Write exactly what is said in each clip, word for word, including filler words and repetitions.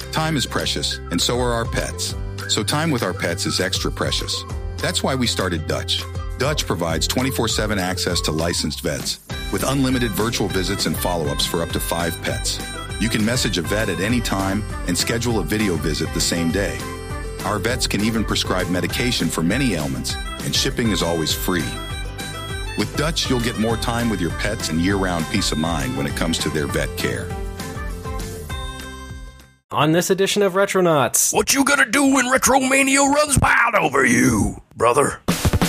Time is precious, and so are our pets. So time with our pets is extra precious. That's why we started Dutch. Dutch provides twenty-four seven access to licensed vets with unlimited virtual visits and follow-ups for up to five pets. You can message a vet at any time and schedule a video visit the same day. Our vets can even prescribe medication for many ailments, and shipping is always free. With Dutch, you'll get more time with your pets and year-round peace of mind when it comes to their vet care. On this edition of Retronauts, what you gonna do when Retromania runs wild over you, brother?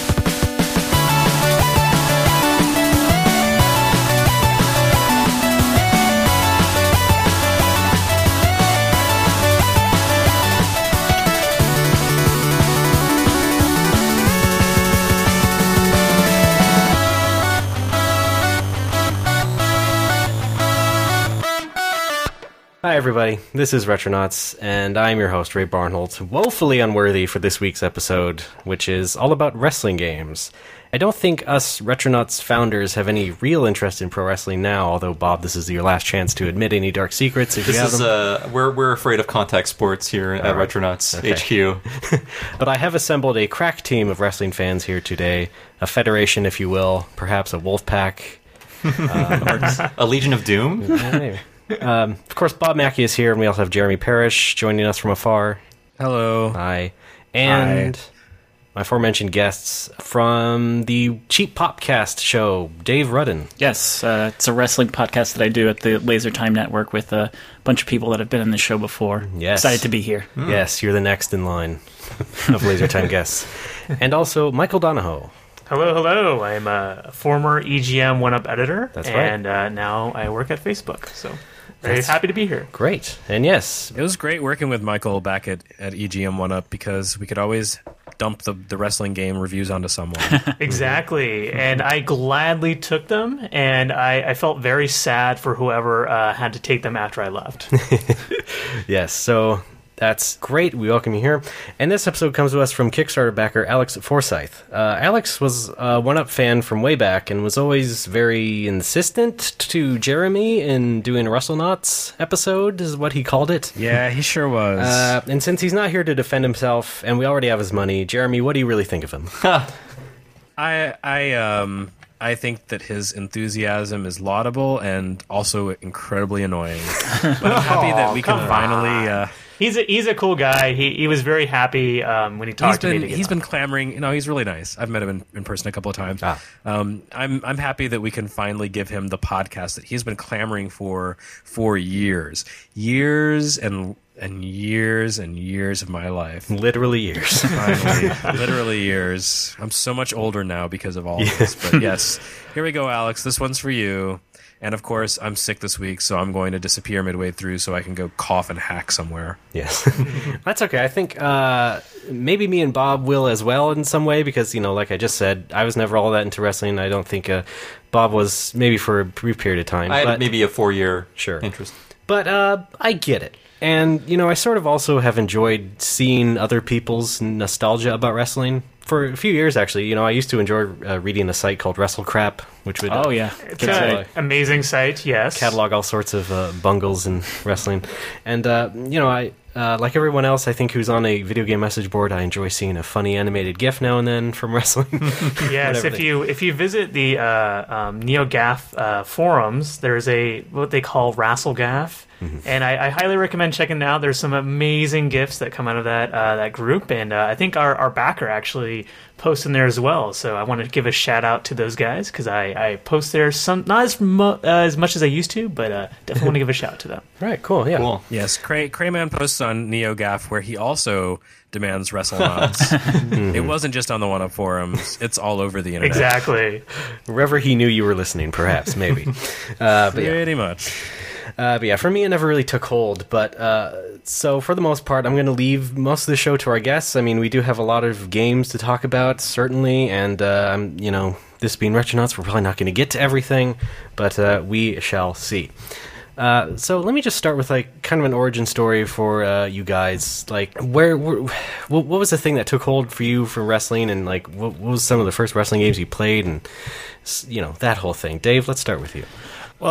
Hi everybody, this is Retronauts, and I'm your host, Ray Barnholt, woefully unworthy for this week's episode, which is all about wrestling games. I don't think us Retronauts founders have any real interest in pro wrestling now, although, Bob, this is your last chance to admit any dark secrets if this you have is, them. Uh, we're, we're afraid of contact sports here at right. Retronauts okay. H Q. But I have assembled a crack team of wrestling fans here today, a federation, if you will, perhaps a wolf pack. Uh, a Legion of Doom? Yeah, maybe. Um, of course, Bob Mackey is here, and we also have Jeremy Parrish joining us from afar. Hello. Hi. And Hi. my aforementioned guests from the Cheap Popcast show, Dave Rudden. Yes, uh, it's a wrestling podcast that I do at the Laser Time Network with a bunch of people that have been in the show before. Yes. Excited to be here. Mm. Yes, you're the next in line of Laser Time guests. And also, Michael Donahoe. Hello, hello. I'm a former E G M one-up editor. That's right. And uh, now I work at Facebook, so... Very That's happy to be here. Great. And yes. It was great working with Michael back at, at E G M one up because we could always dump the, the wrestling game reviews onto someone. Exactly. And I gladly took them, and I, I felt very sad for whoever uh, had to take them after I left. Yes, so... That's great. We welcome you here. And this episode comes to us from Kickstarter backer Alex Forsyth. Uh, Alex was a one-up fan from way back and was always very insistent to Jeremy in doing a WrestleNauts episode, is what he called it. Yeah, he sure was. Uh, and since he's not here to defend himself, and we already have his money, Jeremy, what do you really think of him? I, I, um... I think that his enthusiasm is laudable and also incredibly annoying. But I'm happy that we can finally... Uh, he's a he's a cool guy. He he was very happy um, when he talked been, to me. To he's on. been clamoring. You know, he's really nice. I've met him in, in person a couple of times. Ah. Um, I'm I'm happy that we can finally give him the podcast that he's been clamoring for for years, years and. And years and years of my life. Literally years. Finally. Literally years. I'm so much older now because of all this. But yes, here we go, Alex. This one's for you. And of course, I'm sick this week, so I'm going to disappear midway through so I can go cough and hack somewhere. Yes. That's okay. I think uh, maybe me and Bob will as well in some way because, you know, like I just said, I was never all that into wrestling. I don't think uh, Bob was, maybe for a brief period of time. I had but, maybe a four-year sure. interest. But uh, I get it. And, you know, I sort of also have enjoyed seeing other people's nostalgia about wrestling. For a few years, actually, you know, I used to enjoy uh, reading a site called WrestleCrap, which would... Oh, yeah. It's an amazing site, yes. Catalog all sorts of uh, bungles in wrestling. And, uh, you know, I... Uh, like everyone else, I think, who's on a video game message board, I enjoy seeing a funny animated GIF now and then from wrestling. Yes, if you if you visit the uh, um, NeoGAF uh, forums, there's a what they call WrestleGAF, mm-hmm. and I, I highly recommend checking it out. There's some amazing GIFs that come out of that uh, that group, and uh, I think our, our backer actually posts in there as well. So I want to give a shout out to those guys because I, I post there some not as mo- uh, as much as I used to, but uh, definitely want to give a shout out to them. Right, cool, yeah, cool. Yes, Cray- Crayman posts on NeoGAF where he also demands WrestleNauts. Mm-hmm. It wasn't just on the one-up forums; it's all over the internet. Exactly. Wherever he knew you were listening, perhaps, maybe. uh, but Pretty yeah. much. Uh, but yeah, for me, it never really took hold. But uh, so for the most part, I'm going to leave most of the show to our guests. I mean, we do have a lot of games to talk about, certainly, and uh, I'm, you know, this being Retronauts, we're probably not going to get to everything, but uh, we shall see. Uh, so let me just start with like kind of an origin story for uh, you guys. Like, where, where, what was the thing that took hold for you for wrestling, and like, what, what was some of the first wrestling games you played, and you know that whole thing. Dave, let's start with you. Well,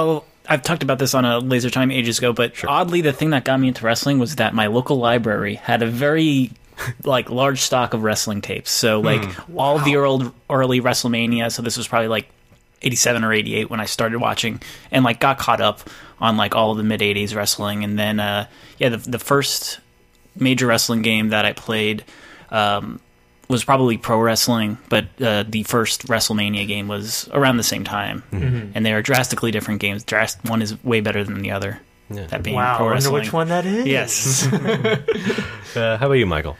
I've talked about this on a Laser Time ages ago, but sure. oddly, the thing that got me into wrestling was that my local library had a very like large stock of wrestling tapes. So like mm, wow. all of the early, early WrestleMania. So this was probably like eighty-seven or eighty-eight when I started watching, and like got caught up on like all of the mid eighties wrestling. And then uh, yeah, the the first major wrestling game that I played um, was probably Pro Wrestling, but uh, the first WrestleMania game was around the same time, mm-hmm. and they are drastically different games. Drast- one is way better than the other. Yeah. That being wow, Pro I Wrestling. wonder which one that is. Yes. uh, how about you, Michael?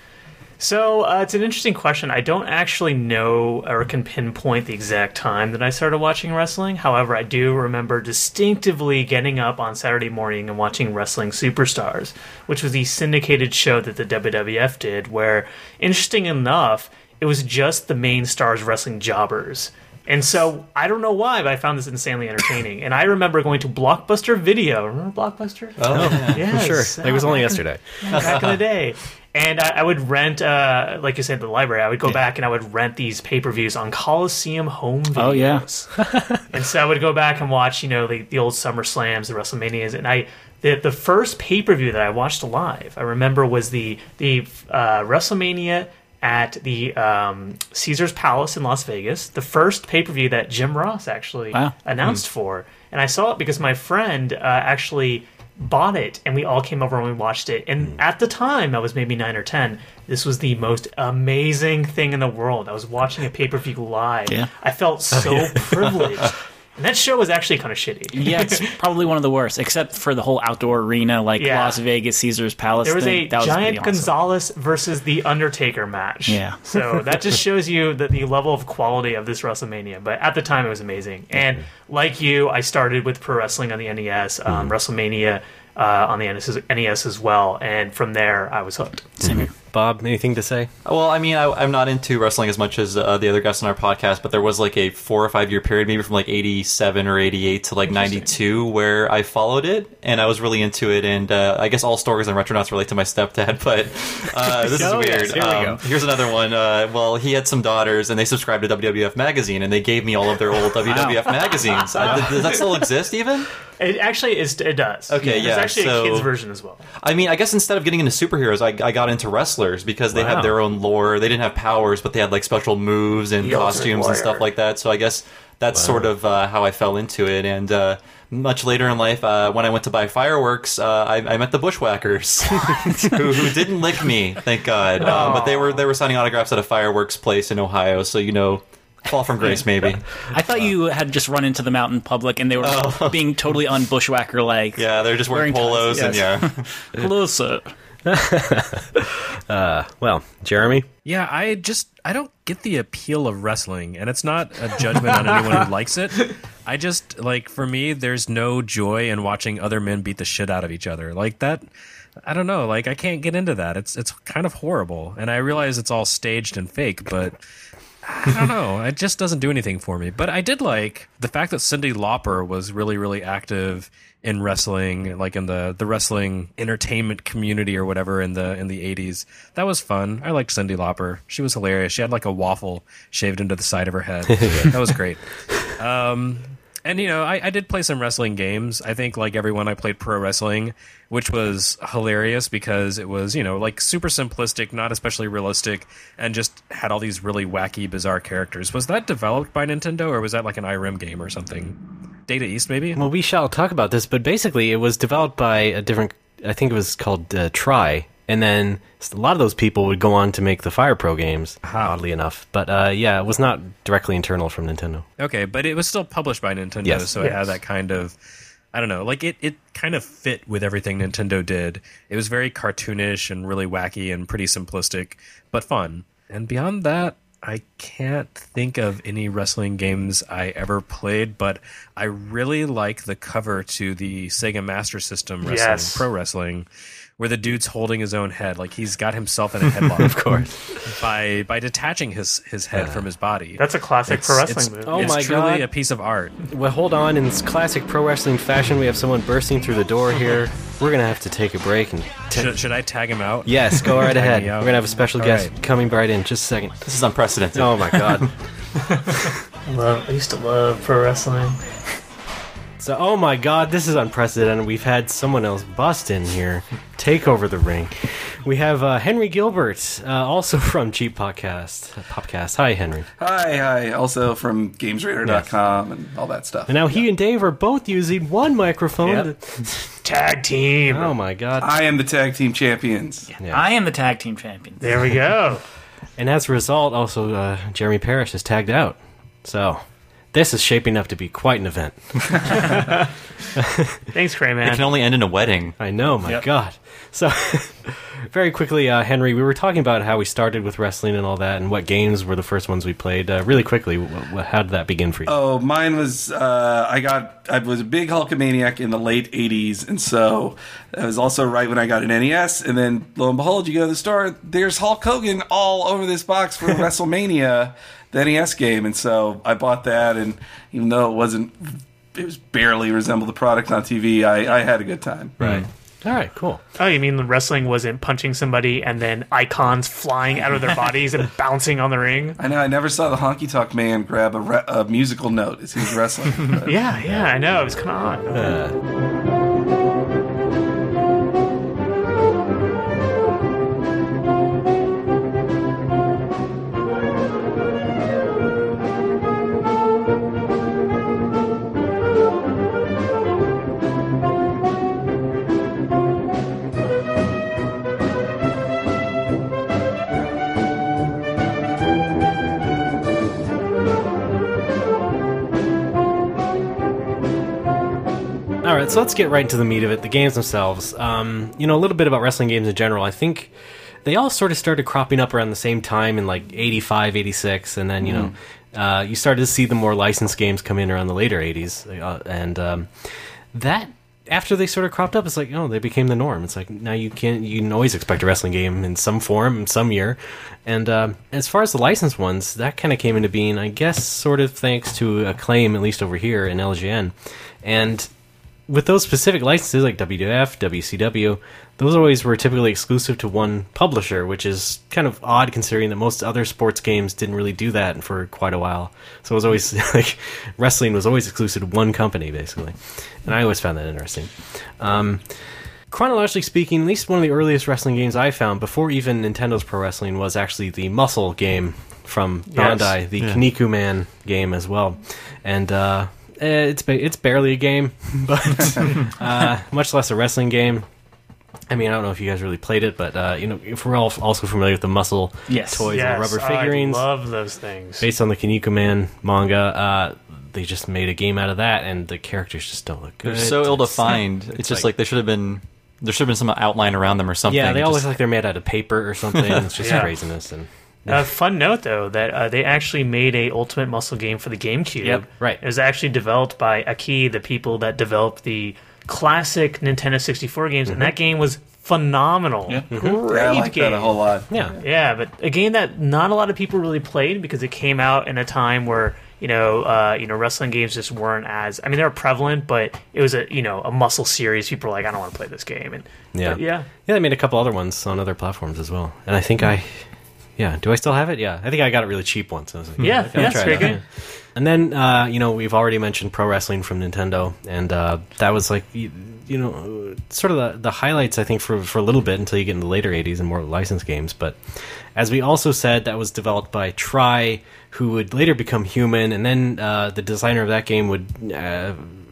So uh, it's an interesting question. I don't actually know or can pinpoint the exact time that I started watching wrestling. However, I do remember distinctively getting up on Saturday morning and watching Wrestling Superstars, which was the syndicated show that the W W F did, where, interesting enough, it was just the main stars wrestling jobbers. And so, I don't know why, but I found this insanely entertaining. And I remember going to Blockbuster Video. Remember Blockbuster? Oh, yeah. Yes. Sure. It was only yesterday. In, yeah, back in the day. And I, I would rent, uh, like you said, the library. I would go yeah. back and I would rent these pay-per-views on Coliseum home videos. Oh, yeah. And so I would go back and watch, you know, the, the old SummerSlams, the WrestleManias. And I the the first pay-per-view that I watched live, I remember, was the, the uh, WrestleMania at the um, Caesars Palace in Las Vegas, the first pay-per-view that Jim Ross actually wow. announced mm. for. And I saw it because my friend uh, actually bought it, and we all came over and we watched it. And mm. at the time, I was maybe nine or ten. This was the most amazing thing in the world. I was watching a pay-per-view live. Yeah. I felt so oh, yeah. privileged. And that show was actually kind of shitty. Yeah, it's probably one of the worst, except for the whole outdoor arena, like yeah. Las Vegas, Caesars Palace. There was thing. a that Giant was Gonzalez versus The Undertaker match. Yeah. So that just shows you the, the level of quality of this WrestleMania. But at the time, it was amazing. And like you, I started with pro wrestling on the N E S, um, mm. WrestleMania uh, on the N E S as well. And from there, I was hooked. Same here. Bob, anything to say? Well, I mean, I, I'm not into wrestling as much as uh, the other guests on our podcast, but there was like a four or five year period, maybe from like eighty-seven or eighty-eight to like ninety-two, where I followed it and I was really into it. And uh, I guess all stories and Retronauts relate to my stepdad, but uh, this oh, is weird. Yes, here we um, go. Here's another one. Uh, well, he had some daughters and they subscribed to W W F Magazine and they gave me all of their old W W F wow. magazines. Uh, does, does that still exist even? It actually is. It does. Okay, There's yeah. There's actually so, a kids version as well. I mean, I guess instead of getting into superheroes, I, I got into wrestlers because they wow. had their own lore. They didn't have powers, but they had like special moves and The costumes and stuff like that. So I guess that's wow. sort of uh, how I fell into it. And uh, much later in life, uh, when I went to buy fireworks, uh, I, I met the Bushwhackers, who, who didn't lick me, thank God. Um, but they were they were signing autographs at a fireworks place in Ohio. So you know. Fall from grace, maybe. I thought you had just run into them out in public and they were oh. being totally un-Bushwhacker-like. Yeah, they're just wearing, wearing polos ties, yes. and yeah. Hello, sir. uh, well, Jeremy? Yeah, I just, I don't get the appeal of wrestling, and it's not a judgment on anyone who likes it. I just, like, for me, there's no joy in watching other men beat the shit out of each other. Like, that... I don't know, like, I can't get into that. It's it's kind of horrible. And I realize it's all staged and fake, but I don't know. It just doesn't do anything for me. But I did like the fact that Cyndi Lauper was really, really active in wrestling, like in the, the wrestling entertainment community or whatever in the in the eighties. That was fun. I liked Cyndi Lauper. She was hilarious. She had like a waffle shaved into the side of her head. That was great. Um, and, you know, I, I did play some wrestling games. I think, like everyone, I played pro wrestling, which was hilarious because it was, you know, like super simplistic, not especially realistic, and just had all these really wacky, bizarre characters. Was that developed by Nintendo, or was that like an I R I M game or something? Data East, maybe? Well, we shall talk about this, but basically it was developed by a different, I think it was called uh, Try, and then a lot of those people would go on to make the Fire Pro games, Aha. oddly enough. But uh, yeah, it was not directly internal from Nintendo. Okay, but it was still published by Nintendo, yes. so yes. it had that kind of... I don't know, like it, it kind of fit with everything Nintendo did. It was very cartoonish and really wacky and pretty simplistic, but fun. And beyond that, I can't think of any wrestling games I ever played, but I really like the cover to the Sega Master System wrestling, yes. pro wrestling, where the dude's holding his own head, like he's got himself in a headlock. Of course. By by detaching his, his head uh, from his body. That's a classic it's, pro wrestling it's, move. Oh it's my truly God. a piece of art. Well, hold on. In classic pro wrestling fashion, we have someone bursting through the door here. We're going to have to take a break. and ta- Should, should I tag him out? Yes, go right Tag ahead. me We're out. going to have a special All guest right. coming right in. Just a second. This is unprecedented. Oh, my God. I love. I used to love pro wrestling. So, oh my god, this is unprecedented. We've had someone else bust in here, take over the ring. We have uh, Henry Gilbert, uh, also from Cheap Podcast. Uh, Popcast. Hi, Henry. Hi, hi. Also from Games Radar dot com yes. and all that stuff. And now he and Dave are both using one microphone. Yep. Tag team. Oh my god. I am the tag team champions. Yeah. I am the tag team champion. There we go. And as a result, also, uh, Jeremy Parrish is tagged out. So... this is shaping up to be quite an event. Thanks, Crayman. It can only end in a wedding. I know, my yep. God. So, very quickly, uh, Henry, we were talking about how we started with wrestling and all that, and what games were the first ones we played. Uh, really quickly, wh- wh- how did that begin for you? Oh, mine was, uh, I got, I was a big Hulkamaniac in the late eighties, and so that was also right when I got an N E S, and then, lo and behold, you go to the store, there's Hulk Hogan all over this box for WrestleMania, the N E S game, and so I bought that, and even though it wasn't, it was barely resembled the product on T V, I, I had a good time. Right. All right, cool. Oh, you mean the wrestling wasn't punching somebody and then icons flying out of their bodies and bouncing on the ring? I know, I never saw the Honky Tonk Man grab a, re- a musical note as he was wrestling. But. yeah, yeah, I know, it was kind of odd. Uh, Alright, so let's get right into the meat of it, the games themselves. Um, you know, a little bit about wrestling games in general. I think they all sort of started cropping up around the same time in like eighty-five, eighty-six, and then, you mm. know, uh, you started to see the more licensed games come in around the later eighties. Uh, and um, that, after they sort of cropped up, it's like, oh, they became the norm. It's like, now you can you can always expect a wrestling game in some form, in some year. And uh, as far as the licensed ones, that kind of came into being, I guess, sort of thanks to Acclaim, at least over here in L G N. And with those specific licenses like W W F, W C W, those always were typically exclusive to one publisher, which is kind of odd considering that most other sports games didn't really do that for quite a while. So it was always like wrestling was always exclusive to one company, basically. And I always found that interesting. Um, chronologically speaking, at least one of the earliest wrestling games I found before even Nintendo's Pro Wrestling was actually the Muscle game from Bandai, yes. the yeah. Kinniku Man game as well. And uh It's ba- it's barely a game, but uh, much less a wrestling game. I mean, I don't know if you guys really played it, but uh, you know, if we're all also familiar with the Muscle yes. toys yes, and rubber figurines, I love those things. Based on the Kinniku Man manga, uh, they just made a game out of that, and the characters just don't look good. They're so ill-defined. It's, it's just like, like they should have been. There should have been some outline around them or something. Yeah, they all just... look like they're made out of paper or something. It's just yeah. craziness and. A uh, fun note, though, that uh, they actually made a Ultimate Muscle game for the GameCube. Yep, right. It was actually developed by Aki, the people that developed the classic Nintendo sixty-four games, mm-hmm. and that game was phenomenal. Yeah. Mm-hmm. Great yeah, I like game. that a whole lot. Yeah. Yeah, but a game that not a lot of people really played because it came out in a time where, you know, uh, you know, wrestling games just weren't as, I mean, they were prevalent, but it was a, you know, a muscle series. People were like, I don't want to play this game. And yeah. yeah. Yeah, they made a couple other ones on other platforms as well. And I think I... Yeah, do I still have it? Yeah, I think I got it really cheap once. I was like, yeah, yeah, that's very good. Yeah. And then, uh, you know, we've already mentioned Pro Wrestling from Nintendo, and uh, that was like, you, you know, sort of the, the highlights, I think, for, for a little bit until you get into the later eighties and more licensed games. But as we also said, that was developed by Tri, who would later become Human, and then uh, the designer of that game would uh,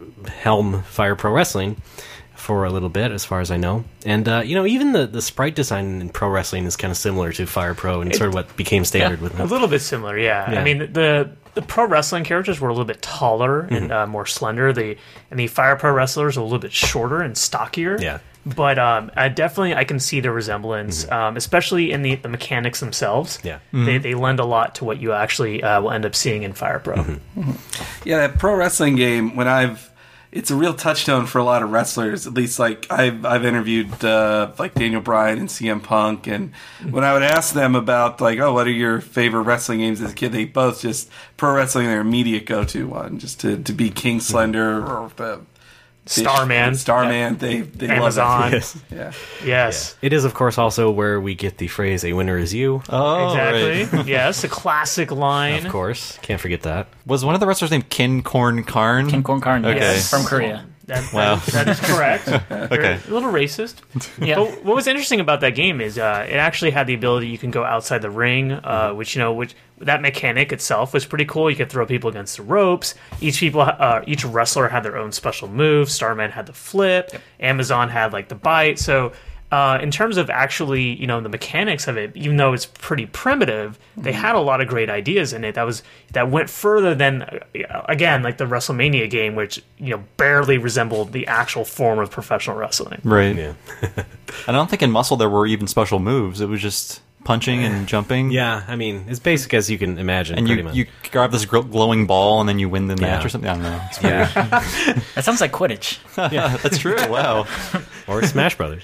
helm Fire Pro Wrestling for a little bit, as far as I know. And, uh, you know, even the, the sprite design in Pro Wrestling is kind of similar to Fire Pro and it, sort of what became standard yeah, with them. A little bit similar, yeah. yeah. I mean, the the Pro Wrestling characters were a little bit taller mm-hmm. and uh, more slender. The And the Fire Pro wrestlers were a little bit shorter and stockier. Yeah. But um, I definitely, I can see the resemblance, mm-hmm. um, especially in the, the mechanics themselves. Yeah. Mm-hmm. They, they lend a lot to what you actually uh, will end up seeing in Fire Pro. Mm-hmm. Mm-hmm. Yeah, that Pro Wrestling game, when I've... It's a real touchstone for a lot of wrestlers. At least, like I've I've interviewed uh, like Daniel Bryan and C M Punk, and when I would ask them about like, oh, what are your favorite wrestling games as a kid, they both just Pro Wrestling their immediate go to one, just to, to be King Slender or the Starman. Starman. They they Amazon. love it. Yes. Yeah. Yes. It is, of course, also where we get the phrase "a winner is you." Oh, Exactly. right. Yes, a classic line. Of course, can't forget that. Was one of the wrestlers named Kin Korn Karn? King Korn Karn, Okay. yes, from Korea. That, Wow. that, that is correct. Okay. A little racist. Yeah. But what was interesting about that game is uh, it actually had the ability you can go outside the ring, uh, which you know, which that mechanic itself was pretty cool. You could throw people against the ropes. Each people, uh, each wrestler had their own special move. Starman had the flip. Amazon had like the bite. So. Uh, in terms of actually, you know, the mechanics of it, even though it's pretty primitive, they had a lot of great ideas in it. That was that went further than, uh, again, like the WrestleMania game, which you know barely resembled the actual form of professional wrestling. Right. Yeah. I don't think in Muscle there were even special moves. It was just punching and jumping. Yeah, I mean, as basic as you can imagine. And pretty you, much. you grab this gl- glowing ball and then you win the match Yeah. or something. I don't know. It's yeah, That sounds like Quidditch. yeah, that's true. Wow. or Smash Brothers.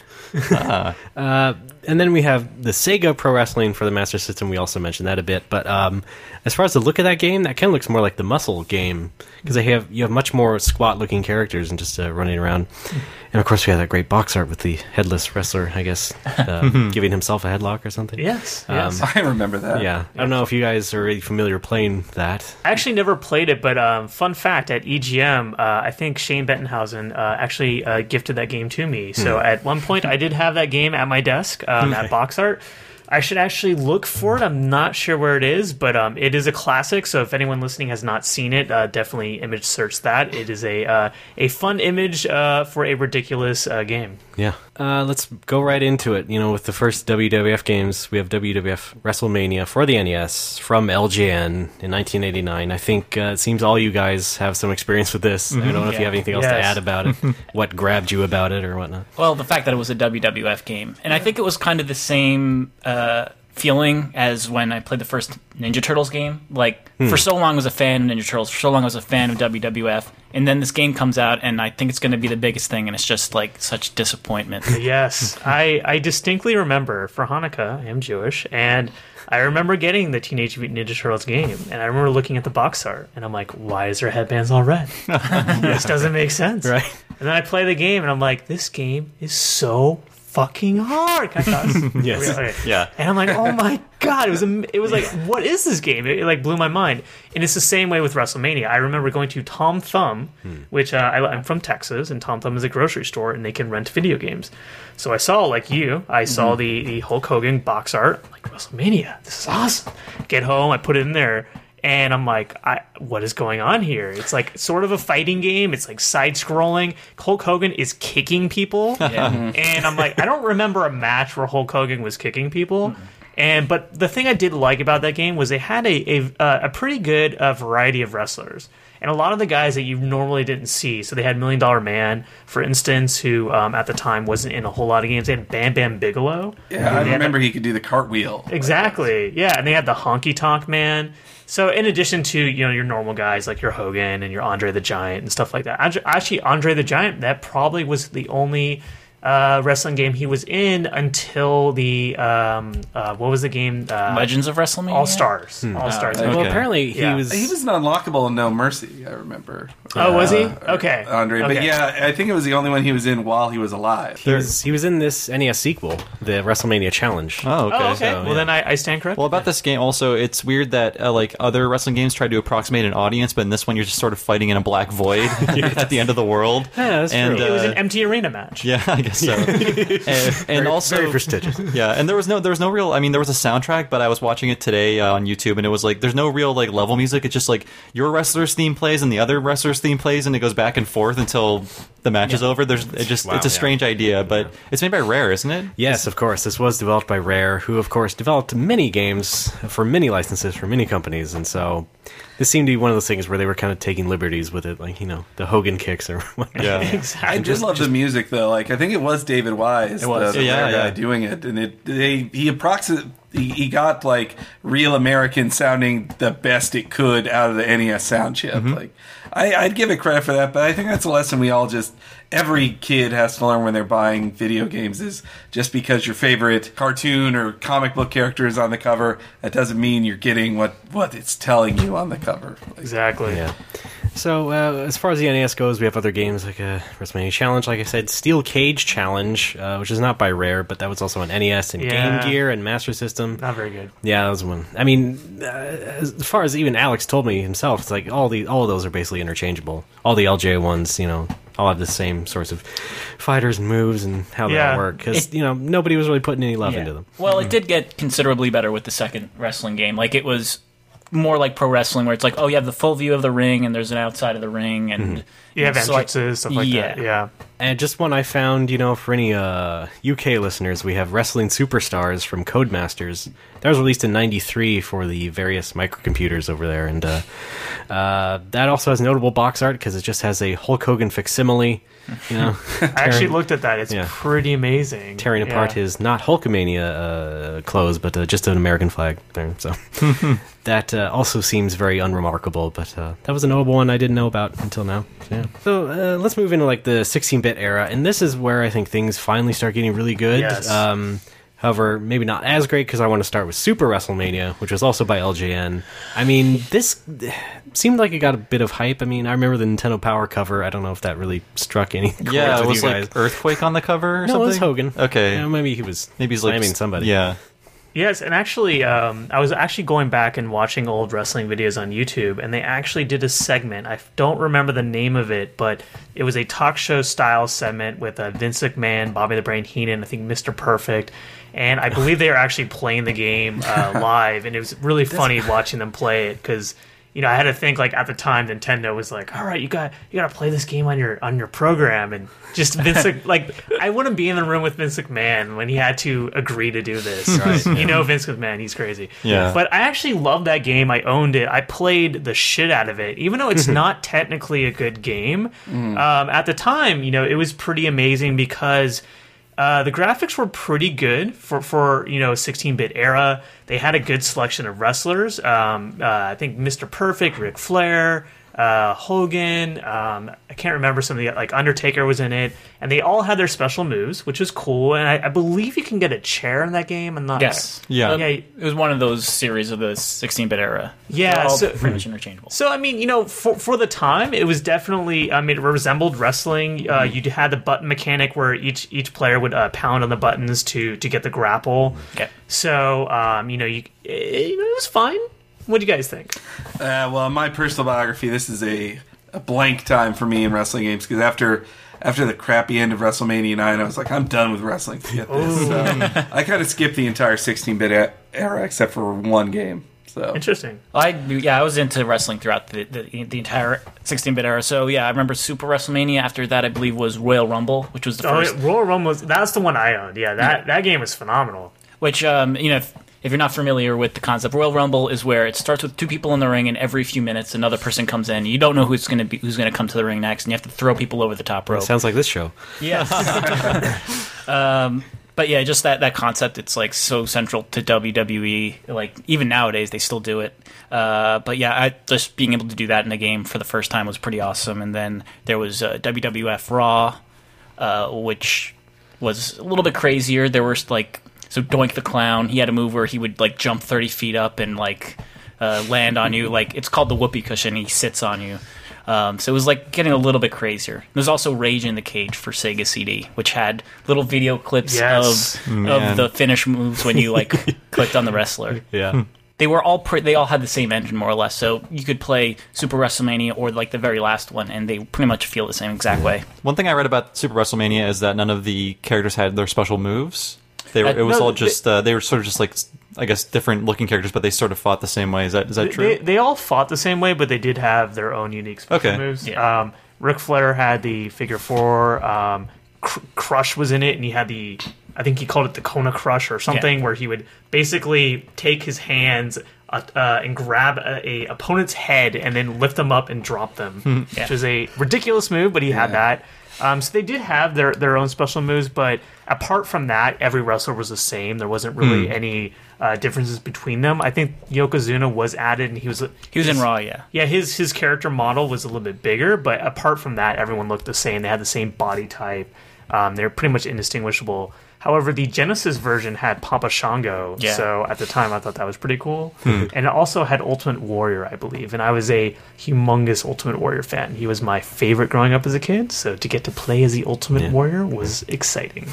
uh, and then we have the Sega Pro Wrestling for the Master System. We also mentioned that a bit, but um, as far as the look of that game, that kind of looks more like the Muscle game because they have you have much more squat-looking characters and just uh, running around. And of course, we have that great box art with the headless wrestler, I guess, uh, giving himself a headlock or something. Yes, Um, yes. I remember that. Yeah, I don't know if you guys are really familiar playing that. I actually never played it, but um, fun fact, at E G M, uh, I think Shane Bettenhausen uh, actually uh, gifted that game to me. So at one point, I did have that game at my desk, um, that box art. I should actually look for it. I'm not sure where it is, but um, it is a classic. So if anyone listening has not seen it, uh, definitely image search that. It is a uh, a fun image uh, for a ridiculous uh, game. Yeah. Uh, let's go right into it. You know, with the first W W F games, we have W W F WrestleMania for the N E S from L J N in nineteen eighty-nine. I think uh, it seems all you guys have some experience with this. I don't know if you Yeah. have anything else to Yes. add about it, what grabbed you about it or whatnot. Well, the fact that it was a W W F game. And I think it was kind of the same uh, feeling as when I played the first Ninja Turtles game. Like, for so long I was a fan of Ninja Turtles, for so long I was a fan of W W F, and then this game comes out, and I think it's going to be the biggest thing, and it's just, like, such disappointment. Yes, I, I distinctly remember for Hanukkah, I am Jewish, and I remember getting the Teenage Mutant Ninja Turtles game, and I remember looking at the box art, and I'm like, why is their headbands all red? This doesn't make sense. Right. And then I play the game, and I'm like, this game is so fucking hard. Can I cuss? Yes. Okay. Yeah. And I'm like, oh my god, it was am- it was like, what is this game? It, it like blew my mind. And it's the same way with WrestleMania. I remember going to Tom Thumb, which uh, I, I'm from Texas, and Tom Thumb is a grocery store, and they can rent video games. So I saw, like you, I saw the, the Hulk Hogan box art. I'm like, WrestleMania, this is awesome. Get home, I put it in there. And I'm like, I, what is going on here? It's like sort of a fighting game. It's like side-scrolling. Hulk Hogan is kicking people. And I'm like, I don't remember a match where Hulk Hogan was kicking people. And but the thing I did like about that game was they had a a, uh, a pretty good uh, variety of wrestlers. And a lot of the guys that you normally didn't see. So they had Million Dollar Man, for instance, who um, at the time wasn't in a whole lot of games. They had Bam Bam Bigelow. Yeah, I They had remember he could do the cartwheel. Exactly. Yeah, and they had the Honky Tonk Man. So in addition to, you know, your normal guys like your Hogan and your Andre the Giant and stuff like that. Andre- Actually, Andre the Giant, that probably was the only uh, wrestling game he was in until the um, uh, what was the game? Uh, Legends of WrestleMania? All Stars. All Stars. Well, Okay. apparently he Yeah. was. He was an unlockable in No Mercy, I remember. Oh, was he? Uh, Okay. Andre. But Okay. yeah, I think it was the only one he was in while he was alive. He was, he was in this N E S sequel, the WrestleMania Challenge. Oh, okay. Oh, okay. So, well, yeah. then I, I stand corrected. Well, about this game, also, it's weird that uh, like other wrestling games try to approximate an audience, but in this one, you're just sort of fighting in a black void at the end of the world. Yeah, that's and, true. it was uh, an empty arena match. Yeah, I guess so. and and also, very prestigious. yeah, and there was no, there was no real. I mean, there was a soundtrack, but I was watching it today uh, on YouTube, and it was like, there's no real like level music. It's just like your wrestler's theme plays and the other wrestler's theme plays, and it goes back and forth until the match is over. There's it just Wow, it's a yeah. strange idea, but it's made by Rare, isn't it? Yes, of course. This was developed by Rare, who, of course, developed many games for many licenses for many companies, and so this seemed to be one of those things where they were kind of taking liberties with it, like, you know, the Hogan kicks or whatnot. Yeah. Exactly. I did love the music though. Like I think it was David Wise, It was. the, the Yeah, rare guy yeah. doing it, and it they he approximate he, he got like real American sounding the best it could out of the N E S sound chip. Mm-hmm. Like I, I'd give it credit for that, but I think that's a lesson we all just every kid has to learn when they're buying video games is just because your favorite cartoon or comic book character is on the cover, that doesn't mean you're getting what, what it's telling you on the cover. Exactly. Yeah. So, uh, as far as the N E S goes, we have other games like uh, WrestleMania Challenge, like I said, Steel Cage Challenge, uh, which is not by Rare, but that was also on N E S and Yeah. Game Gear and Master System. Not very good. Yeah, that was one. I mean, uh, as far as even Alex told me himself, it's like all the all of those are basically interchangeable. All the L J ones, you know, all have the same sorts of fighters and moves and how they Yeah. all work. Because, It- you know, nobody was really putting any love Yeah. into them. Well, it did get considerably better with the second wrestling game. Like, it was more like pro wrestling, where it's like, oh, you have the full view of the ring, and there's an outside of the ring, and You have so I- entrances, stuff like yeah. that. Yeah. And just one I found, you know, for any uh, U K listeners, we have Wrestling Superstars from Codemasters. That was released in ninety-three for the various microcomputers over there. And uh, uh, that also has notable box art because it just has a Hulk Hogan facsimile, you know, I actually tearing, looked at that. It's Yeah. pretty amazing. tearing Yeah. apart his, not Hulkamania uh, clothes, but uh, just an American flag there. So that uh, also seems very unremarkable, but uh, that was a notable one I didn't know about until now. So, yeah. so uh, let's move into like the sixteen-bit era, and this is where I think things finally start getting really good. Yes. Um, however, maybe not as great because I want to start with Super WrestleMania, which was also by L J N. I mean, this seemed like it got a bit of hype. I mean, I remember the Nintendo Power cover. I don't know if that really struck any chords Yeah, it with was you like guys. Earthquake on the cover or No, something? it was Hogan. Okay. Yeah, maybe he was Maybe he's like slamming somebody. Yeah. Yes, and actually, um, I was actually going back and watching old wrestling videos on YouTube, and they actually did a segment. I don't remember the name of it, but it was a talk show style segment with uh, Vince McMahon, Bobby the Brain Heenan, I think Mister Perfect, and I believe they were actually playing the game uh, live, and it was really funny watching them play it because. You know, I had to think like at the time Nintendo was like, "All right, you got you got to play this game on your on your program," and just Vince like I wouldn't be in the room with Vince McMahon when he had to agree to do this. Right? You know, Vince McMahon, he's crazy. Yeah. But I actually loved that game. I owned it. I played the shit out of it, even though it's not technically a good game. Um, at the time, you know, it was pretty amazing because. Uh, the graphics were pretty good for, for you know sixteen-bit era. They had a good selection of wrestlers. Um, uh, I think Mister Perfect, Ric Flair, uh, Hogan. Um, I can't remember some of the like Undertaker was in it, and they all had their special moves, which was cool. And I, I believe you can get a chair in that game. I'm not. yes, Yeah. Yeah. it was one of those series of the sixteen-bit era. Yeah, They're all so- pretty much interchangeable. So I mean, you know, for for the time, it was definitely. I mean, it resembled wrestling. Uh, you had the button mechanic where each each player would uh, pound on the buttons to to get the grapple. Okay. So um, you know, you it, you know, it was fine. What do you guys think? Uh, well, in my personal biography, this is a, a blank time for me in wrestling games because after after the crappy end of WrestleMania nine, I was like, I'm done with wrestling. Forget this. So I kind of skipped the entire sixteen-bit era except for one game. So Interesting. I yeah, I was into wrestling throughout the, the the entire sixteen-bit era. So yeah, I remember Super WrestleMania. After that, I believe was Royal Rumble, which was the Oh, first. yeah, Royal Rumble was that's the one I owned. Yeah, that that game was phenomenal. Which um, you know, if, if you're not familiar with the concept, Royal Rumble is where it starts with two people in the ring, and every few minutes another person comes in. You don't know who's going to be who's going to come to the ring next, and you have to throw people over the top rope. Sounds like this show. Yeah. um, but yeah, just that, that concept, it's like so central to W W E. Like even nowadays, they still do it. Uh, but yeah, I, just being able to do that in a game for the first time was pretty awesome. And then there was uh, W W F Raw, uh, which was a little bit crazier. There was like so Doink the Clown. He had a move where he would like jump thirty feet up and like uh, land on you. Like it's called the whoopee cushion. He sits on you. Um, so it was like getting a little bit crazier. There's also Rage in the Cage for Sega C D, which had little video clips Yes. of Man. of the finish moves when you like clicked on the wrestler. Yeah. They were all pre- they all had the same engine more or less, so you could play Super WrestleMania or like the very last one, and they pretty much feel the same exact way. One thing I read about Super WrestleMania is that none of the characters had their special moves. They were, Uh, it was no, all they- just uh, they were sort of just like I guess different looking characters, but they sort of fought the same way. Is that is that true? They, they all fought the same way, but they did have their own unique special Okay. moves. Yeah. Um, Ric Flair had the figure four. Um, Cr- Crush was in it, and he had the, I think he called it the Kona Crush or something, Yeah. where he would basically take his hands uh, uh, and grab a, a opponent's head and then lift them up and drop them, Yeah. which is a ridiculous move, but he had that. Um, so they did have their, their own special moves, but apart from that, every wrestler was the same. There wasn't really Hmm. any uh, differences between them. I think Yokozuna was added, and he was He was in his- Raw, yeah. Yeah, his his character model was a little bit bigger, but apart from that, everyone looked the same. They had the same body type. Um, they're pretty much indistinguishable. However, the Genesis version had Papa Shango, Yeah. so at the time I thought that was pretty cool. Hmm. And it also had Ultimate Warrior, I believe, and I was a humongous Ultimate Warrior fan. He was my favorite growing up as a kid, so to get to play as the Ultimate Yeah. Warrior was exciting.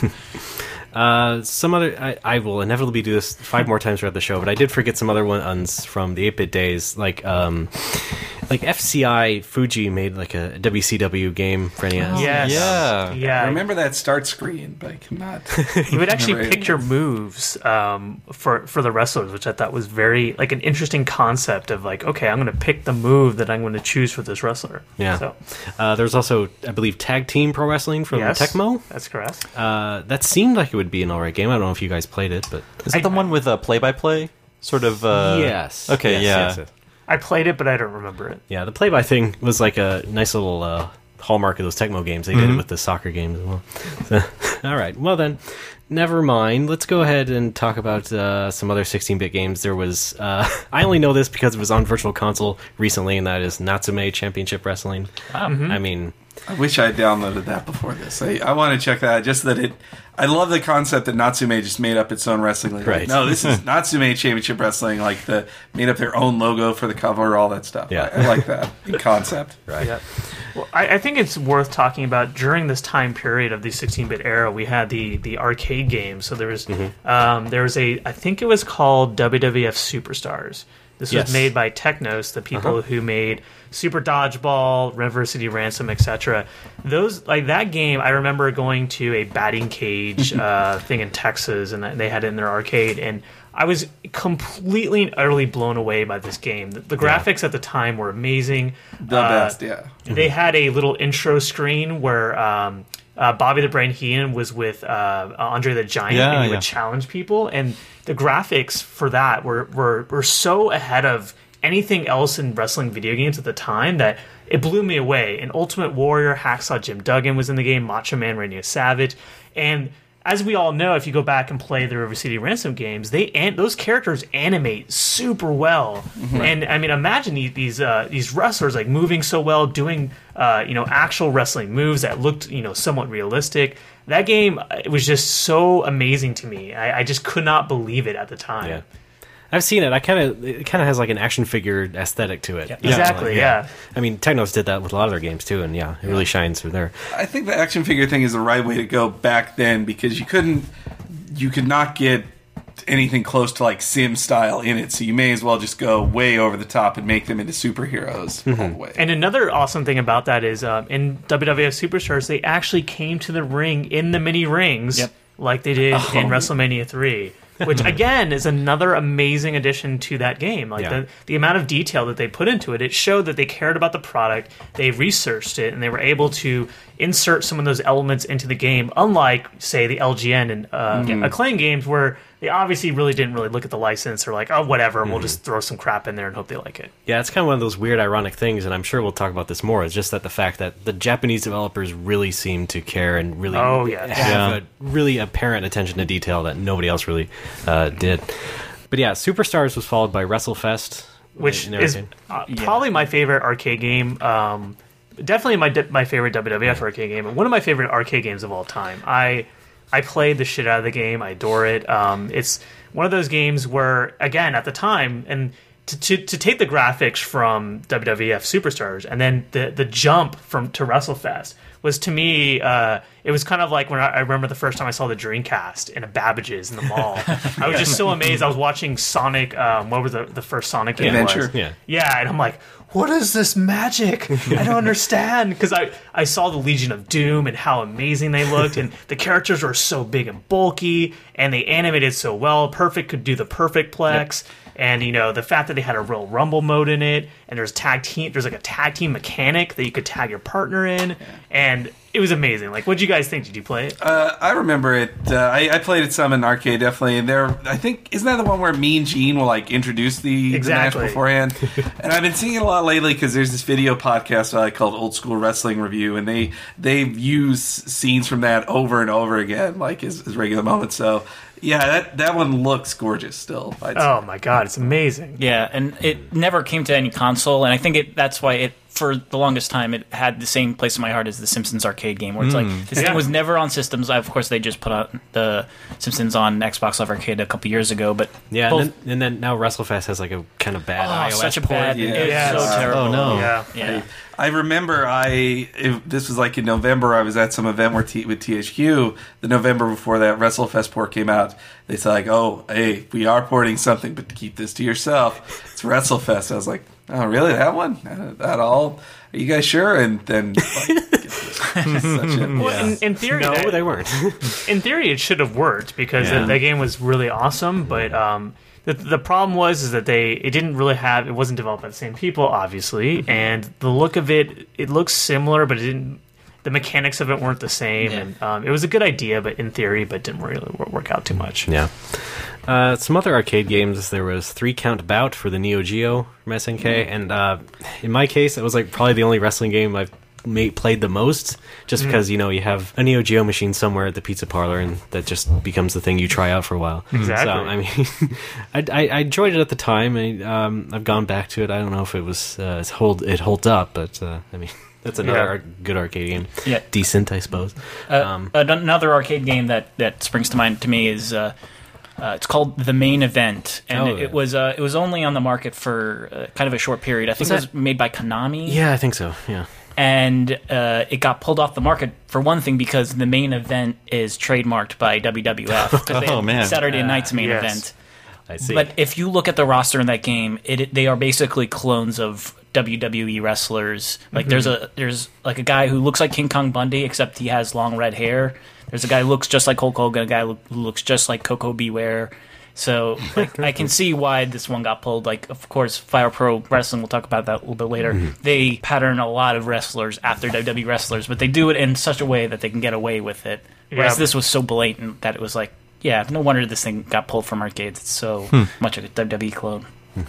Uh, some other, I, I will inevitably do this five more times throughout the show, but I did forget some other ones from the eight-bit days, like um, like F C I Fuji made like a W C W game for N E S. Yes. Yeah. Yeah. I remember that start screen, but I cannot. You would actually remember pick your anything. moves um, for for the wrestlers, which I thought was very like an interesting concept of like, okay, I'm going to pick the move that I'm going to choose for this wrestler. Yeah. So, Uh, there's also, I believe, Tag Team Pro Wrestling from yes, Tecmo. That's correct. Uh, that seemed like it would be an alright game. I don't know if you guys played it, but Is that the one with a play-by-play sort of? Uh, yes. Okay. Yes, yeah. yes, yes. I played it, but I don't remember it. Yeah, the play-by thing was like a nice little uh, hallmark of those Tecmo games. They did it with the soccer games as well. So, all right, well then, never mind. Let's go ahead and talk about uh, some other sixteen-bit games. There was, uh, I only know this because it was on Virtual Console recently, and that is Natsume Championship Wrestling. Mm-hmm. I mean, I wish I had downloaded that before this. I, I want to check that out, just that it. I love the concept that Natsume just made up its own wrestling league. Right. Like, no, this is Natsume Championship Wrestling. Like the made up their own logo for the cover, all that stuff. Yeah. I, I like that concept. right. Yeah. Well, I, I think it's worth talking about during this time period of the sixteen-bit era. We had the the arcade games. So there was um, there was a I think it was called W W F Superstars. This Yes. was made by Technos, the people who made Super Dodgeball, River City Ransom, et cetera. Those like that game, I remember going to a batting cage uh, thing in Texas, and they had it in their arcade, and I was completely and utterly blown away by this game. The, the graphics at the time were amazing. The Uh, best, yeah. They had a little intro screen where um, uh, Bobby the Brain Heenan was with uh, Andre the Giant, Yeah, and he yeah. would challenge people. And the graphics for that were, were, were so ahead of anything else in wrestling video games at the time that it blew me away. And Ultimate Warrior, Hacksaw Jim Duggan was in the game, Macho Man Randy Savage. And as we all know, if you go back and play the River City Ransom games, they and those characters animate super well. And I mean, imagine these these, uh, these wrestlers like moving so well, doing uh, you know actual wrestling moves that looked you know somewhat realistic. That game, it was just so amazing to me. I, I just could not believe it at the time. Yeah. I've seen it. I kind of it kind of has like an action figure aesthetic to it. Yeah, exactly, like, yeah. I mean, Technos did that with a lot of their games too, and yeah, it really shines through there. I think the action figure thing is the right way to go back then because you couldn't, you could not get anything close to like Sim style in it, so you may as well just go way over the top and make them into superheroes all the way. And another awesome thing about that is um, in W W F Superstars, they actually came to the ring in the mini rings Yep. like they did in WrestleMania three. Which again is another amazing addition to that game. Like Yeah. the the amount of detail that they put into it, it showed that they cared about the product, they researched it, and they were able to insert some of those elements into the game. Unlike, say, the L G N and uh, Acclaim games, where they obviously really didn't really look at the license. Or like, oh, whatever, we'll just throw some crap in there and hope they like it. Yeah, it's kind of one of those weird, ironic things, and I'm sure we'll talk about this more. It's just that the fact that the Japanese developers really seem to care and really Oh, yeah. have Yeah. a really apparent attention to detail that nobody else really uh, did. But yeah, Superstars was followed by WrestleFest, Which in is arcade. uh, probably my favorite arcade game. Um, definitely my my favorite W W F arcade game, and one of my favorite arcade games of all time. I I played the shit out of the game. I adore it. Um, it's one of those games where, again, at the time, and to, to, to take the graphics from W W F Superstars and then the the jump from to WrestleFest was, to me, uh, it was kind of like when I, I remember the first time I saw the Dreamcast in a Babbage's in the mall. I was just so amazed. I was watching Sonic. Um, what was the, the first Sonic game? Adventure. Was? Yeah. Yeah, and I'm like, what is this magic? I don't understand. Because I, I saw the Legion of Doom and how amazing they looked, and the characters were so big and bulky, and they animated so well. Perfect could do the perfect plex. Yep. And, you know, the fact that they had a real Rumble mode in it, and there's tag team, there's like a tag team mechanic that you could tag your partner in, and it was amazing. Like, what did you guys think? Did you play it? Uh, I remember it. Uh, I, I played it some in arcade, definitely. And there, I think, isn't that the one where Mean Gene will like introduce the, Exactly. the match beforehand? And I've been seeing it a lot lately because there's this video podcast I called Old School Wrestling Review, and they they use scenes from that over and over again, like as, as regular moments. So yeah, that that one looks gorgeous still. I'd say. Oh my god, it's amazing. Yeah, and it never came to any console, and I think it that's why it for the longest time it had the same place in my heart as the Simpsons arcade game, where it's like this Yeah. thing was never on systems. Of course, they just put out the Simpsons on Xbox Live Arcade a couple years ago, but Yeah, both, and then, and then now WrestleFest has like a kind of bad oh, iOS such a port. bad, yeah. it's Yes. so terrible. Oh, no. Yeah. Yeah. I remember I if this was like in November. I was at some event where T, with T H Q. The November before that WrestleFest port came out, they said like, "Oh, hey, we are porting something, but to keep this to yourself, it's WrestleFest." I was like, "Oh, really? That one? Uh, that all? Are you guys sure?" And then, like, such a, Well, in, in theory, No, that- they weren't. in theory, it should have worked because Yeah. the, the game was really awesome. But um, the the problem was is that they it didn't really have it wasn't developed by the same people, obviously, and the look of it it looks similar, but it didn't. The mechanics of it weren't the same, Yeah. and um, it was a good idea, but in theory, but didn't really wor- work out too much. Yeah. Uh, some other arcade games. There was Three Count Bout for the Neo Geo from S N K, and uh, in my case, it was like probably the only wrestling game I've ma- played the most. Just because you know you have a Neo Geo machine somewhere at the pizza parlor, and that just becomes the thing you try out for a while. Exactly. So I mean, I, I, I enjoyed it at the time. I, um, I've gone back to it. I don't know if it was uh, it's hold it holds up, but uh, I mean. That's another Yeah. ar- good arcade game. Yeah. Decent, I suppose. Uh, Um, an- another arcade game that, that springs to mind to me is uh, uh, it's called The Main Event, and Oh, it, yeah. it was uh, it was only on the market for uh, kind of a short period. I think Was it was made by Konami, yeah, I think so. Yeah. and uh, it got pulled off the market for one thing because The Main Event is trademarked by W W F. 'cause they Oh, had man. Saturday Night's Main yes. Event. I see. But if you look at the roster in that game, it they are basically clones of W W E wrestlers. Like there's a there's like a guy who looks like King Kong Bundy, except he has long red hair. There's a guy who looks just like Hulk Hogan, a guy who looks just like Coco Beware. So like I can see why this one got pulled. Like of course, Fire Pro Wrestling, we'll talk about that a little bit later. They pattern a lot of wrestlers after W W E wrestlers, but they do it in such a way that they can get away with it. Whereas Yeah. this was so blatant that it was like, yeah, no wonder this thing got pulled from arcades. It's so much like a W W E clone.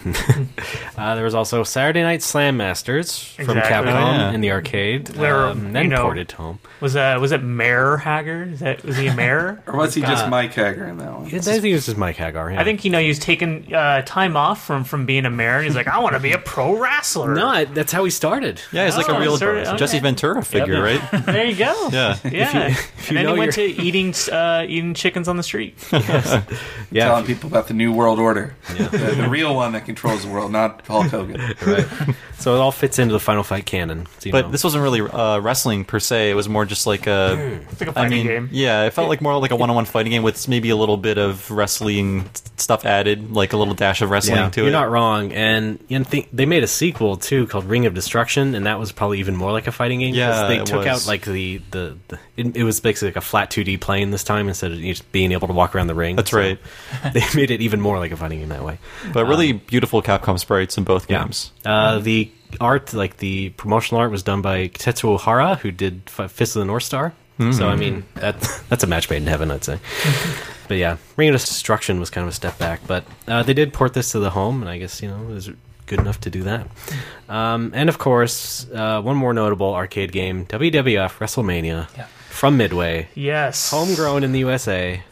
Uh, there was also Saturday Night Slam Masters from Exactly. Capcom Oh, yeah. in the arcade, Where, um, then you know, ported home. Was uh was it Mayor Haggard? Is that was he a mayor? or was he just Uh, Mike Hager in that one? I think it was just Mike Hagar. Yeah. I think you know he was taking uh, time off from, from being a mayor. And he's like, I want to be a pro wrestler. no, I, that's how he started. Yeah, he's like Oh, a real sorry, okay. Jesse Ventura figure, right? There you go. Yeah. Yeah. you and then know he went to you're- eating uh, eating chickens on the street. Yeah, Telling people about the new world order, the, the real one that controls the world, not Hulk Hogan. right. So it all fits into the Final Fight canon. So, you But know. this wasn't really uh, wrestling per se. It was more just like a. It's like a I fighting mean, game. yeah, it felt like more like a one-on-one fighting game with maybe a little bit of wrestling stuff added, like a little dash of wrestling yeah, to you're it. not wrong. And you know, think they made a sequel too called Ring of Destruction, and that was probably even more like a fighting game. 'cause Yeah, they it took was. out like the the, the it, it was basically like a flat two D plane this time instead of just being able to walk around the ring. That's So right. They made it even more like a fighting game that way. But really beautiful Capcom sprites in both Yeah. games. Uh, the art, like the promotional art, was done by Tetsuo Hara, who did F- Fist of the North Star. So I mean, that that's a match made in heaven, I'd say. But yeah, Ring of Destruction was kind of a step back, but uh, they did port this to the home, and I guess you know it was good enough to do that. Um, and of course, uh, one more notable arcade game: W W F WrestleMania from Midway, Yes. homegrown in the U S A.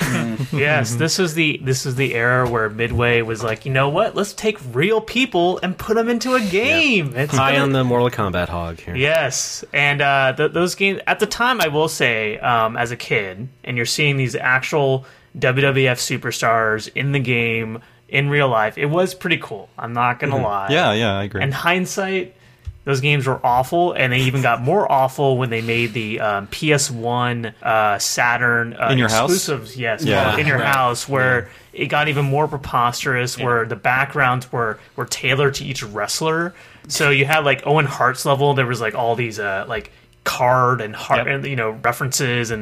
Yes, this is the this is the era where Midway was like, you know what? Let's take real people and put them into a game. It's High gonna- on the Mortal Kombat hog here. Yes, and uh, th- those games at the time, I will say, um, as a kid, and you're seeing these actual W W F superstars in the game in real life, it was pretty cool. I'm not gonna lie. Yeah, yeah, I agree. In hindsight, those games were awful, and they even got more awful when they made the um, P S one, uh, Saturn uh, In Your House? exclusives. Yes, Yeah. in your Right. house, where it got even more preposterous, where the backgrounds were were tailored to each wrestler. So you had like Owen Hart's level. There was like all these uh, like card and heart, Yep. and you know references and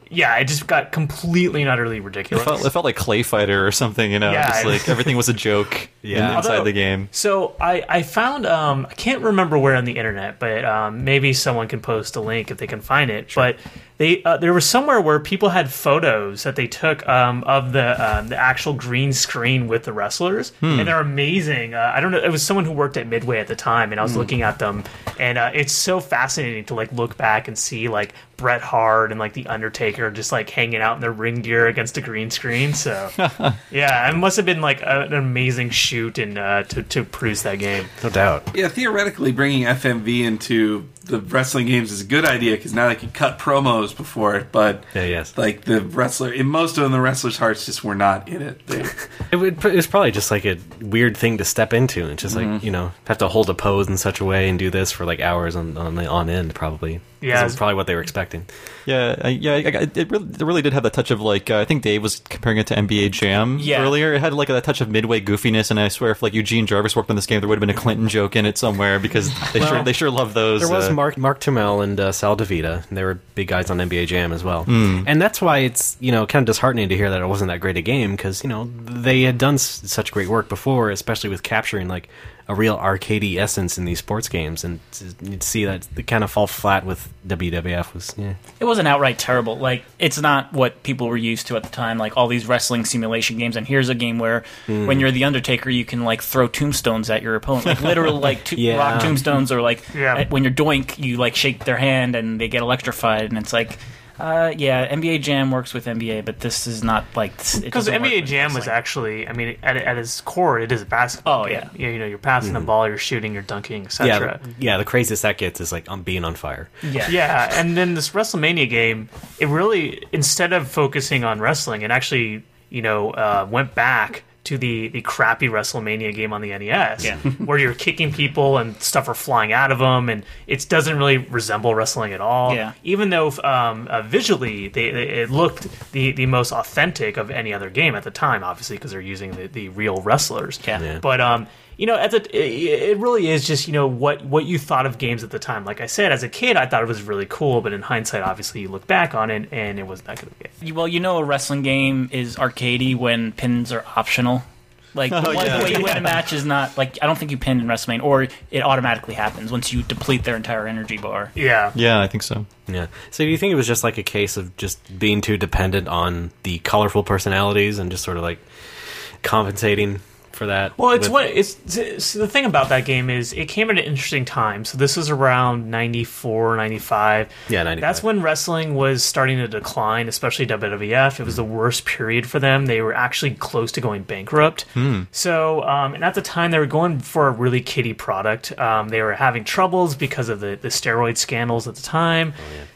yeah, it just got completely and utterly It ridiculous. felt, it felt like Clay Fighter or something, you know. Yeah. Just like everything was a joke. Yeah. in- inside Although- the game. So I, I found um, I can't remember where on the internet, but um, maybe someone can post a link if they can find it. But they uh, there was somewhere where people had photos that they took um, of the um, the actual green screen with the wrestlers, and they're amazing. Uh, I don't know, it was someone who worked at Midway at the time, and I was looking at them, and uh, it's so fascinating to like look back and see like Bret Hart and like the Undertaker just like hanging out in their ring gear against a green screen. So yeah, it must have been like a, an amazing shoot and uh, to to produce that game. No doubt. Yeah, theoretically, bringing F M V into the wrestling games is a good idea because now they can cut promos before it. But Yeah, yes. like the wrestler, in most of them, the wrestlers' hearts just were not in it. They, It, would, it was probably just like a weird thing to step into. It's just like, you know, have to hold a pose in such a way and do this for like hours on on, on end, probably. 'Cause Yeah, That's probably what they were expecting. Yeah, I, yeah, I, I, it, really, it really did have that touch of like uh, I think Dave was comparing it to N B A Jam Yeah. earlier. It had like a touch of Midway goofiness, and I swear if like Eugene Jarvis worked on this game, there would have been a Clinton joke in it somewhere because they sure they sure love those. There was uh, Mark Mark Turmel and uh, Sal DeVita. And they were big guys on N B A Jam as well. And that's why it's, you know, kind of disheartening to hear that it wasn't that great a game because, you know, they had done s- such great work before, especially with capturing like a real arcadey essence in these sports games. And to, you'd see that they kind of fall flat with W W F was, yeah. It wasn't outright terrible. Like, it's not what people were used to at the time, like all these wrestling simulation games. And here's a game where when you're the Undertaker, you can like throw tombstones at your opponent, like literal like to- Yeah. rock tombstones, or like Yeah. uh, when you're Doink, you like shake their hand and they get electrified, and it's like. Uh, yeah, N B A Jam works with N B A, but this is not like Because N B A Jam was actually, I mean, at, at its core, it is a basketball. Oh, game. yeah. You know, you're passing the ball, you're shooting, you're dunking, et Yeah, cetera. yeah, the craziest that gets is like I'm being on fire. yeah. Yeah, and then this WrestleMania game, it really, instead of focusing on wrestling, it actually, you know, uh, went back to the, the crappy WrestleMania game on the N E S, Yeah. where you're kicking people and stuff are flying out of them, and it doesn't really resemble wrestling at all. Yeah. Even though um, uh, visually they, they, it looked the, the most authentic of any other game at the time, obviously because they're using the, the real wrestlers. Yeah. Yeah. But um, you know, at the it, it really is just, you know, what what you thought of games at the time. Like I said, as a kid, I thought it was really cool, but in hindsight, obviously, you look back on it and it wasn't that good of a game. You- Well, you know, a wrestling game is arcadey when pins are optional. Like the, one, yeah. the way you win a match is not like I don't think you pin in WrestleMania, or it automatically happens once you deplete their entire energy bar. Yeah. yeah, I think so. Yeah. So do you think it was just like a case of just being too dependent on the colorful personalities and just sort of like compensating for that? Well, it's with- what it's, it's the thing about that game is it came at an interesting time. So this was around ninety-four, ninety-five. Yeah, ninety-five. That's when wrestling was starting to decline, especially W W F. It was the worst period for them. They were actually close to going bankrupt. So, um, and at the time, they were going for a really kiddie product. Um, they were having troubles because of the, the steroid scandals at the time.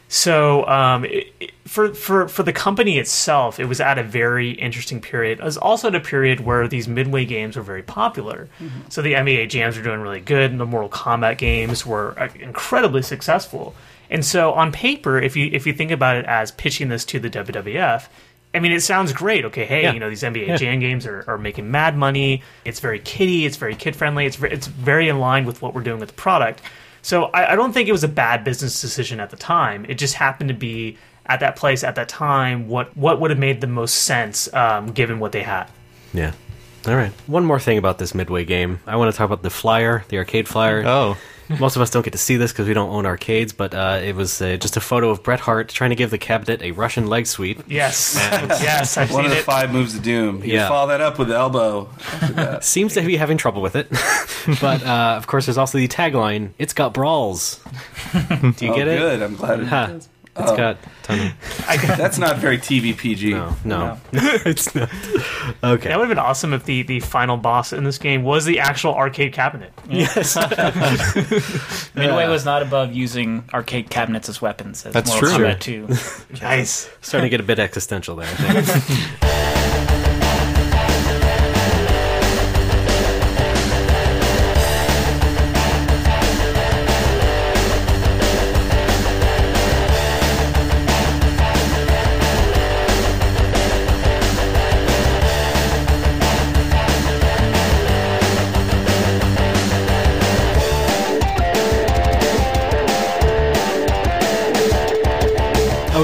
So, um, it, it- for, for for the company itself, it was at a very interesting period. It was also at a period where these Midway games were very popular. So the N B A Jams were doing really good, and the Mortal Kombat games were uh, incredibly successful. And so, on paper, if you if you think about it as pitching this to the W W F, I mean, it sounds great. Okay, hey, Yeah. you know, these N B A Yeah. Jam games are, are making mad money. It's very kiddie. It's very kid friendly. It's ve- it's very in line with what we're doing with the product. So I, I don't think it was a bad business decision at the time. It just happened to be at that place at that time what what would have made the most sense um, given what they had. Yeah. All right. One more thing about this Midway game. I want to talk about the flyer, the arcade flyer. Oh, Most of us don't get to see this because we don't own arcades, but uh, it was uh, just a photo of Bret Hart trying to give the cabinet a Russian leg sweep. Yes, yes, I've one seen of the it. five moves of doom. You Yeah. follow that up with the elbow. After that. Seems to be having trouble with it. But, uh, of course, there's also the tagline, "It's got brawls." Do you Oh, get it? good. I'm glad it Huh. does. It's Oh. got ton of... That's not very T V P G. No, no. It's not. Okay. That would have been awesome if the, the final boss in this game was the actual arcade cabinet. Yes. Midway was not above using arcade cabinets as weapons. As That's Mortal true. Kombat two. Nice. Starting to get a bit existential there, I think. Okay,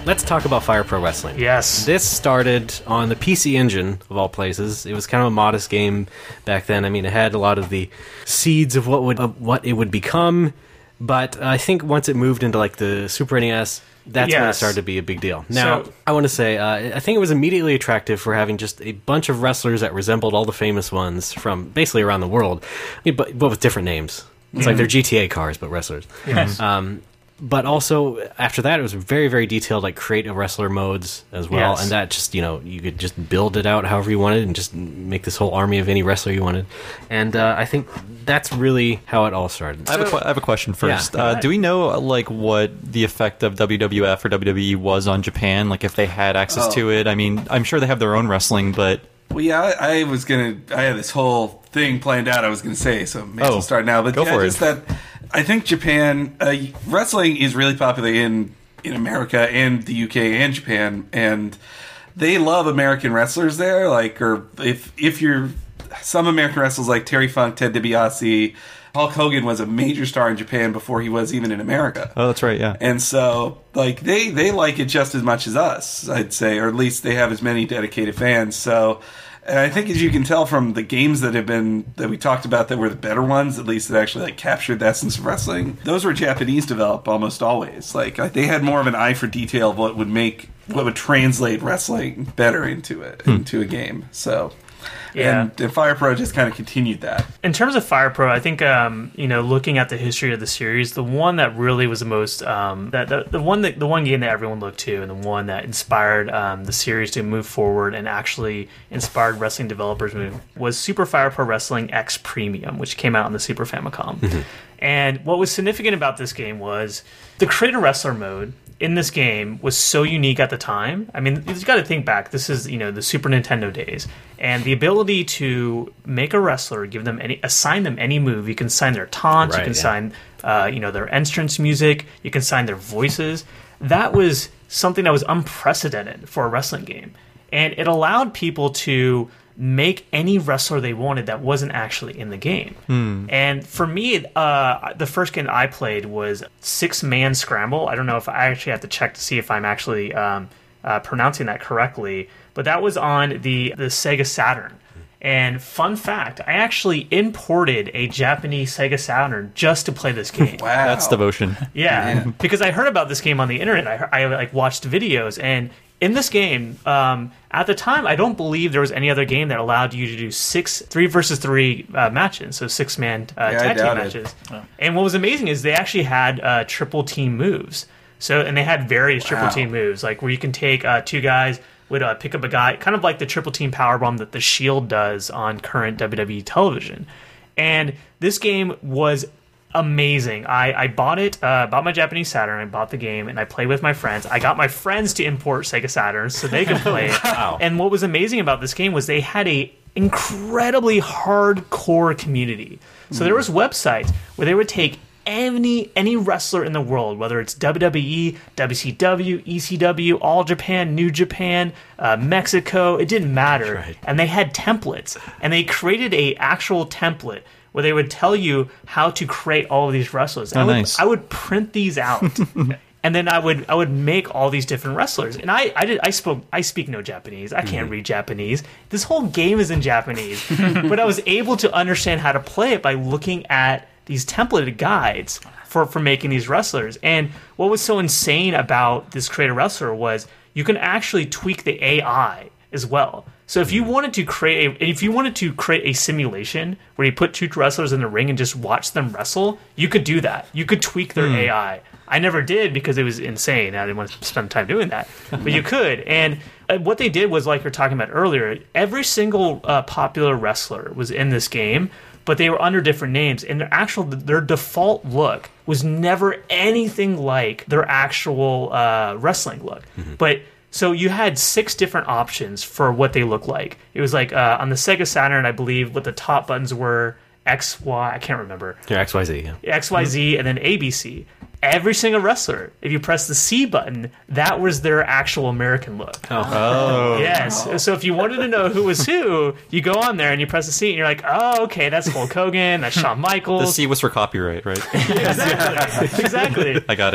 let's talk about Fire Pro Wrestling. Yes. This started on the P C Engine, of all places. It was kind of a modest game back then. I mean, it had a lot of the seeds of what would of what it would become, but I think once it moved into like the Super N E S, that's when it Yes. started to be a big deal. Now, So- I want to say, uh, I think it was immediately attractive for having just a bunch of wrestlers that resembled all the famous ones from basically around the world, I mean, but, but with different names. It's like they're G T A cars, but wrestlers. Yes. Um, but also after that, it was very, very detailed, like create a wrestler modes as well, Yes. and that just, you know, you could just build it out however you wanted and just make this whole army of any wrestler you wanted. And uh, I think that's really how it all started. I have, a, que- I have a question first. Yeah. Uh, do we know uh, like what the effect of W W F or W W E was on Japan? Like if they had access Oh. to it? I mean, I'm sure they have their own wrestling, but Well, yeah, I, I was gonna. I had this whole thing planned out. I was gonna say, so maybe Oh, we'll start now. But go yeah, for it. just that. I think Japan uh, wrestling is really popular in in America and the U K and Japan, and they love American wrestlers there. Like, or if if you're some American wrestlers like Terry Funk, Ted DiBiase, Hulk Hogan was a major star in Japan before he was even in America. oh, that's right, yeah. And so, like, they, they like it just as much as us, I'd say, or at least they have as many dedicated fans. So, and I think as you can tell from the games that have been, that we talked about that were the better ones, at least that actually, like, captured the essence of wrestling, those were Japanese developed almost always. Like, like they had more of an eye for detail of what would make, what would translate wrestling better into it, into a game. So... Yeah. And, and Fire Pro just kind of continued that. In terms of Fire Pro, I think um, you know, looking at the history of the series, the one that really was the most um, that the, the one that the one game that everyone looked to, and the one that inspired um, the series to move forward and actually inspired wrestling developers move was Super Fire Pro Wrestling X Premium, which came out on the Super Famicom. And what was significant about this game was the Create a Wrestler mode in this game was so unique at the time. I mean, you've got to think back. This is, you know, the Super Nintendo days. And the ability to make a wrestler, give them any, assign them any move. You can assign their taunts, Right, you can yeah. assign, uh, you know, their entrance music, you can assign their voices. That was something that was unprecedented for a wrestling game. And it allowed people to make any wrestler they wanted that wasn't actually in the game. And for me, uh, the first game I played was Six Man Scramble. I don't know if I actually have to check to see if I'm actually um, uh, pronouncing that correctly, but that was on the, the Sega Saturn. And fun fact, I actually imported a Japanese Sega Saturn just to play this game. Wow. That's devotion. Yeah, because I heard about this game on the internet. I, heard- I like watched videos, and in this game, um, at the time, I don't believe there was any other game that allowed you to do six, three versus three uh, matches, so six man uh, Yeah, I tag team doubt it. matches. And what was amazing is they actually had uh, triple team moves. So, and they had various triple team moves, like where you can take uh, two guys. Would uh, pick up a guy, kind of like the triple team powerbomb that the Shield does on current W W E television. And this game was amazing. I, I bought it, uh, bought my Japanese Saturn, I bought the game, and I played with my friends. I got my friends to import Sega Saturns so they could play it. Wow. And what was amazing about this game was they had a incredibly hardcore community. So there was websites where they would take any any wrestler in the world, whether it's W W E, W C W, E C W, All Japan, New Japan, uh, Mexico, it didn't matter. Right. And they had templates, and they created a actual template where they would tell you how to create all of these wrestlers. And Oh, I would, nice. I would print these out. And then I would I would make all these different wrestlers, and I I did I spoke I speak no Japanese. I can't read Japanese. This whole game is in Japanese, but I was able to understand how to play it by looking at these templated guides for for making these wrestlers. And what was so insane about this Create a Wrestler was you can actually tweak the A I as well. So if you wanted to create a, if you wanted to create a simulation where you put two wrestlers in the ring and just watch them wrestle, you could do that. You could tweak their A I. I never did because it was insane. I didn't want to spend time doing that, but you could. And uh, what they did was, like we were talking about earlier, every single uh, popular wrestler was in this game, but they were under different names, and their actual their default look was never anything like their actual uh, wrestling look. But so you had six different options for what they look like. It was like uh, on the Sega Saturn, I believe, what the top buttons were X, Y, I can't remember. Yeah, X Y Z, yeah. X, Y, Z, and then A, B, C. Every single wrestler, if you press the C button, that was their actual American look. Oh. Yes. So if you wanted to know who was who, you go on there and you press the C, and you're like, oh, okay, that's Hulk Hogan, that's Shawn The Michaels. C was for copyright, right? Exactly. Exactly. I got it.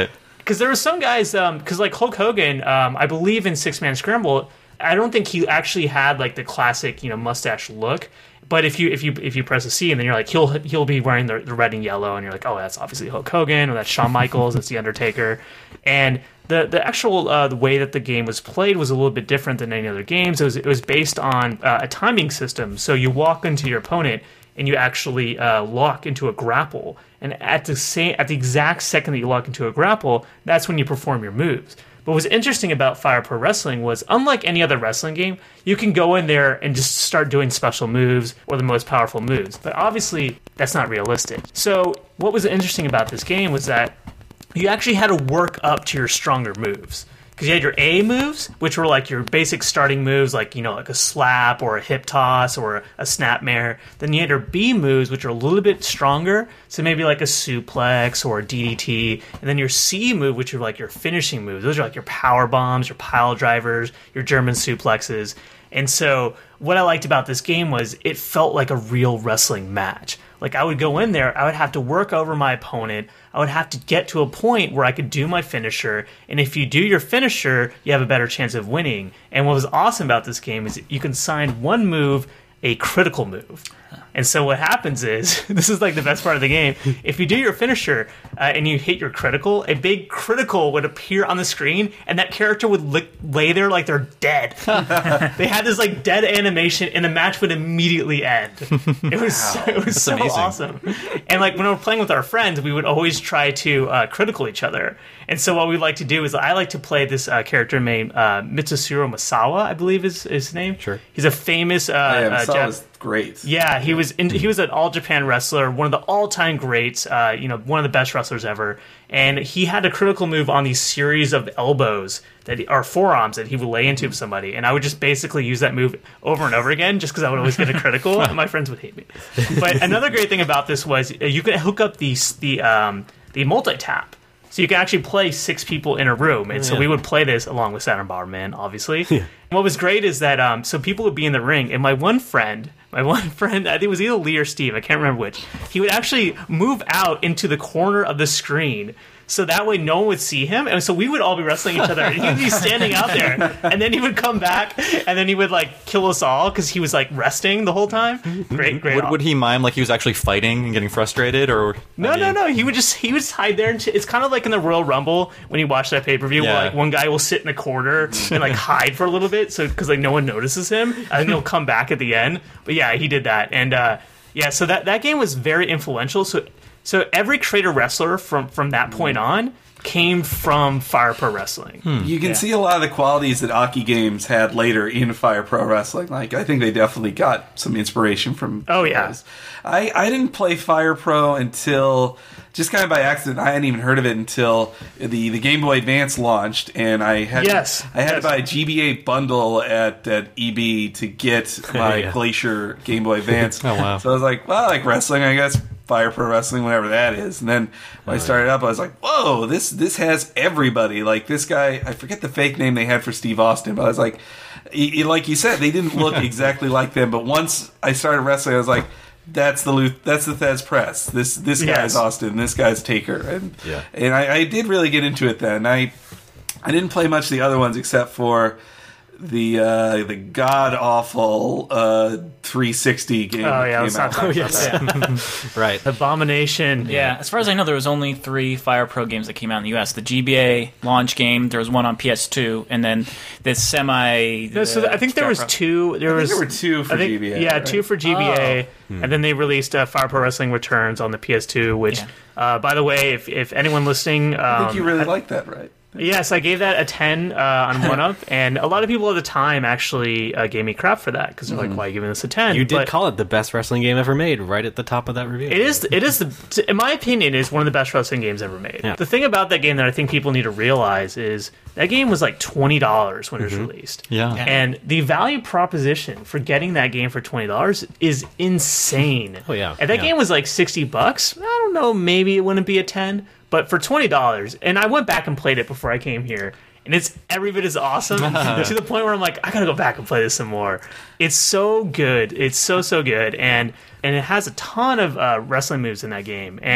because there were some guys, because like Hulk Hogan, um, I believe in Six Man Scramble, I don't think he actually had like the classic, you know, mustache look. But if you if you if you press a C and then you're like he'll he'll be wearing the, the red and yellow and you're like, oh, that's obviously Hulk Hogan, or that's Shawn Michaels, that's the Undertaker, and the the actual uh, the way that the game was played was a little bit different than any other games. It was it was based on uh, a timing system. So you walk into your opponent and you actually uh, lock into a grapple, and at the same at the exact second that you lock into a grapple, that's when you perform your moves. What was interesting about Fire Pro Wrestling was, unlike any other wrestling game, you can go in there and just start doing special moves or the most powerful moves. But obviously, that's not realistic. So what was interesting about this game was that you actually had to work up to your stronger moves. Because you had your A moves, which were like your basic starting moves, like, you know, like a slap or a hip toss or a snapmare. Then you had your B moves, which are a little bit stronger, so maybe like a suplex or a D D T. And then your C move, which are like your finishing moves. Those are like your power bombs, your pile drivers, your German suplexes. And so what I liked about this game was it felt like a real wrestling match. Like, I would go in there, I would have to work over my opponent, I would have to get to a point where I could do my finisher, and if you do your finisher, you have a better chance of winning. And what was awesome about this game is you can assign one move a critical move. And so what happens is, this is like the best part of the game, if you do your finisher uh, and you hit your critical, a big critical would appear on the screen, and that character would li- lay there like they're dead. They had this like dead animation, and the match would immediately end. It was so, it was That's so amazing. awesome. And like when we were playing with our friends, we would always try to uh, critical each other. And so what we like to do is I like to play this uh, character named uh, Mitsusuro Masawa, I believe is his name. Sure. He's a famous uh, yeah, uh, Masawa Jap- was great. yeah, he was in, he was an All Japan wrestler, one of the all time greats, uh, you know, one of the best wrestlers ever. And he had a critical move on these series of elbows that he, or forearms that he would lay into somebody, and I would just basically use that move over and over again, just because I would always get a critical, and my friends would hate me. But another great thing about this was uh, you could hook up the the um, the multi tap. So you can actually play six people in a room. And so yeah. we would play this along with Saturn Bomberman, obviously. Yeah. And what was great is that, um, so people would be in the ring, and my one friend, my one friend, I think it was either Lee or Steve, I can't remember which, he would actually move out into the corner of the screen, so that way no one would see him. And so we would all be wrestling each other, and he would be standing out there, and then he would come back, and then he would, like, kill us all, because he was, like, resting the whole time. Great, great. Would, would he mime like he was actually fighting and getting frustrated, or No, I mean, no, no. He would just he would just hide there. And t- it's kind of like in the Royal Rumble when you watch that pay per view, Yeah. where like one guy will sit in the corner and like hide for a little bit, so because like no one notices him, and then he'll come back at the end. But yeah, he did that, and uh, yeah, so that that game was very influential. So so every creator wrestler from from that point on came from Fire Pro Wrestling. You can Yeah. see a lot of the qualities that Aki Games had later in Fire Pro Wrestling. Like, I think they definitely got some inspiration from. Oh, yeah. those. I I didn't play Fire Pro until just kind of by accident. I hadn't even heard of it until the, the Game Boy Advance launched, and I had Yes, I had yes. to buy a G B A bundle at, at E B to get my Yeah. Glacier Game Boy Advance. Oh, wow. So I was like, well, I like wrestling, I guess. Fire Pro Wrestling, whatever that is. And then when I started up, I was like, whoa, this this has everybody. Like, this guy, I forget the fake name they had for Steve Austin, but I was like, he, he- like you said, they didn't look exactly like them. But once I started wrestling, I was like, that's the Luth, that's the Thez Press. This this Yes. guy's Austin. This guy's Taker. And Yeah. and I, I did really get into it then. I I didn't play much of the other ones except for the uh, the god awful uh, three sixty game. Oh that yeah, came let's not out. talk about that. Right. Abomination. Yeah, as far as I know, there was only three Fire Pro games that came out in the U S. The G B A launch game, there was one on P S two, and then this semi. No, so uh, I think there was Pro- two. There I think was there were two for I think- G B A. Yeah, right? two for G B A, and then they released uh, Fire Pro Wrestling Returns on the P S two. Which, Yeah. uh, by the way, if if anyone listening, um, I think you really like that, right? yes, I gave that a ten uh, on one up, and a lot of people at the time actually uh, gave me crap for that because they're like, "Why are you giving this a ten?" You did But call it the best wrestling game ever made, right at the top of that review. It is. It is the. In my opinion, it is one of the best wrestling games ever made. Yeah. The thing about that game that I think people need to realize is that game was like twenty dollars when it was released. Yeah. Yeah. And the value proposition for getting that game for twenty dollars is insane. Oh, yeah. And that Yeah. game was like sixty bucks. I don't know, maybe it wouldn't be a ten, but for twenty dollars, and I went back and played it before I came here, and it's every bit as awesome to the point where I'm like, I gotta go back and play this some more. It's so good. It's so so good, and and it has a ton of uh, wrestling moves in that game. And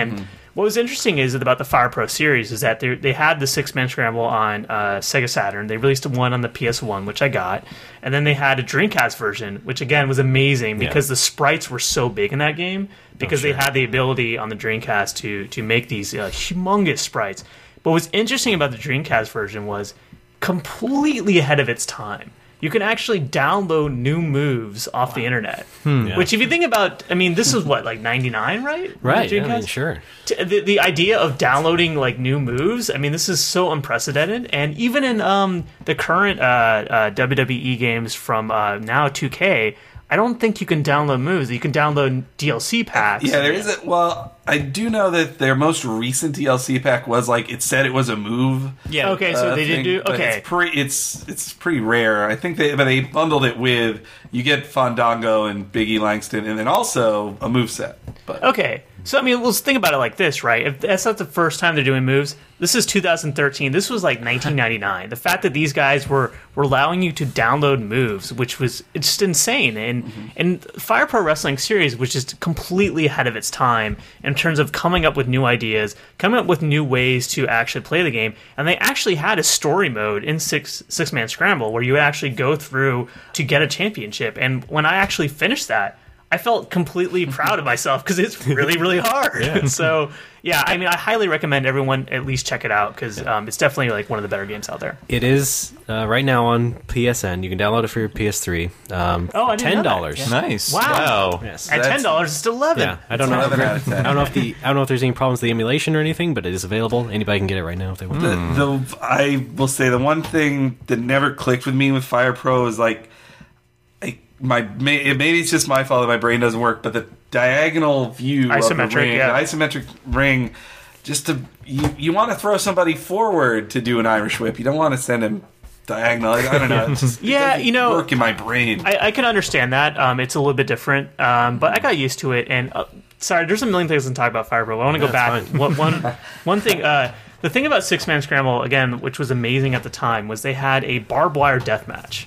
what was interesting is about the Fire Pro series is that they they had the six man scramble on uh, Sega Saturn. They released one on the P S one, which I got, and then they had a Dreamcast version, which again was amazing because yeah. the sprites were so big in that game because oh, sure. they had the ability on the Dreamcast to to make these uh, humongous sprites. But what's interesting about the Dreamcast version was completely ahead of its time. You can actually download new moves off wow. the internet. Hmm, yeah. Which, if you think about, I mean, this is what, like ninety-nine, right? Right, yeah, I mean, sure. The, the idea of downloading like new moves, I mean, this is so unprecedented. And even in um, the current uh, uh, W W E games from uh, now two K, I don't think you can download moves. You can download D L C packs. Yeah, there is a, well, I do know that their most recent D L C pack was like, it said it was a move. Yeah. Okay, so uh, they did do, okay. It's pretty, it's, it's pretty rare. I think they, but they bundled it with, you get Fandango and Biggie Langston, and then also a moveset. But okay. So, I mean, let's think about it like this, right? If that's not the first time they're doing moves, this is two thousand thirteen. This was like nineteen ninety-nine. The fact that these guys were, were allowing you to download moves, which was it's just insane. And mm-hmm. and Fire Pro Wrestling Series was just completely ahead of its time in terms of coming up with new ideas, coming up with new ways to actually play the game. And they actually had a story mode in Six Six Man Scramble where you would actually go through to get a championship. And when I actually finished that, I felt completely proud of myself because it's really, really hard. Yeah. So, yeah, I mean, I highly recommend everyone at least check it out because um, it's definitely like one of the better games out there. It is uh, right now on P S N. You can download it for your P S three. Um, oh, I didn't ten dollars. know that. Yeah. Nice. Wow. wow. Yes. At ten dollars, it's still eleven. Yeah, I don't know. If, I don't know if the I don't know if there's any problems with the emulation or anything, but it is available. Anybody can get it right now if they want. The, the I will say the one thing that never clicked with me with Fire Pro is like. My maybe it's just my fault that my brain doesn't work, but the diagonal view isometric, of the ring, yeah. the isometric ring, just to you, you want to throw somebody forward to do an Irish whip. You don't want to send him diagonal. I don't know. It just, yeah, it you know, work in my brain. I, I can understand that. Um, it's a little bit different, um, but I got used to it. And uh, sorry, there's a million things to talk about Fire Pro. I want to go yeah, back. one, one, one thing. Uh, the thing about Six Man Scramble again, which was amazing at the time, was they had a barbed wire death match.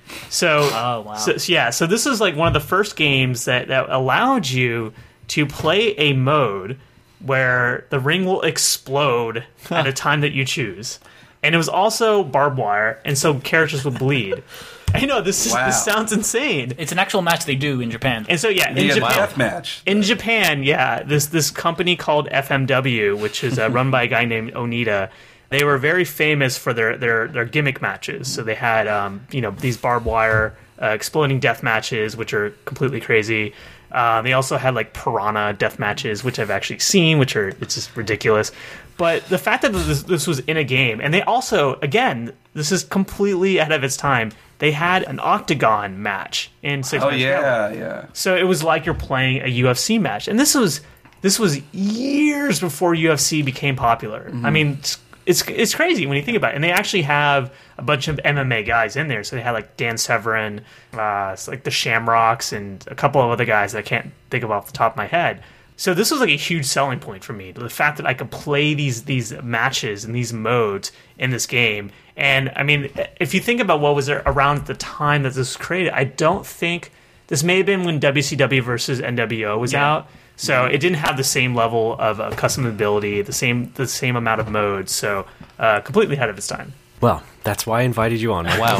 So, oh, wow. so, yeah, so this is like one of the first games that, that allowed you to play a mode where the ring will explode at a time that you choose. And it was also barbed wire, and so characters would bleed. I know, this is, wow. this sounds insane. It's an actual match they do in Japan. And so, yeah, in yeah, Japan, death match. In Japan, yeah, this, this company called F M W, which is uh, run by a guy named Onita, they were very famous for their, their, their gimmick matches. So they had um, you know these barbed wire uh, exploding death matches, which are completely crazy. Uh, they also had like piranha death matches, which I've actually seen, which are it's just ridiculous. But the fact that this, this was in a game, and they also, again, this is completely ahead of its time. They had an octagon match in Six Oh Man yeah, Scramble. yeah. So it was like you're playing a U F C match, and this was this was years before U F C became popular. Mm-hmm. I mean. It's, It's it's crazy when you think about it. And they actually have a bunch of M M A guys in there. So they had like Dan Severn, uh, like the Shamrocks, and a couple of other guys that I can't think of off the top of my head. So this was like a huge selling point for me. The fact that I could play these these matches and these modes in this game. And I mean, if you think about what was around at the time that this was created, I don't think this may have been when W C W versus N W O was yeah. out. So it didn't have the same level of uh, customability, the same the same amount of modes. So uh, completely ahead of its time. Well, that's why I invited you on. Wow,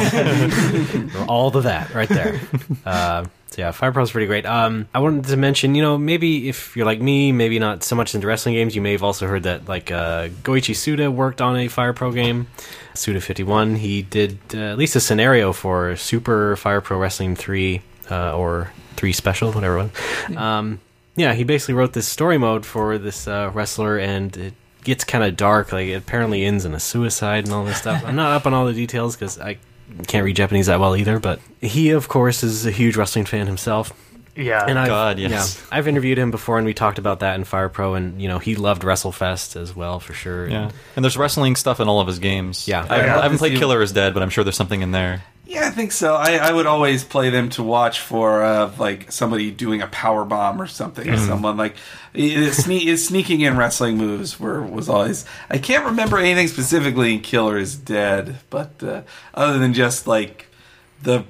all of that right there. Uh, so yeah, Fire Pro is pretty great. Um, I wanted to mention, you know, maybe if you're like me, maybe not so much into wrestling games, you may have also heard that like uh, Goichi Suda worked on a Fire Pro game. Suda fifty-one. He did uh, at least a scenario for Super Fire Pro Wrestling three uh, or three Special, whatever it was. Um, Yeah, he basically wrote this story mode for this uh, wrestler, and it gets kind of dark. Like, it apparently ends in a suicide and all this stuff. I'm not up on all the details because I can't read Japanese that well either, but he, of course, is a huge wrestling fan himself. Yeah, and I've, God, yes. Yeah, I've interviewed him before, and we talked about that in Fire Pro, and, you know, he loved WrestleFest as well, for sure. Yeah, and there's wrestling stuff in all of his games. Yeah. I, Yeah, I haven't played see- Killer is Dead, but I'm sure there's something in there. Yeah, I think so. I, I would always play them to watch for uh, like somebody doing a power bomb or something. Mm-hmm. Someone like it, sne- it, sneaking in wrestling moves were was always. I can't remember anything specifically in Killer is Dead, but uh, other than just like the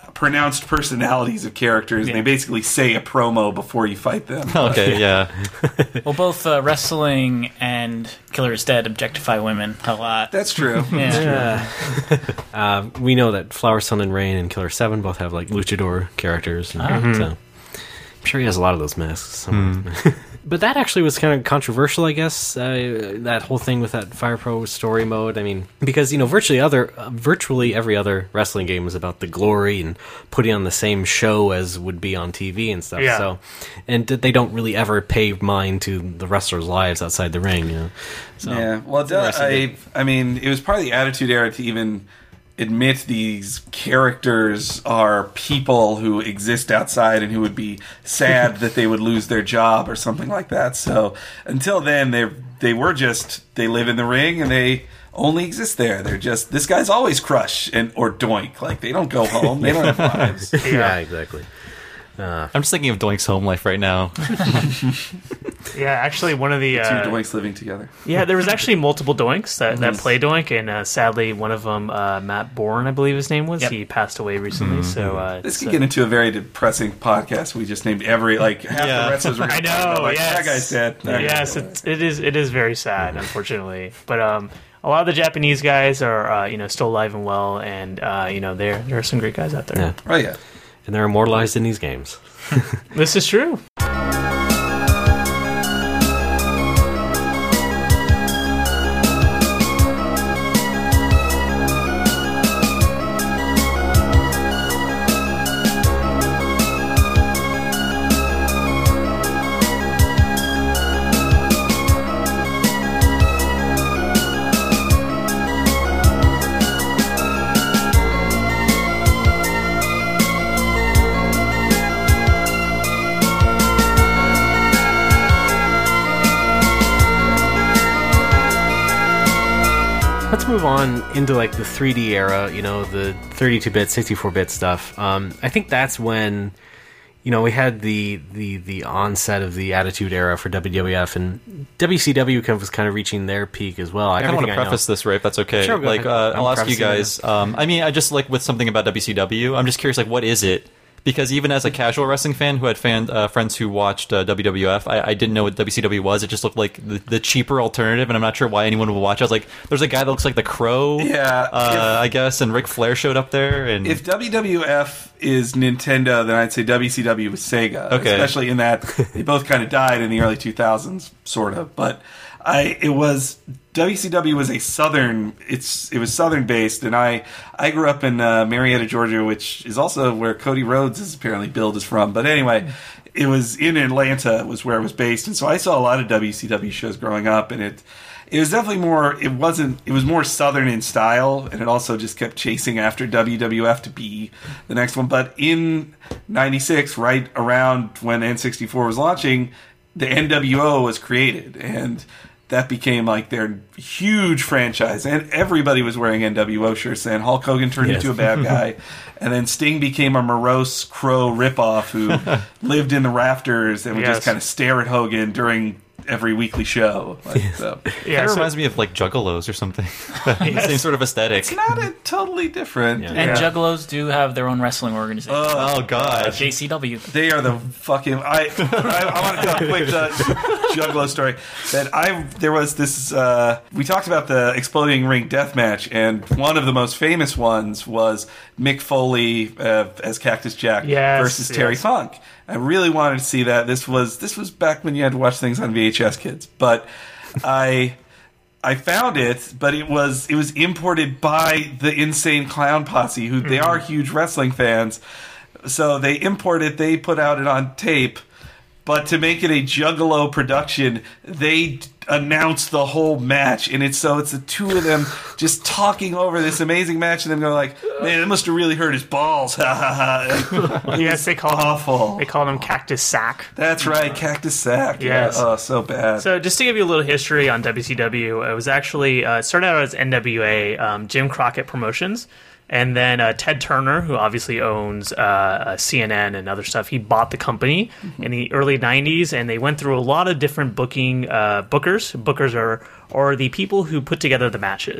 pronounced personalities of characters. Yeah. They basically say a promo before you fight them. Okay, yeah. Well, both uh, wrestling and Killer is Dead objectify women a lot. That's true. Yeah. Uh, we know that Flower, Sun, and Rain and Killer seven both have like luchador characters. And, so I'm sure he has a lot of those masks somewhere. But that actually was kind of controversial, I guess. Uh, that whole thing with that Fire Pro story mode. I mean, because you know, virtually other, uh, virtually every other wrestling game is about the glory and putting on the same show as would be on T V and stuff. Yeah. So, and they don't really ever pay mind to the wrestlers' lives outside the ring. You know. So, Yeah, well, it's interesting. I, I mean, it was part of the Attitude Era to even admit these characters are people who exist outside and who would be sad that they would lose their job or something like that. So until then, they they were just, they live in the ring and they only exist there. They're just, this guy's always Crush and or Doink. Like, they don't go home. They don't have lives. yeah, exactly. I'm just thinking of Doink's home life right now. Yeah, actually, one of the Two uh, Doinks living together. yeah, there was actually multiple Doinks that, that play Doink, and uh, sadly, one of them, uh, Matt Bourne, I believe his name was, Yep. he passed away recently. So uh, This it's, could uh, get into a very depressing podcast. We just named every, like, half Yeah. the wrestlers we're I going to talk know. about. Like, yes. that guy's dead. That Yes, guy's dead. it's, it is. It is very sad, unfortunately. But um, a lot of the Japanese guys are, uh, you know, still alive and well, and uh, you know, there there are some great guys out there. Yeah. Oh, yeah. And they're immortalized in these games. This is true. Let's move on into like the three D era, you know, the thirty-two bit, sixty-four bit stuff. Um, I think that's when, you know, we had the, the, the onset of the Attitude Era for W W F, and W C W kind of was kind of reaching their peak as well. I kind of want to Everything preface this, Ray, if that's okay. Sure, go like, ahead. uh, I'm I'll ask you prefacing guys. Um, I mean, I just like with something about W C W. I'm just curious, like, what is it? Because even as a casual wrestling fan who had fan, uh, friends who watched uh, W W F, I, I didn't know what W C W was. It just looked like the, the cheaper alternative, and I'm not sure why anyone would watch. I was like, there's a guy that looks like the Crow, Yeah, uh, I guess, and Ric Flair showed up there. And If W W F is Nintendo, then I'd say W C W was Sega. Okay. Especially in that they both kind of died in the early two thousands, sort of. But I, it was W C W was a southern. It's it was southern based, and I I grew up in uh, Marietta, Georgia, which is also where Cody Rhodes is apparently billed is from. But anyway, it was in Atlanta was where it was based, and so I saw a lot of W C W shows growing up, and it. It was definitely more. It wasn't. It was more southern in style, and it also just kept chasing after W W F to be the next one. But in ninety-six, right around when N sixty-four was launching, the N W O was created, and that became like their huge franchise. And everybody was wearing N W O shirts. And Hulk Hogan turned Yes. into a bad guy, and then Sting became a morose Crow ripoff who lived in the rafters and would Yes. just kind of stare at Hogan during every weekly show. Like, so. Yeah, kind of so- reminds me of like Juggalos or something. Same sort of aesthetic. It's not a totally different. Yeah. And Yeah. Juggalos do have their own wrestling organization. Oh god. J C W. They are the fucking. I I, I want to tell a quick uh, Juggalo story. That I there was this. Uh, we talked about the exploding ring death match, and one of the most famous ones was Mick Foley uh, as Cactus Jack Yes, versus Terry yes. Funk. I really wanted to see that. This was this was back when you had to watch things on V H S, kids. But I. I found it, but it was it was imported by the Insane Clown Posse, who they are huge wrestling fans. So they import it, they put out it on tape, but to make it a Juggalo production, they d- announced the whole match, and it's so it's the two of them just talking over this amazing match, and then going like, "Man, it must have really hurt his balls." Ha ha ha! Yes, they call Awful. They called him Cactus Sack. That's right, Cactus Sack. Yes. Yeah. Oh, so bad. So just to give you a little history on W C W, it was actually uh, it started out as N W A, um, Jim Crockett Promotions, and then uh, Ted Turner, who obviously owns uh, uh, C N N and other stuff, he bought the company in the early nineties, and they went through a lot of different booking uh, bookers. Bookers are or the people who put together the matches.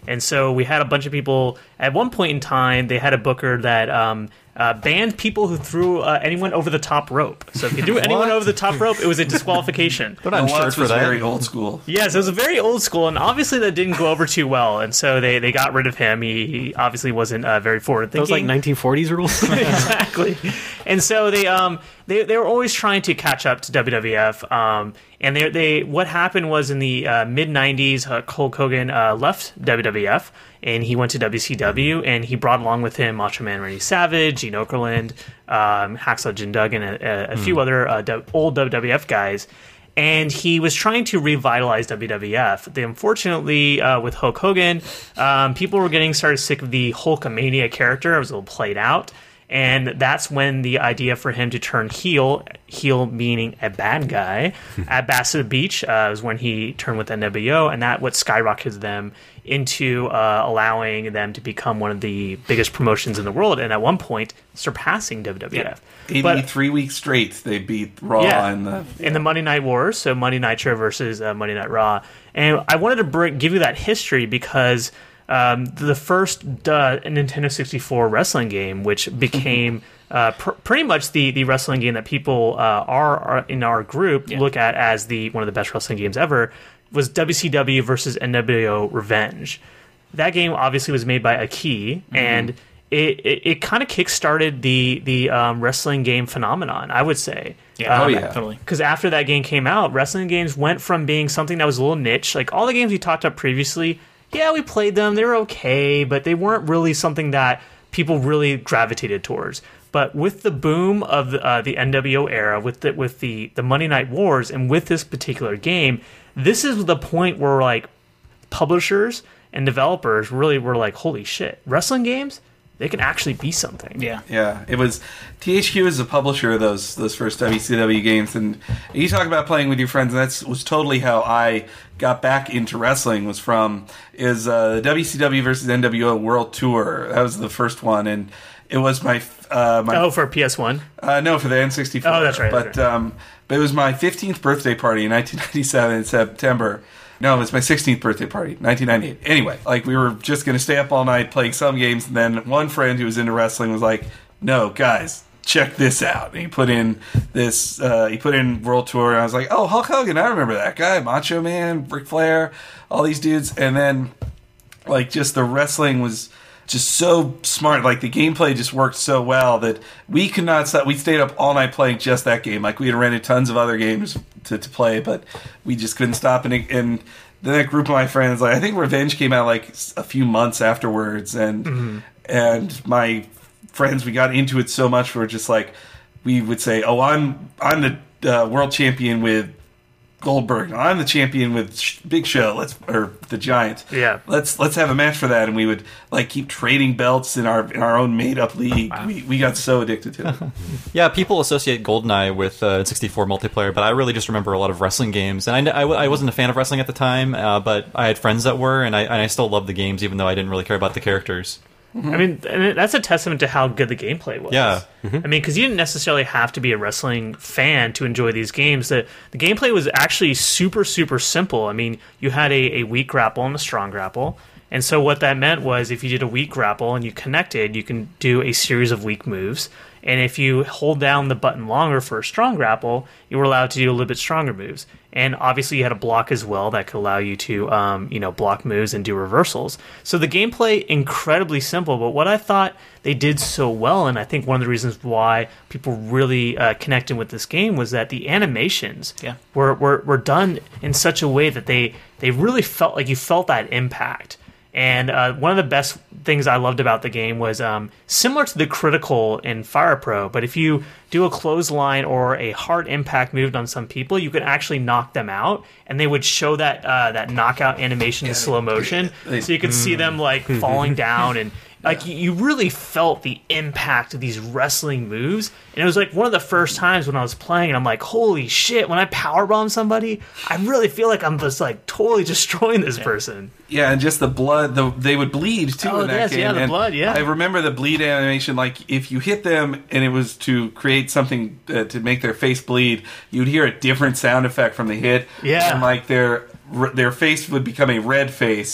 And so we had a bunch of people. At one point in time, they had a booker that um, uh, banned people who threw uh, anyone over the top rope. So if you threw anyone over the top rope, it was a disqualification. But I'm The sure Watts for was that. very old school. Yes, it was a very old school, and obviously that didn't go over too well. And so they, they got rid of him. He, he obviously wasn't uh, very forward thinking. Those like nineteen forties rules. Exactly. And so they um they they were always trying to catch up to W W F. Um, and they they what happened was in the uh, mid nineties, uh, Hulk Hogan uh, left W W F and he went to W C W, and he brought along with him Macho Man Randy Savage, Gene Okerlund, um, Hacksaw Jim Duggan, and a, a few other uh, d- old W W F guys. And he was trying to revitalize W W F. They, unfortunately, uh, with Hulk Hogan, um, people were getting started sick of the Hulkamania character. It was a little played out. And that's when the idea for him to turn heel, heel meaning a bad guy, at Bassett Beach uh, was when he turned with N W O, and that what skyrocketed them into uh, allowing them to become one of the biggest promotions in the world, and at one point surpassing W W F. eighty-three But, weeks straight, they beat Raw yeah, in the in the Monday Night Wars, so Monday Nitro versus uh, Monday Night Raw. And I wanted to bring, give you that history because um, the first uh, Nintendo sixty-four wrestling game, which became uh, pr- pretty much the, the wrestling game that people uh, are, are in our group Yeah. look at as the one of the best wrestling games ever, was W C W versus N W O Revenge. That game obviously was made by Aki, mm-hmm. and it, it, it kind of kickstarted the the um, wrestling game phenomenon, I would say. Yeah, Oh, Um, yeah. totally. Because after that game came out, wrestling games went from being something that was a little niche. Like all the games we talked about previously, yeah, we played them. They were okay, but they weren't really something that people really gravitated towards. But with the boom of the, uh, the N W O era, with the, with the, the Monday Night Wars, and with this particular game, this is the point where like publishers and developers really were like, holy shit, wrestling games, they can actually be something. Yeah. Yeah, it was T H Q is the publisher of those those first W C W games, and you talk about playing with your friends, and that was totally how I got back into wrestling. Was from is uh, the W C W versus N W O World Tour. That was the first one, and it was my uh, my Oh, for P S one? uh, no for the N sixty-four. Oh, that's right, But that's right. um, but it was my fifteenth birthday party in nineteen ninety-seven in September. No, it was my sixteenth birthday party, nineteen ninety-eight. Anyway, like we were just going to stay up all night playing some games, and then one friend who was into wrestling was like, "No, guys, check this out." And he put in this, uh, he put in World Tour, and I was like, "Oh, Hulk Hogan, I remember that guy, Macho Man, Ric Flair, all these dudes." And then, like, just the wrestling was just so smart. Like the gameplay just worked so well that we could not stop. We stayed up all night playing just that game. Like we had rented tons of other games to, to play, but we just couldn't stop. And, and then that group of my friends, like I think Revenge came out like a few months afterwards, and Mm-hmm. and my friends, we got into it so much. We were just like, we would say, "Oh, I'm I'm the uh, world champion with Goldberg. I'm the champion with Sh- Big Show. Let's or the Giant. Yeah. let's let's have a match for that." And we would like keep trading belts in our in our own made up league. We we got so addicted to it. Yeah, people associate GoldenEye with uh, sixty-four multiplayer, but I really just remember a lot of wrestling games. And I, I, I wasn't a fan of wrestling at the time, uh, but I had friends that were, and I, and I still loved the games, even though I didn't really care about the characters. I mean, and that's a testament to how good the gameplay was. Yeah. I mean, because you didn't necessarily have to be a wrestling fan to enjoy these games. The the gameplay was actually super, super simple. I mean, you had a, a weak grapple and a strong grapple. And so what that meant was if you did a weak grapple and you connected, you can do a series of weak moves. And if you hold down the button longer for a strong grapple, you were allowed to do a little bit stronger moves. And obviously you had a block as well that could allow you to, um, you know, block moves and do reversals. So the gameplay, incredibly simple. But what I thought they did so well, and I think one of the reasons why people really uh, connected with this game was that the animations Yeah. were, were, were done in such a way that they, they really felt like you felt that impact. And uh, one of the best things I loved about the game was um, similar to the critical in Fire Pro, but if you do a clothesline or a hard impact move on some people, you could actually knock them out, and they would show that uh, that knockout animation in slow motion, so you could see them like falling down, and like you- you really felt the impact of these wrestling moves. And it was like one of the first times when I was playing, and I'm like, holy shit! When I powerbomb somebody, I really feel like I'm just like totally destroying this person. Yeah, and just the blood, the, they would bleed too Oh, in that yes, game. yeah, the And blood, yeah. I remember the bleed animation. Like if you hit them and it was to create something uh, to make their face bleed, you'd hear a different sound effect from the hit. Yeah. and like their their face would become a red face.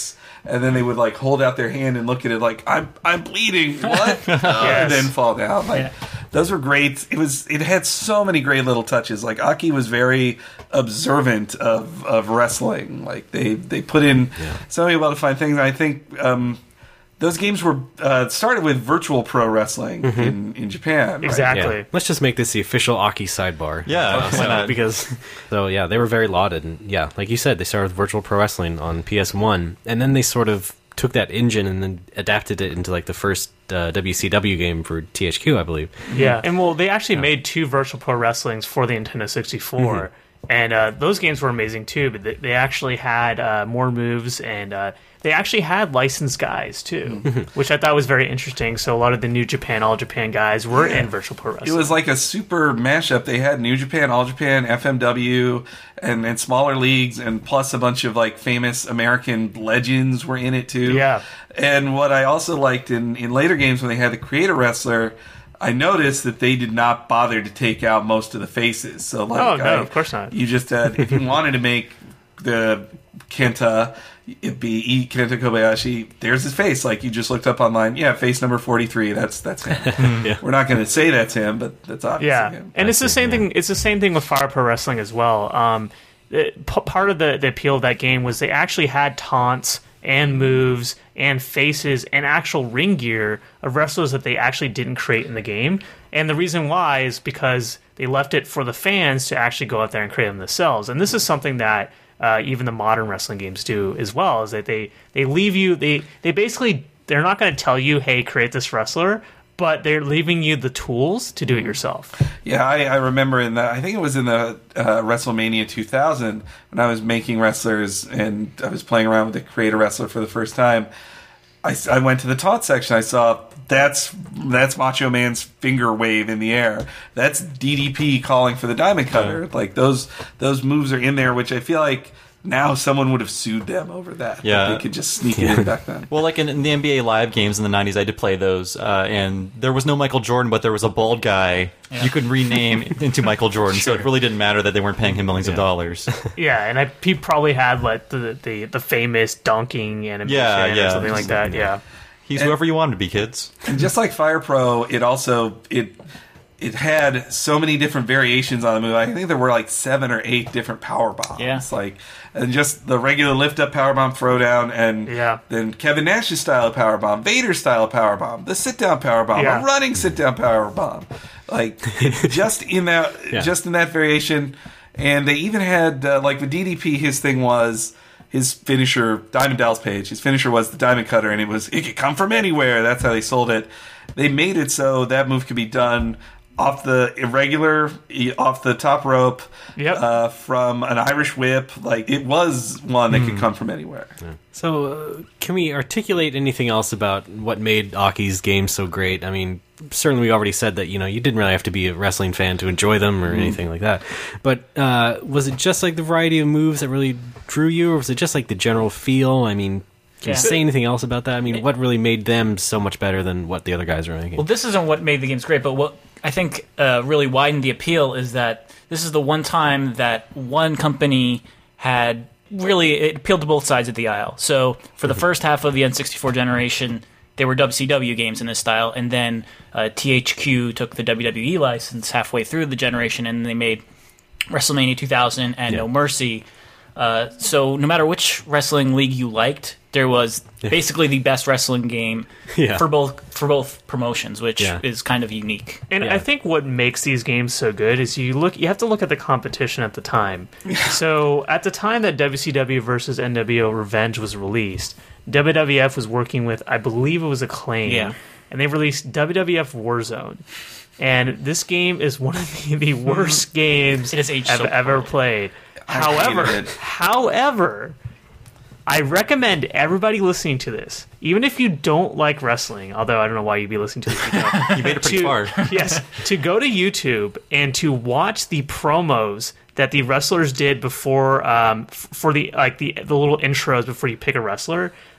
and then they would like hold out their hand and look at it like I'm I'm bleeding, what? Yes. And then fall down. Like yeah. Those were great. It was it had so many great little touches. Like Aki was very observant of, of wrestling. Like they they put in yeah. so many well defined things. And I think. Um, Those games were uh, started with virtual pro wrestling mm-hmm. in, in Japan. Exactly. Right? Yeah. Let's just make this the official Aki sidebar. Yeah, uh, so, because so yeah, they were very lauded, and yeah, like you said, they started with virtual pro wrestling on P S one, and then they sort of took that engine and then adapted it into like the first uh, W C W game for T H Q, I believe. Yeah, and well, they actually yeah. made two virtual pro wrestlings for the Nintendo sixty-four. Mm-hmm. And uh, those games were amazing too, but they, they actually had uh, more moves, and uh, they actually had licensed guys too, mm-hmm. which I thought was very interesting. So a lot of the New Japan, All Japan guys were yeah. in Virtual Pro Wrestling. It was like a super mashup. They had New Japan, All Japan, F M W, and, and smaller leagues, and plus a bunch of like famous American legends were in it too. Yeah. And what I also liked in, in later games when they had the Creator Wrestler, I noticed that they did not bother to take out most of the faces. So, like, oh no, I, of course not. You just had, if you wanted to make the Kenta, it'd be E. Kenta Kobayashi. There's his face. Like you just looked up online. Yeah, face number forty-three. That's that's him. yeah. We're not going to say that's him, but that's obviously yeah. him. And it's the same thing. It's the same thing with Fire Pro Wrestling as well. Um, it, p- part of the, the appeal of that game was they actually had taunts and moves and faces and actual ring gear of wrestlers that they actually didn't create in the game. And the reason why is because they left it for the fans to actually go out there and create them themselves. And this is something that uh, even the modern wrestling games do as well, is that they, they leave you, they, they basically, they're not going to tell you, hey, create this wrestler, but they're leaving you the tools to do it yourself. Yeah, I, I remember in the, I think it was in the uh, WrestleMania two thousand when I was making wrestlers and I was playing around with the Creator Wrestler for the first time. I, I went to the taunt section. I saw that's that's Macho Man's finger wave in the air. That's D D P calling for the Diamond Cutter. Yeah. Like those those moves are in there, which I feel like now someone would have sued them over that. Yeah, they could just sneak it in back then. Well, like in, in the N B A Live games in the nineties, I did play those, uh, and there was no Michael Jordan, but there was a bald guy yeah. you could rename into Michael Jordan, sure. so it really didn't matter that they weren't paying him millions yeah. of dollars. Yeah, and I, he probably had like the the, the famous dunking animation yeah, yeah. or something like that. Yeah, he's and, whoever you wanted to be, kids. And just like Fire Pro, it also it. It had so many different variations on the move. I think there were like seven or eight different power bombs. Yeah. Like, and just the regular lift up power bomb throwdown, and yeah. then Kevin Nash's style of power bomb, Vader's style of power bomb, the sit down power bomb, yeah. a running sit down power bomb. Like just in that, yeah. just in that variation. And they even had uh, like with D D P, his thing was his finisher, Diamond Dallas Page. His finisher was the Diamond Cutter, and it was it could come from anywhere. That's how they sold it. They made it so that move could be done off the irregular, off the top rope, yep. uh, from an Irish whip. Like, it was one that mm. could come from anywhere. Yeah. So, uh, can we articulate anything else about what made Aki's games so great? I mean, certainly we already said that, you know, you didn't really have to be a wrestling fan to enjoy them or mm. anything like that. But uh, was it just like the variety of moves that really drew you, or was it just like the general feel? I mean, can yeah. you say anything else about that? I mean, what really made them so much better than what the other guys are making? Well, this isn't what made the games great, but what I think uh, really widened the appeal is that this is the one time that one company had really it appealed to both sides of the aisle. So for the first half of the N sixty-four generation, there were W C W games in this style, and then uh, T H Q took the W W E license halfway through the generation, and they made WrestleMania two thousand and yeah. No Mercy. Uh, so no matter which wrestling league you liked, there was basically the best wrestling game yeah. for both for both promotions, which yeah. is kind of unique. And yeah. I think what makes these games so good is you look you have to look at the competition at the time. So at the time that W C W versus N W O Revenge was released, W W F was working with, I believe it was Acclaim, yeah. and they released W W F Warzone. And this game is one of the, the worst games it is aged I've so ever played. However, however, I recommend everybody listening to this, even if you don't like wrestling, although I don't know why you'd be listening to this. You, know, you made it pretty to, far. Yes, to go to YouTube and to watch the promos that the wrestlers did before, um, for the like the the little intros before you pick a wrestler.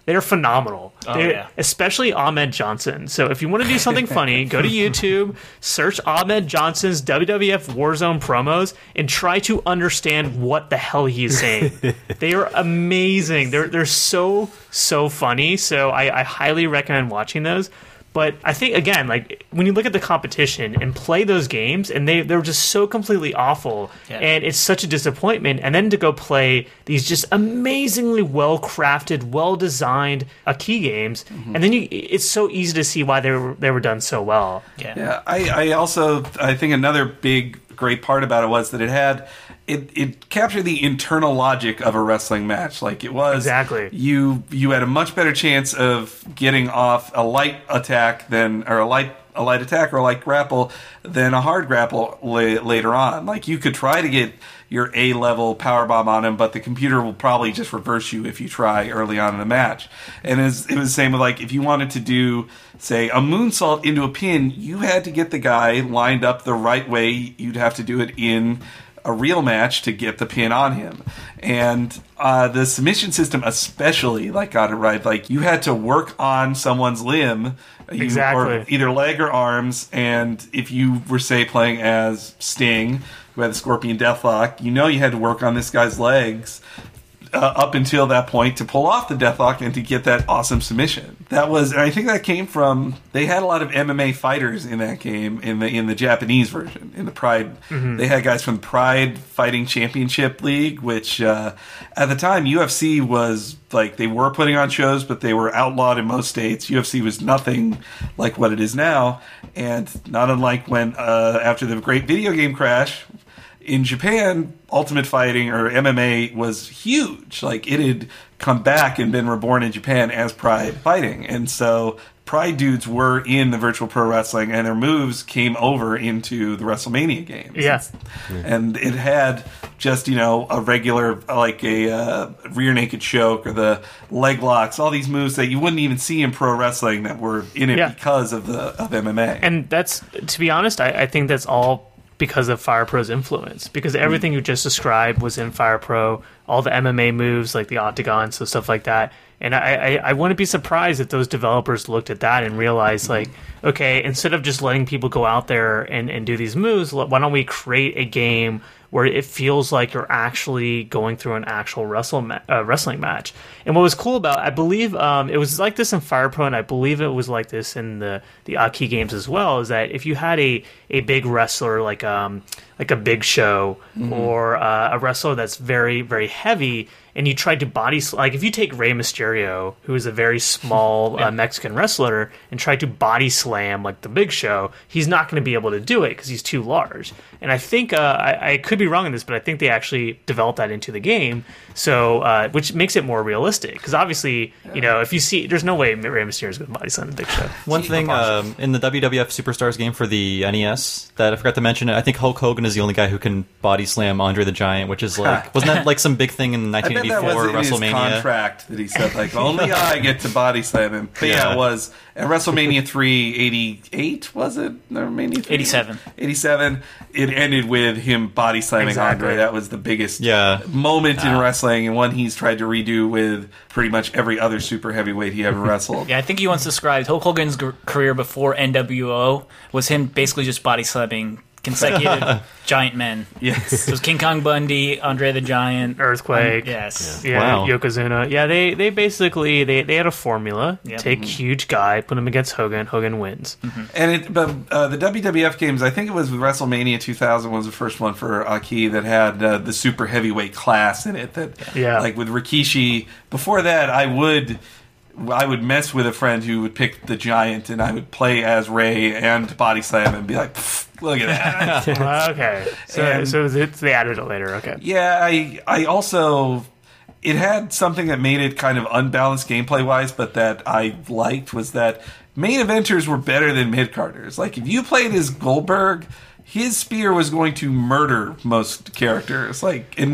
they're phenomenal. Oh, They're- yeah. Especially Ahmed Johnson. So if you want to do something funny, go to YouTube, search Ahmed Johnson's W W F Warzone promos, and try to understand what the hell he's saying. They are amazing. They're they're so so funny. So I, I highly recommend watching those. But I think, again, like when you look at the competition and play those games, and they they're just so completely awful, Yeah. and it's such a disappointment. And then to go play these just amazingly well crafted, well designed uh, key games, and then you, it's so easy to see why they were they were done so well. Yeah. Yeah, I, I also I think another big great part about it was that it had it, it captured the internal logic of a wrestling match. Like it was Exactly. you you had a much better chance of getting off a light attack than or a light a light attack or a light grapple than a hard grapple la- later on. Like you could try to get your A level power bomb on him, but the computer will probably just reverse you if you try early on in the match. And it was, it was the same with like if you wanted to do say a moonsault into a pin, you had to get the guy lined up the right way. You'd have to do it in a real match to get the pin on him. And uh, the submission system especially like got it right. Like you had to work on someone's limb, you, Exactly. or either leg or arms. And if you were say playing as Sting, who had the Scorpion Deathlock, you know you had to work on this guy's legs uh, up until that point to pull off the Deathlock and to get that awesome submission. That was, and I think that came from, they had a lot of M M A fighters in that game in the in the Japanese version, in the Pride. They had guys from the Pride Fighting Championship League, which uh, at the time U F C was like, they were putting on shows, but they were outlawed in most states. U F C was nothing like what it is now, and not unlike when uh, after the great video game crash, in Japan, Ultimate Fighting or M M A was huge. Like it had come back and been reborn in Japan as Pride Fighting, and so Pride dudes were in the virtual pro wrestling, and their moves came over into the WrestleMania games. Yeah. And it had just, you know, a regular, like a uh, rear naked choke or the leg locks, all these moves that you wouldn't even see in pro wrestling that were in it Yeah. because of the of M M A. And that's, to be honest, I, I think that's all because of Fire Pro's influence. Because everything you just described was in Fire Pro, all the M M A moves, like the octagon, so stuff like that. And I, I, I wouldn't be surprised if those developers looked at that and realized, like, okay, instead of just letting people go out there and, and do these moves, why don't we create a game where it feels like you're actually going through an actual wrestle ma- uh, wrestling match. And what was cool about, I believe um, it was like this in Fire Pro, and I believe it was like this in the the Aki games as well, is that if you had a, a big wrestler like um like a Big Show or uh, a wrestler that's very very heavy, and you tried to body sl- like if you take Rey Mysterio, who is a very small uh, Mexican wrestler, and tried to body slam like the Big Show, he's not going to be able to do it because he's too large. And I think uh, I, I could be wrong in this, but I think they actually developed that into the game, so uh, which makes it more realistic. Because obviously, you know, if you see, there's no way Rey Mysterio is going to body slam the Big Show. One thing um, in the W W F Superstars game for the N E S that I forgot to mention, I think Hulk Hogan is the only guy who can body slam Andre the Giant, which is like, wasn't that like some big thing in I bet nineteen that eighty-four was in his WrestleMania? contract that he said, like, only I get to body slam him. But yeah, Yeah. it was at WrestleMania three eighty-eight, was it? WrestleMania three? eighty-seven. eighty-seven. It ended with him body slamming Exactly. Andre. That was the biggest Yeah. moment in wrestling, and one he's tried to redo with pretty much every other super heavyweight he ever wrestled. Yeah, I think you once described Hulk Hogan's g- career before N W O was him basically just body slamming consecutive giant men. Yes. So it was King Kong Bundy, Andre the Giant, Earthquake. yes. Yeah, Wow. Yokozuna. Yeah, they, they basically they, they had a formula. Yep. Take huge guy, put him against Hogan. Hogan wins. And it, but uh, the W W F games, I think it was with WrestleMania two thousand was the first one for Aki that had uh, the super heavyweight class in it. That, Yeah. like with Rikishi. Before that, I would, I would mess with a friend who would pick the Giant, and I would play as Ray and body slam and be like, "Pfft, look at that. Okay, so And- so it's, they added it later. Okay, Yeah, I I also it had something that made it kind of unbalanced gameplay wise, but that I liked was that main eventers were better than mid carders. Like if you played as Goldberg, his spear was going to murder most characters. Like and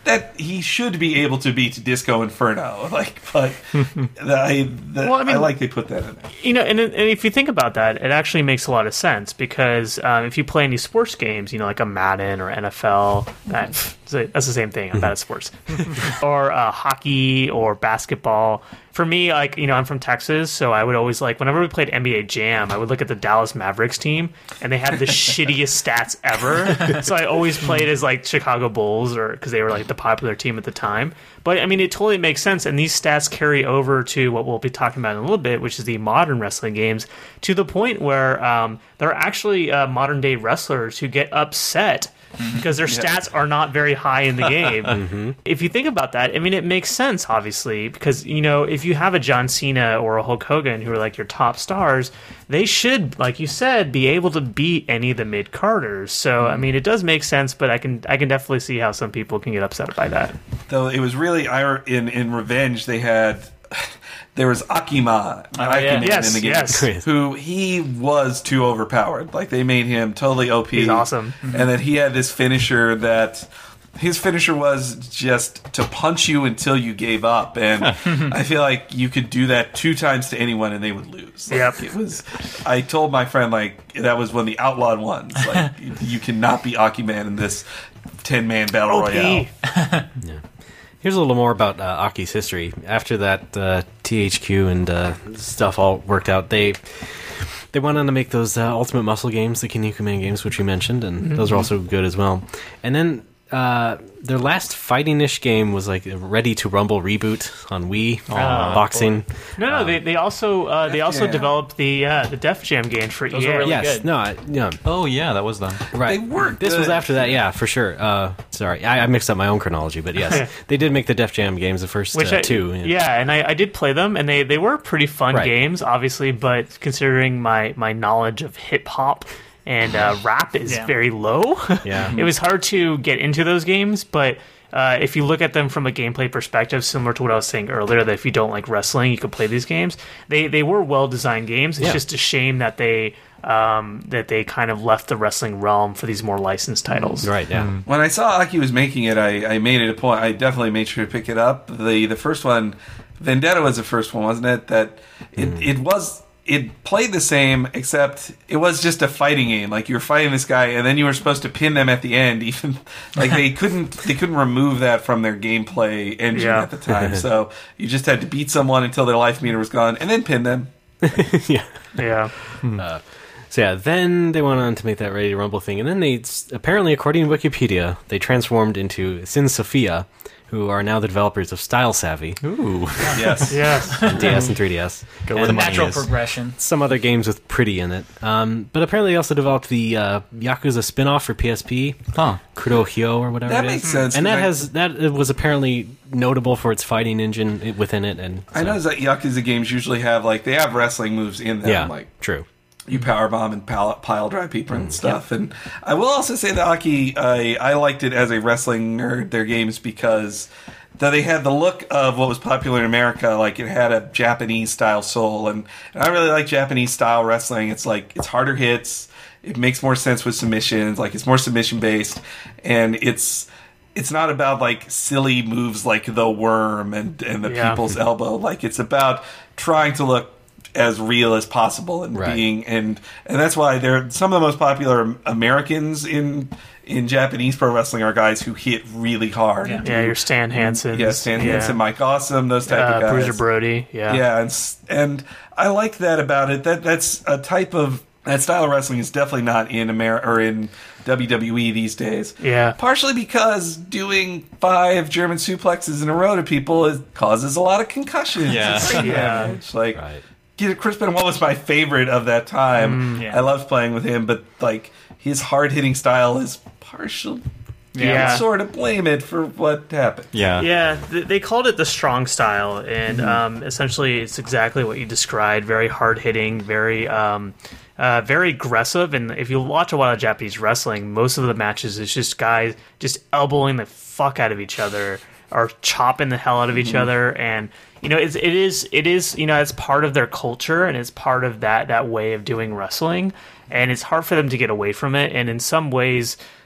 that he should be able to beat Disco Inferno. Like, but I, the, Well, I mean- I like they put that in there. You know, and, and if you think about that, it actually makes a lot of sense because um, if you play any sports games, you know, like a Madden or N F L, that, that's the same thing. I'm bad at sports. Or uh, hockey or basketball. For me, like, you know, I'm from Texas, so I would always, like, whenever we played N B A Jam, I would look at the Dallas Mavericks team, and they had the shittiest stats ever. So I always played as, like, Chicago Bulls, or because they were, like, the popular team at the time. But, I mean, it totally makes sense, and these stats carry over to what we'll be talking about in a little bit, which is the modern wrestling games, to the point where um, there are actually uh, modern-day wrestlers who get upset because their stats are not very high in the game. mm-hmm. If you think about that, I mean, it makes sense, obviously, because, you know, if you have a John Cena or a Hulk Hogan who are like your top stars, they should, like you said, be able to beat any of the mid-carders. So, I mean, it does make sense, but I can I can definitely see how some people can get upset by that. Though it was really I in in Revenge they had. There was Akima, Oh, yeah. Akiman Yes, in the game, yes. who he was too overpowered. Like they made him totally O P. He's awesome. and that he had this finisher that his finisher was just to punch you until you gave up. And I feel like you could do that two times to anyone and they would lose. Like, Yep. it was. I told my friend like that was one of the outlawed ones. Like you, you cannot be Akiman in this ten man battle O P. royale. Here's a little more about uh, Aki's history. After that, uh, T H Q and uh, stuff all worked out. They they went on to make those uh, Ultimate Muscle games, the Kinnikuman games, which we mentioned, and Mm-hmm. those are also good as well. And then uh, their last fighting-ish game was like a Ready to Rumble reboot on Wii, uh, boxing. No, no, they they also uh, they also Jam. developed the uh, the Def Jam games for Those E A. were really Yes, good. no, I- yeah, Oh yeah, that was them. right. They were This was good. after that, yeah, for sure. Uh, sorry, I, I mixed up my own chronology, but yes, they did make the Def Jam games, the first Which uh, I, two. yeah, and I, I did play them, and they, they were pretty fun Right. games, obviously. But considering my, my knowledge of hip hop and uh, rap is Yeah. very low, Yeah. it was hard to get into those games. But uh, if you look at them from a gameplay perspective, similar to what I was saying earlier, that if you don't like wrestling, you could play these games. They they were well designed games. It's Yeah. just a shame that they um, that they kind of left the wrestling realm for these more licensed titles. Right, yeah. When I saw Aki was making it, I, I made it a point. I definitely made sure to pick it up. The the first one, Vendetta was the first one, wasn't it? That it it was it played the same, except it was just a fighting game. Like you were fighting this guy, and then you were supposed to pin them at the end. Even like they couldn't they couldn't remove that from their gameplay engine Yeah. at the time. So you just had to beat someone until their life meter was gone, and then pin them. yeah. Yeah. So yeah, then they went on to make that Ready to Rumble thing, and then they apparently, according to Wikipedia, they transformed into Sin Sophia, who are now the developers of Style Savvy, Ooh, Yes. Yes. D S and three D S, Go where and the money Natural is. progression. some other games with Pretty in it. Um, but apparently, they also developed the uh, Yakuza spin-off for P S P, Huh. Kurohyo or whatever. That it is. makes sense, and that 'cause has that it was apparently notable for its fighting engine i- within it. And I so- know that Yakuza games usually have like they have wrestling moves in them, yeah, like true. you power bomb and pile, pile drive people and stuff. And I will also say that Aki, I, I liked it as a wrestling nerd, their games, because though they had the look of what was popular in America, like it had a Japanese style soul. And, and I really like Japanese style wrestling. It's like, it's harder hits. It makes more sense with submissions. Like it's more submission based. And it's, it's not about like silly moves like the worm and, and the Yeah. people's elbow. Like it's about trying to look as real as possible and Right. being and and that's why they're some of the most popular Americans in in Japanese pro wrestling are guys who hit really hard. Yeah. and Yeah, do- your Stan Hansen. yeah, Stan Hansen, Mike Awesome, those type uh, of guys. Bruiser Brody. Yeah. Yeah, and s- and I like that about it. That that's a type of that style of wrestling is definitely not in America or in W W E these days. Yeah. Partially because doing five German suplexes in a row to people is, causes a lot of concussions. Yeah. It's brain Yeah. damage. Like, Right. Get- Chris Benoit was my favorite of that time. yeah. I loved playing with him, but like his hard hitting style is partial. You Yeah. can sort of blame it for what happened. Yeah. Yeah, th- they called it the strong style, and um, essentially it's exactly what you described. Very hard hitting, very um, uh, very aggressive. And if you watch a lot of Japanese wrestling, most of the matches is just guys just elbowing the fuck out of each other or chopping the hell out of each other. And you know, it's, it is it is you know it's part of their culture and it's part of that that way of doing wrestling. And it's hard for them to get away from it. And in some ways,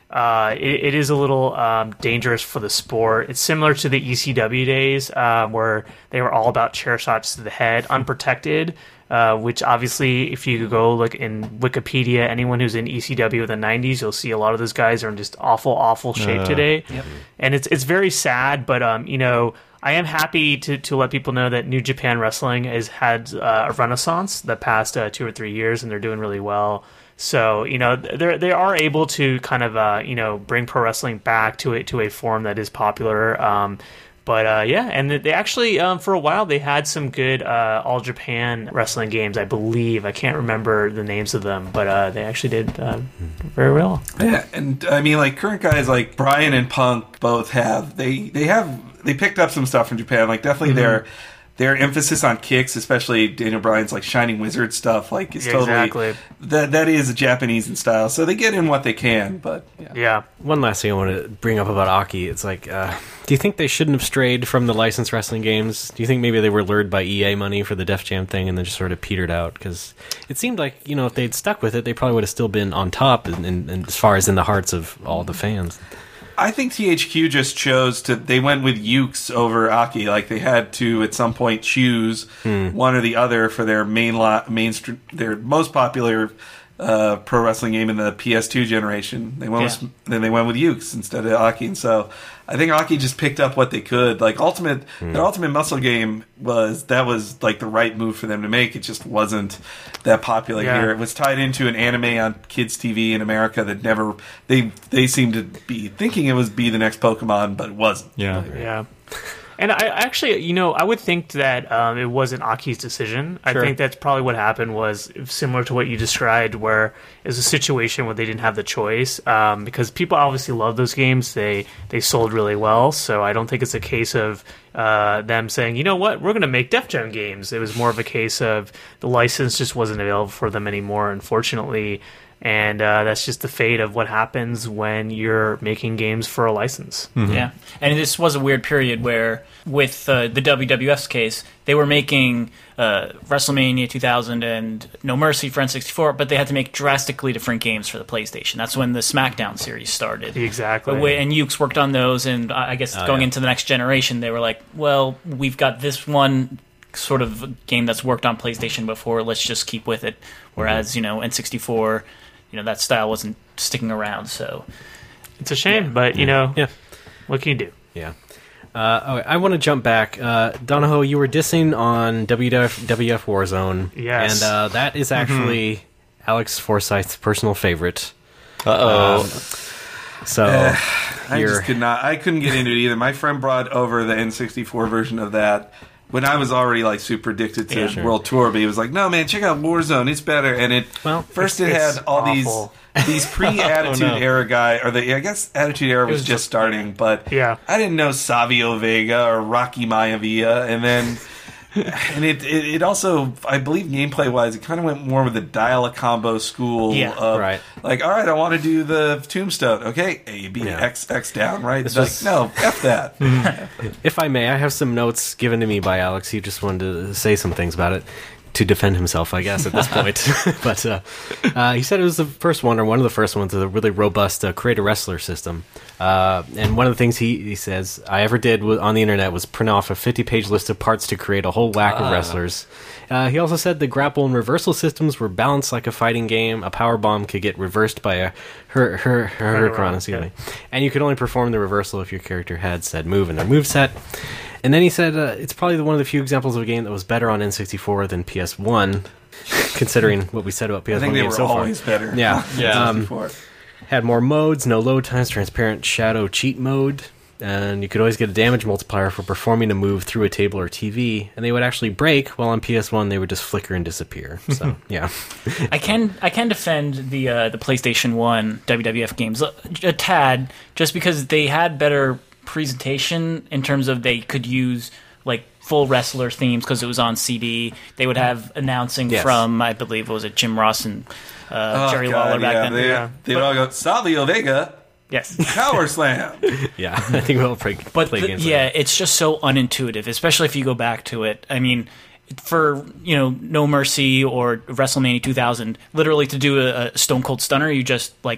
uh, it, it is a little um, dangerous for the sport. It's similar to the E C W days uh, where they were all about chair shots to the head, unprotected. Uh, which obviously, if you go look in Wikipedia, anyone who's in E C W in the nineties, you'll see a lot of those guys are in just awful, awful shape uh, today. Yep. And it's it's very sad, but um, you know, I am happy to, to let people know that New Japan Wrestling has had uh, a renaissance the past uh, two or three years, and they're doing really well. So you know, they they are able to kind of uh, you know bring pro wrestling back to a to a form that is popular. Um, But uh, yeah, and they actually, um, for a while, they had some good uh, All Japan wrestling games, I believe. I can't remember the names of them, but uh, they actually did uh, very well. Yeah, and I mean, like, current guys like Brian and Punk both have, they, they have, they picked up some stuff from Japan. Like, definitely mm-hmm. their their emphasis on kicks, especially Daniel Bryan's, like, Shining Wizard stuff, like, is yeah, totally, exactly. that, that is Japanese in style. So they get in what they can, but yeah. yeah. One last thing I want to bring up about Aki. It's like, uh, do you think they shouldn't have strayed from the licensed wrestling games? Do you think maybe they were lured by E A money for the Def Jam thing and then just sort of petered out? Because it seemed like, you know, if they'd stuck with it, they probably would have still been on top in, in, in, as far as in the hearts of all the fans. I think T H Q just chose to, they went with Ukes over Aki. Like, they had to, at some point, choose hmm. one or the other for their main, lo- mainstream, their most popular uh, pro wrestling game in the P S two generation. They went yeah. with, then they went with Ukes instead of Aki, and so I think Aki just picked up what they could. Like, Ultimate, mm. their Ultimate Muscle game was, that was like the right move for them to make. It just wasn't that popular yeah. here. It was tied into an anime on kids T V in America that never, they they seemed to be thinking it was be the next Pokemon, but it wasn't. Yeah. Yeah. And I actually, you know, I would think that um, it wasn't Aki's decision. I sure. think that's probably what happened was similar to what you described, where it was a situation where they didn't have the choice. Um, because people obviously love those games. They they sold really well. So I don't think it's a case of uh, them saying, you know what, we're going to make Def Jam games. It was more of a case of the license just wasn't available for them anymore, unfortunately. And uh, that's just the fate of what happens when you're making games for a license. Mm-hmm. Yeah, and this was a weird period where, with uh, the W W F's case, they were making uh, WrestleMania two thousand and No Mercy for N sixty-four, but they had to make drastically different games for the PlayStation. That's when the SmackDown series started. Exactly. But, and Ukes worked on those, and I guess oh, going yeah. into the next generation, they were like, well, we've got this one sort of game that's worked on PlayStation before, let's just keep with it. Whereas, mm-hmm. you know, N sixty-four... you know, that style wasn't sticking around, so it's a shame. Yeah. But you yeah. know, yeah. what can you do? Yeah. Uh, okay, I want to jump back. Uh, Donahoe, you were dissing on W W F Warzone, yes, and uh, that is actually mm-hmm. Alex Forsyth's personal favorite. Uh oh. Um, so uh, I just could not. I couldn't get into it either. My friend brought over the N sixty-four version of that when I was already like super addicted to yeah, sure. World Tour, but he was like, "No, man, check out Warzone. It's better." And it well, first it's, it had it's all awful. these these pre-Attitude oh, no. Era guy, or the I guess Attitude Era was, was just just, starting, but yeah. I didn't know Savio Vega or Rocky Maivia, and then. And it, it it also, I believe, gameplay wise, it kind of went more with the dial-a-combo school. Yeah, of, right. Like, all right, I want to do the tombstone. Okay, A, B, Yeah. X, X down, right? It's was- like, no, F that. if I may, I have some notes given to me by Alex. He just wanted to say some things about it to defend himself, I guess, at this point. but uh, uh, he said it was the first one, or one of the first ones, with a really robust uh, create-a-wrestler system. Uh, and one of the things he, he says I ever did was, on the internet was print off a fifty-page list of parts to create a whole whack uh. of wrestlers. Uh, he also said the grapple and reversal systems were balanced like a fighting game. A power bomb could get reversed by a her her her hurricane, excuse me, and you could only perform the reversal if your character had said move in their moveset. And then he said uh, it's probably one of the few examples of a game that was better on N sixty-four than P S one, considering what we said about P S one I think they games were so always far. better. Yeah, Yeah. Um, had more modes, no load times, transparent shadow cheat mode, and you could always get a damage multiplier for performing a move through a table or T V, and they would actually break, while on P S one they would just flicker and disappear. So, yeah. I can I can defend the uh, the PlayStation one W W F games a, a tad, just because they had better presentation in terms of they could use like full wrestler themes because it was on C D. They would have announcing Yes. from, I believe, what was it, Jim Ross and uh, Oh, Jerry God, Lawler back yeah. then. They, Yeah. they would all go, Savio Vega, Yes. power slam. Yeah, I think we'll play, But play the- games like yeah, that. it's just so unintuitive, especially if you go back to it. I mean, for, you know, No Mercy or WrestleMania two thousand, literally to do a, a Stone Cold Stunner, you just like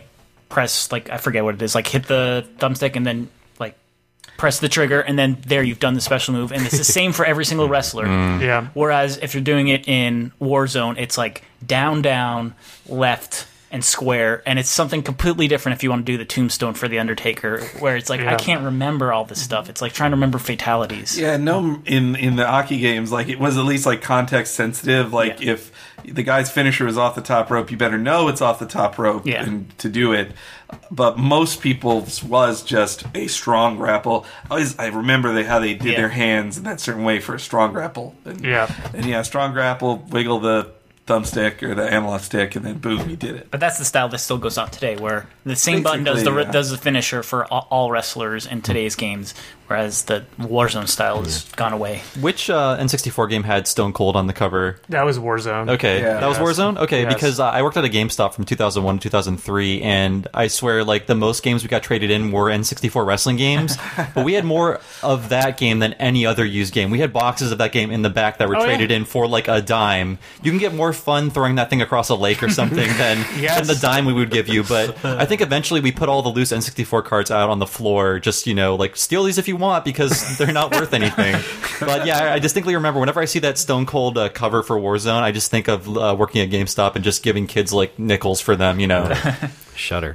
press like I forget what it is, like hit the thumbstick and then like press the trigger, and then there you've done the special move, and it's the same for every single wrestler. Yeah. Whereas if you're doing it in Warzone, it's like down, down, left, and square, and it's something completely different if you want to do the tombstone for the Undertaker, where it's like Yeah. I can't remember all this stuff. It's like trying to remember fatalities. Yeah, no, in in the Aki games, like it was at least like context sensitive. Like Yeah. if the guy's finisher is off the top rope, you better know it's off the top rope Yeah. and to do it. But most people's was just a strong grapple. I always I remember they, how they did Yeah. their hands in that certain way for a strong grapple. And, Yeah. and yeah, strong grapple, wiggle the thumbstick or the analog stick, and then boom, you did it. But that's the style that still goes on today, where the same button does the Basically, yeah. does the finisher for all, all wrestlers in today's games, whereas the Warzone style has gone away. Which uh, N sixty-four game had Stone Cold on the cover? That was Warzone. Okay, Yeah. that was Yes. Warzone? Okay, Yes. because uh, I worked at a GameStop from two thousand one to two thousand three, and I swear, like, the most games we got traded in were N sixty-four wrestling games, but we had more of that game than any other used game. We had boxes of that game in the back that were Oh, traded yeah. in for, like, a dime. You can get more fun throwing that thing across a lake or something than, Yes. than the dime we would give you, but I think eventually we put all the loose N sixty-four cards out on the floor, just, you know, like, steal these if you want, because they're not worth anything. But yeah, I distinctly remember whenever I see that Stone Cold uh, cover for Warzone, I just think of uh, working at GameStop and just giving kids like nickels for them, you know. Shudder.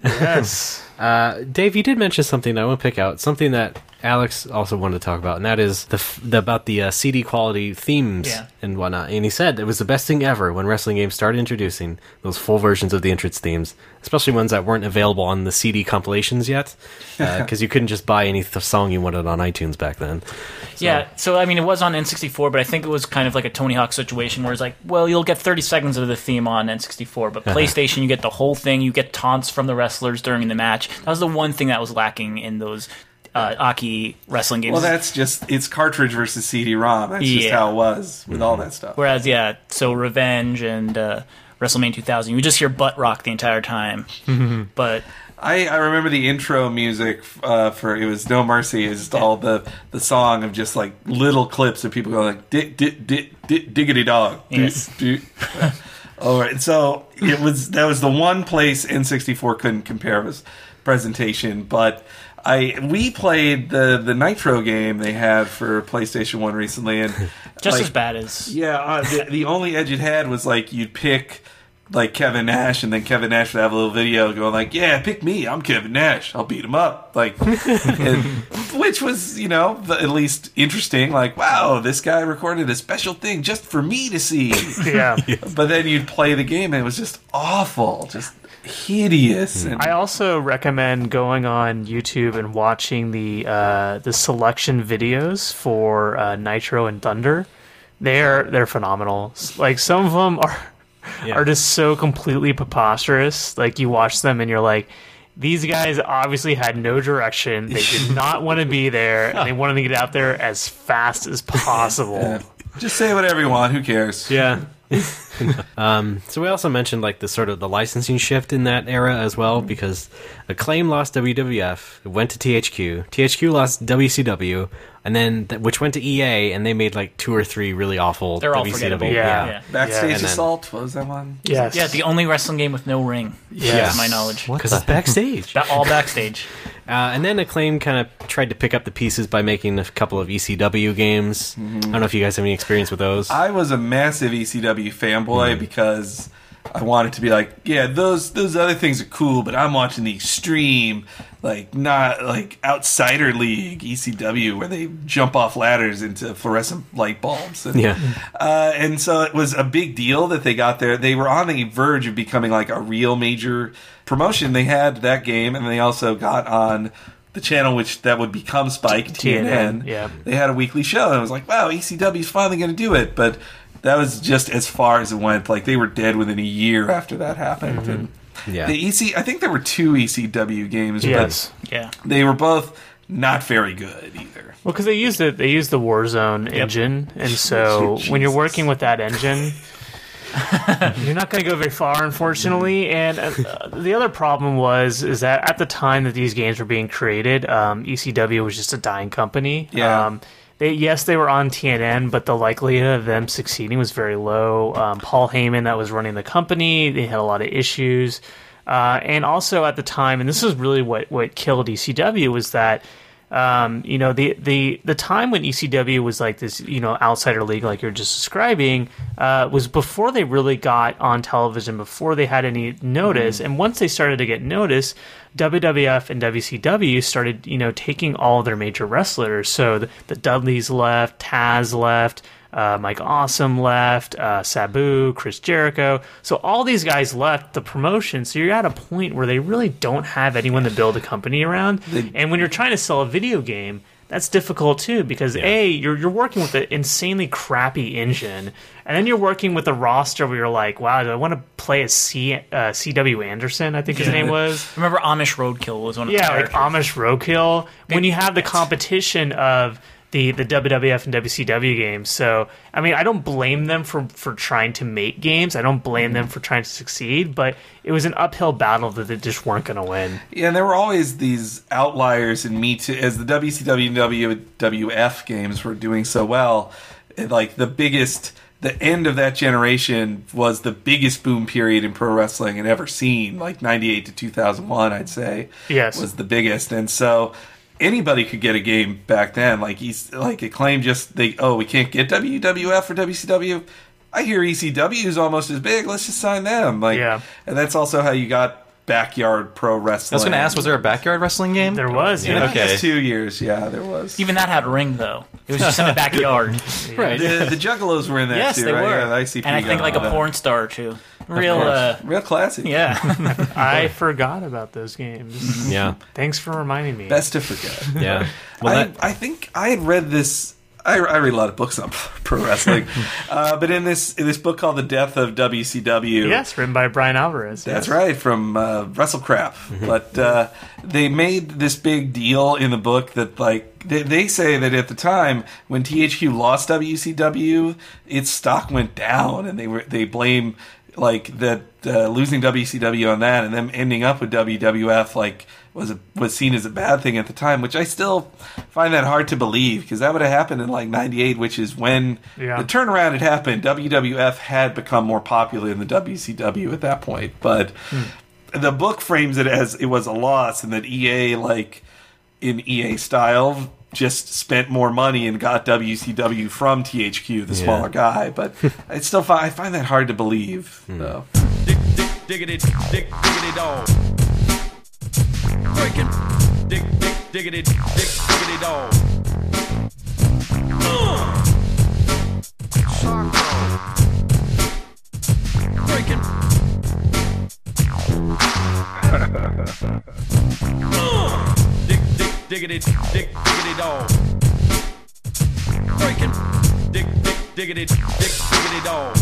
Yes. Uh, Dave, you did mention something I want to pick out, something that Alex also wanted to talk about, and that is the, f- the about the uh, C D quality themes Yeah. and whatnot. And he said it was the best thing ever when wrestling games started introducing those full versions of the entrance themes, especially ones that weren't available on the C D compilations yet, because you couldn't just buy any th- song you wanted on iTunes back then. Yeah, so I mean, it was on N sixty-four, but I think it was kind of like a Tony Hawk situation where it's like, well, you'll get thirty seconds of the theme on N sixty-four, but PlayStation, you get the whole thing. You get taunts from the wrestlers during the match. That was the one thing that was lacking in those uh, Aki wrestling games. Well, that's just it's cartridge versus C D-ROM. That's just Yeah. how it was with all that stuff. Whereas, yeah, so Revenge and uh, WrestleMania two thousand, you would just hear butt rock the entire time. But I, I remember the intro music uh, for it was No Mercy. Is just all the the song of just like little clips of people going like dit dit dit dit diggity dog. Yes. Dit, dit. All right, so it was that was the one place N sixty-four couldn't compare with presentation, but. I we played the, the Nitro game they had for PlayStation one recently, and just like, as bad as... Yeah, uh, the, the only edge it had was like you'd pick like Kevin Nash, and then Kevin Nash would have a little video going like, "Yeah, pick me, I'm Kevin Nash, I'll beat him up," like, and, which was you know the, at least interesting. Like, wow, this guy recorded a special thing just for me to see. Yeah. But then you'd play the game, and it was just awful, just hideous. And I also recommend going on YouTube and watching the uh, the selection videos for uh, Nitro and Thunder. They're they're phenomenal. Like some of them are Yeah. are just so completely preposterous. Like you watch them and you're like, these guys obviously had no direction. They did not want to be there, and they wanted to get out there as fast as possible. just say whatever you want. Who cares? Yeah. um, so we also mentioned like the sort of the licensing shift in that era as well, because Acclaim lost W W F, it went to T H Q, T H Q lost W C W, and then th- which went to E A, and they made like two or three really awful They're all W C W. forgettable. Yeah. Yeah. Backstage And then- Assault, what was that one? Yes. Yeah, the only wrestling game with no ring, Yes. to my knowledge. Because it's backstage. Ba- all backstage. Uh, and then Acclaim kind of tried to pick up the pieces by making a couple of E C W games. I don't know if you guys have any experience with those. I was a massive E C W fanboy because I wanted to be like, yeah, those those other things are cool, but I'm watching the extreme, like not like Outsider League E C W where they jump off ladders into fluorescent light bulbs. And, Yeah. uh, and so it was a big deal that they got there. They were on the verge of becoming like a real major promotion. They had that game, and they also got on the channel which that would become Spike, T N N. yeah. They had a weekly show, and I was like, wow, E C W's finally going to do it. But that was just as far as it went. Like, they were dead within a year after that happened. And Yeah. the E C, I think there were two E C W games, Yes. Yeah. but they were both not very good either. Well, because they used it, they used the Warzone engine, and so when you're working with that engine, you're not going to go very far, unfortunately. And uh, the other problem was is that at the time that these games were being created, um, E C W was just a dying company. Yeah. Um, they, yes, they were on T N N, but the likelihood of them succeeding was very low. Um, Paul Heyman, that was running the company, they had a lot of issues. Uh, and also at the time, and this is really what, what killed E C W, was that um, you know the, the the time when E C W was like this, you know, outsider league like you're just describing, uh, was before they really got on television, before they had any notice. Mm. And once they started to get notice, W W F and W C W started, you know, taking all of their major wrestlers. So the, the Dudleys left, Taz left, uh, Mike Awesome left, uh, Sabu, Chris Jericho. So all these guys left the promotion. So you're at a point where they really don't have anyone to build a company around. And when you're trying to sell a video game, that's difficult too, because yeah. a you're you're working with an insanely crappy engine, and then you're working with a roster where you're like, wow, do I want to play as C uh, C W Anderson? I think his yeah. name was. Remember Amish Roadkill was one of yeah, the like Amish Roadkill. They, when you have the competition of the the W W F and W C W games, so I mean, I don't blame them for for trying to make games. I don't blame them for trying to succeed, but it was an uphill battle that they just weren't going to win. Yeah, and there were always these outliers in Me Too, as the W C W and W W F games were doing so well. Like the biggest, the end of that generation was the biggest boom period in pro wrestling I'd ever seen. Like ninety-eight to two thousand one, I'd say, yes, was the biggest, and so anybody could get a game back then. Like he's like Acclaim just they oh we can't get W W F or W C W. I hear E C W is almost as big. Let's just sign them. Like, yeah. And that's also how you got backyard pro wrestling. I was going to ask, was there a backyard wrestling game? There was. Yeah, Yeah. okay. Two years. Yeah, there was. Even that had a ring though. It was just in the backyard. Right. The, the Juggalos were in that yes, too, they right? were. Yeah, the I C P and I think like a that. porn star or two. Real, uh, real classic. Yeah. I forgot about those games. Yeah. Thanks for reminding me. Best to forget. Yeah. Well, I, that, I think I had read this. I, I read a lot of books on pro wrestling, uh, but in this in this book called The Death of W C W, yes, written by Brian Alvarez. That's yes. right, from uh, WrestleCrap. But uh, they made this big deal in the book that, like, they, they say that at the time when T H Q lost W C W, its stock went down, and they were they blame like that uh, losing W C W on that, and them ending up with W W F like was a, was seen as a bad thing at the time, which I still find that hard to believe, because that would have happened in like ninety-eight, which is when yeah. the turnaround had happened. W W F had become more popular than the W C W at that point, but hmm. the book frames it as it was a loss, and that E A, like in E A style, just spent more money and got W C W from T H Q, the yeah. smaller guy. But I still find I find that hard to believe. Hmm. So. Dig, dig, diggity, dig, diggity dog. Breaking. Dig, dig, diggity, dig, diggity dog. Uh. Breaking. uh. Dig, dig, diggity, dig, diggity dog. Breaking. Dig, dig, diggity, dig, diggity dog.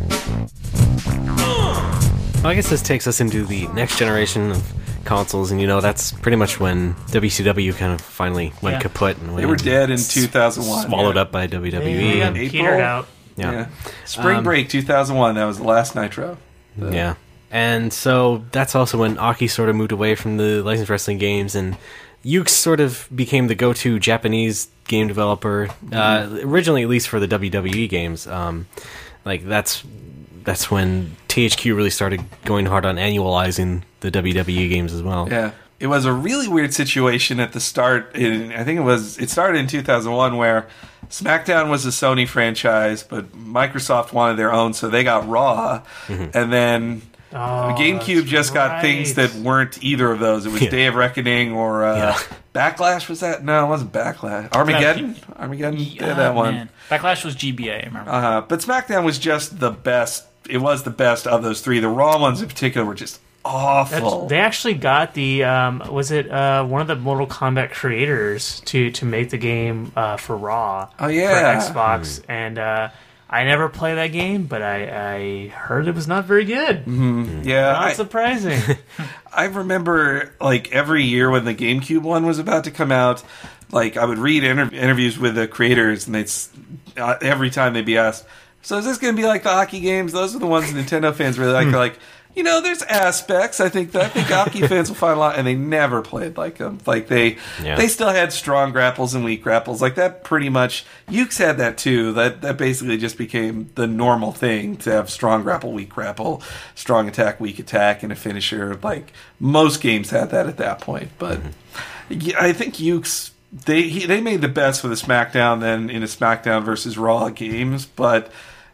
Uh. well, I guess this takes us into the next generation of consoles, and you know that's pretty much when W C W kind of finally went yeah. kaput, and they were dead in two thousand one, swallowed yeah. up by W W E. Yeah, and, petered out. yeah. Yeah. Spring Um, Break two thousand one, that was the last Nitro. The- yeah, and so that's also when Aki sort of moved away from the licensed wrestling games, and Yuke's sort of became the go-to Japanese game developer, uh, originally at least for the W W E games. Um, like that's that's when T H Q really started going hard on annualizing the W W E games as well. Yeah. It was a really weird situation at the start. In, I think it was it started in two thousand one, where SmackDown was a Sony franchise, but Microsoft wanted their own, so they got Raw. Mm-hmm. And then Oh, GameCube just got right. things that weren't either of those. It was Yeah. Day of Reckoning or uh, Yeah. Backlash. Was that? No, it wasn't Backlash. Armageddon. Armageddon. Yeah, that one. Man. Backlash was G B A, I remember. Uh, but SmackDown was just the best. It was the best of those three. The Raw ones in particular were just awful. That's, they actually got the um, was it uh, one of the Mortal Kombat creators to to make the game uh, for Raw. Oh, yeah. for Xbox, and uh, I never played that game, but I, I heard it was not very good. Mm-hmm. Yeah, Not I, surprising. I remember like every year when the GameCube one was about to come out, like I would read inter- interviews with the creators, and they'd uh, every time they'd be asked, "So is this going to be like the hockey games? Those are the ones Nintendo fans really like." They're like, You know, there's aspects. I think that I think Aki fans will find a lot, and they never played like them. Like they, Yeah. they still had strong grapples and weak grapples. Like that, pretty much. Ukes had that too. That that basically just became the normal thing to have strong grapple, weak grapple, strong attack, weak attack, and a finisher. Like most games had that at that point. But yeah, I think Ukes they he, they made the best for the SmackDown then in a SmackDown versus Raw games, but.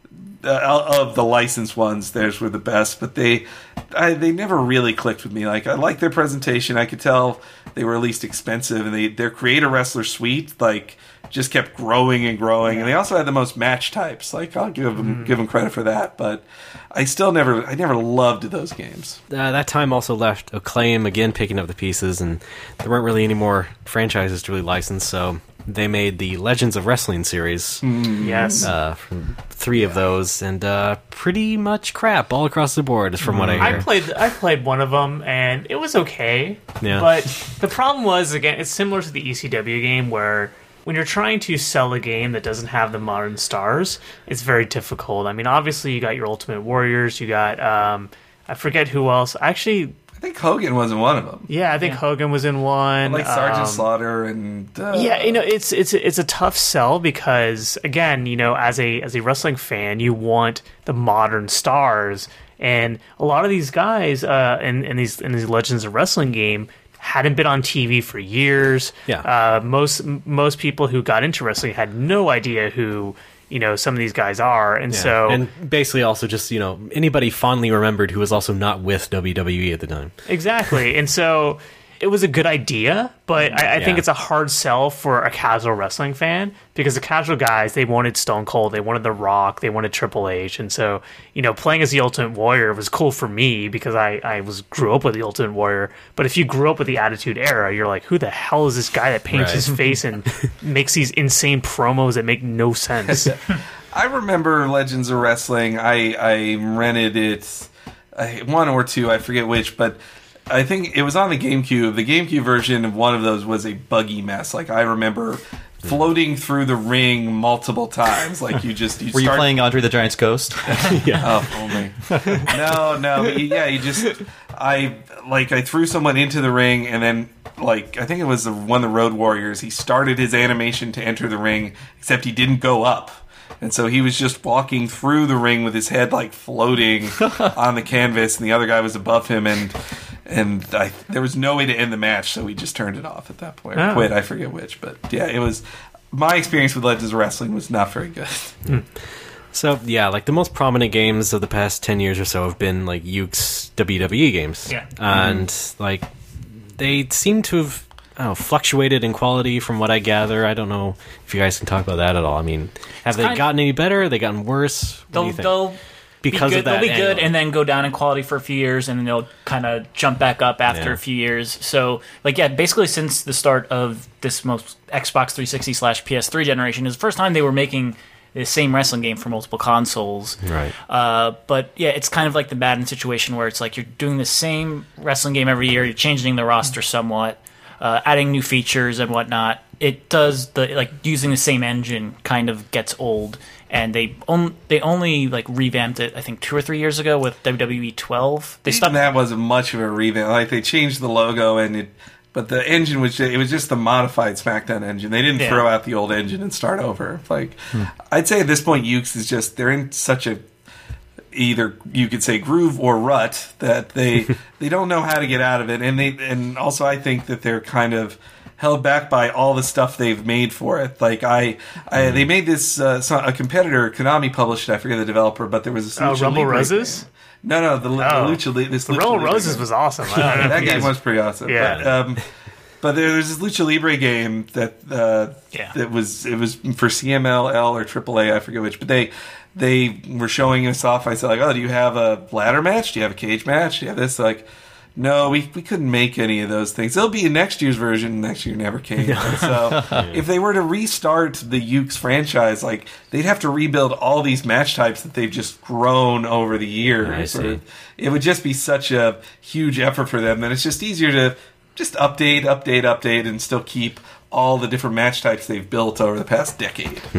Uh, of the licensed ones, theirs were the best, but they I, they never really clicked with me. Like I liked their presentation. I could tell they were at least expensive, and they their creator wrestler suite like just kept growing and growing. And they also had the most match types. Like I'll give them mm. give them credit for that, but I still never I never loved those games. Uh, that time also left Acclaim again picking up the pieces, and there weren't really any more franchises to really license, so they made the Legends of Wrestling series. Mm, yes. Uh, from three of those, and uh, pretty much crap all across the board, is from what I hear. I played I played one of them, and it was okay. Yeah. But the problem was, again, it's similar to the E C W game, where when you're trying to sell a game that doesn't have the modern stars, it's very difficult. I mean, obviously, you got your Ultimate Warriors, you got, um, I forget who else. Actually... I think Hogan wasn't one of them. Yeah, I think yeah. Hogan was in one. Like Sergeant um, Slaughter and uh, yeah, you know, it's it's it's a tough sell because again, you know, as a as a wrestling fan, you want the modern stars, and a lot of these guys uh, in in these in these Legends of Wrestling game hadn't been on T V for years. Yeah, uh, most most people who got into wrestling had no idea who. You know, some of these guys are, and yeah. so... And basically also just, you know, anybody fondly remembered who was also not with W W E at the time. Exactly, and so it was a good idea, but I, I yeah. think it's a hard sell for a casual wrestling fan, because the casual guys, they wanted Stone Cold, they wanted The Rock, they wanted Triple H, and so, you know, playing as the Ultimate Warrior was cool for me, because I, I was grew up with the Ultimate Warrior, but if you grew up with the Attitude Era, you're like, who the hell is this guy that paints right. his face and makes these insane promos that make no sense? I remember Legends of Wrestling. I, I rented it, I, one or two, I forget which, but I think it was on the GameCube. The GameCube version of one of those was a buggy mess. Like, I remember floating through the ring multiple times. Like, you just... You Were start... you playing Andre the Giant's Ghost? yeah. Oh, only. No, no. But yeah, you just... I, like, I threw someone into the ring, and then, like, I think it was the, one of the Road Warriors. He started his animation to enter the ring, except he didn't go up. And so he was just walking through the ring with his head, like, floating on the canvas, and the other guy was above him, and... And I, there was no way to end the match, so we just turned it off at that point. Oh. Quit, I forget which, but yeah, it was. My experience with Legends of Wrestling was not very good. Mm. So yeah, like the most prominent games of the past ten years or so have been like Yuke's W W E games, yeah, and mm-hmm. like they seem to have I don't know, fluctuated in quality from what I gather. I don't know if you guys can talk about that at all. I mean, have It's they gotten any better? Have they gotten worse? What do They'll, you think? they'll because be good, of that they'll be good angle. and then go down in quality for a few years, and then they'll kind of jump back up after Yeah. a few years. So, like, yeah, basically since the start of this most Xbox three sixty slash P S three generation is the first time they were making the same wrestling game for multiple consoles. Right. Uh, but yeah, it's kind of like the Madden situation where it's like you're doing the same wrestling game every year, you're changing the roster somewhat, uh, adding new features and whatnot. It does the like using the same engine kind of gets old. And they on, they only like revamped it, I think, two or three years ago with W W E twelve. They Even stopped. that wasn't much of a revamp. Like they changed the logo and it, but the engine was just, it was just the modified SmackDown engine. They didn't Yeah. throw out the old engine and start over. Like I'd say at this point, Ukes is just they're in such a either you could say groove or rut that they they don't know how to get out of it. And they and also I think that they're kind of held back by all the stuff they've made for it. Like I, I they made this uh, so- a competitor, Konami published it. I forget the developer, but there was this Oh, Lucha Rumble Libre Roses? game. No, no, the, the Oh. Lucha Li- this The Lucha Rumble Libre Roses game. was awesome. I don't know that if you game guys- was pretty awesome. Yeah. But, um, but there was this Lucha Libre game that uh, Yeah. that was it was for C M L L or triple A, I forget which, but they they were showing us off. I said like, oh, do you have a ladder match? Do you have a cage match? Do you have this? Like, no, we we couldn't make any of those things. They'll be in next year's version. Next year never came. And so if they were to restart the Ukes franchise, like they'd have to rebuild all these match types that they've just grown over the years. I see. Or it would just be such a huge effort for them that it's just easier to just update, update, update, and still keep all the different match types they've built over the past decade.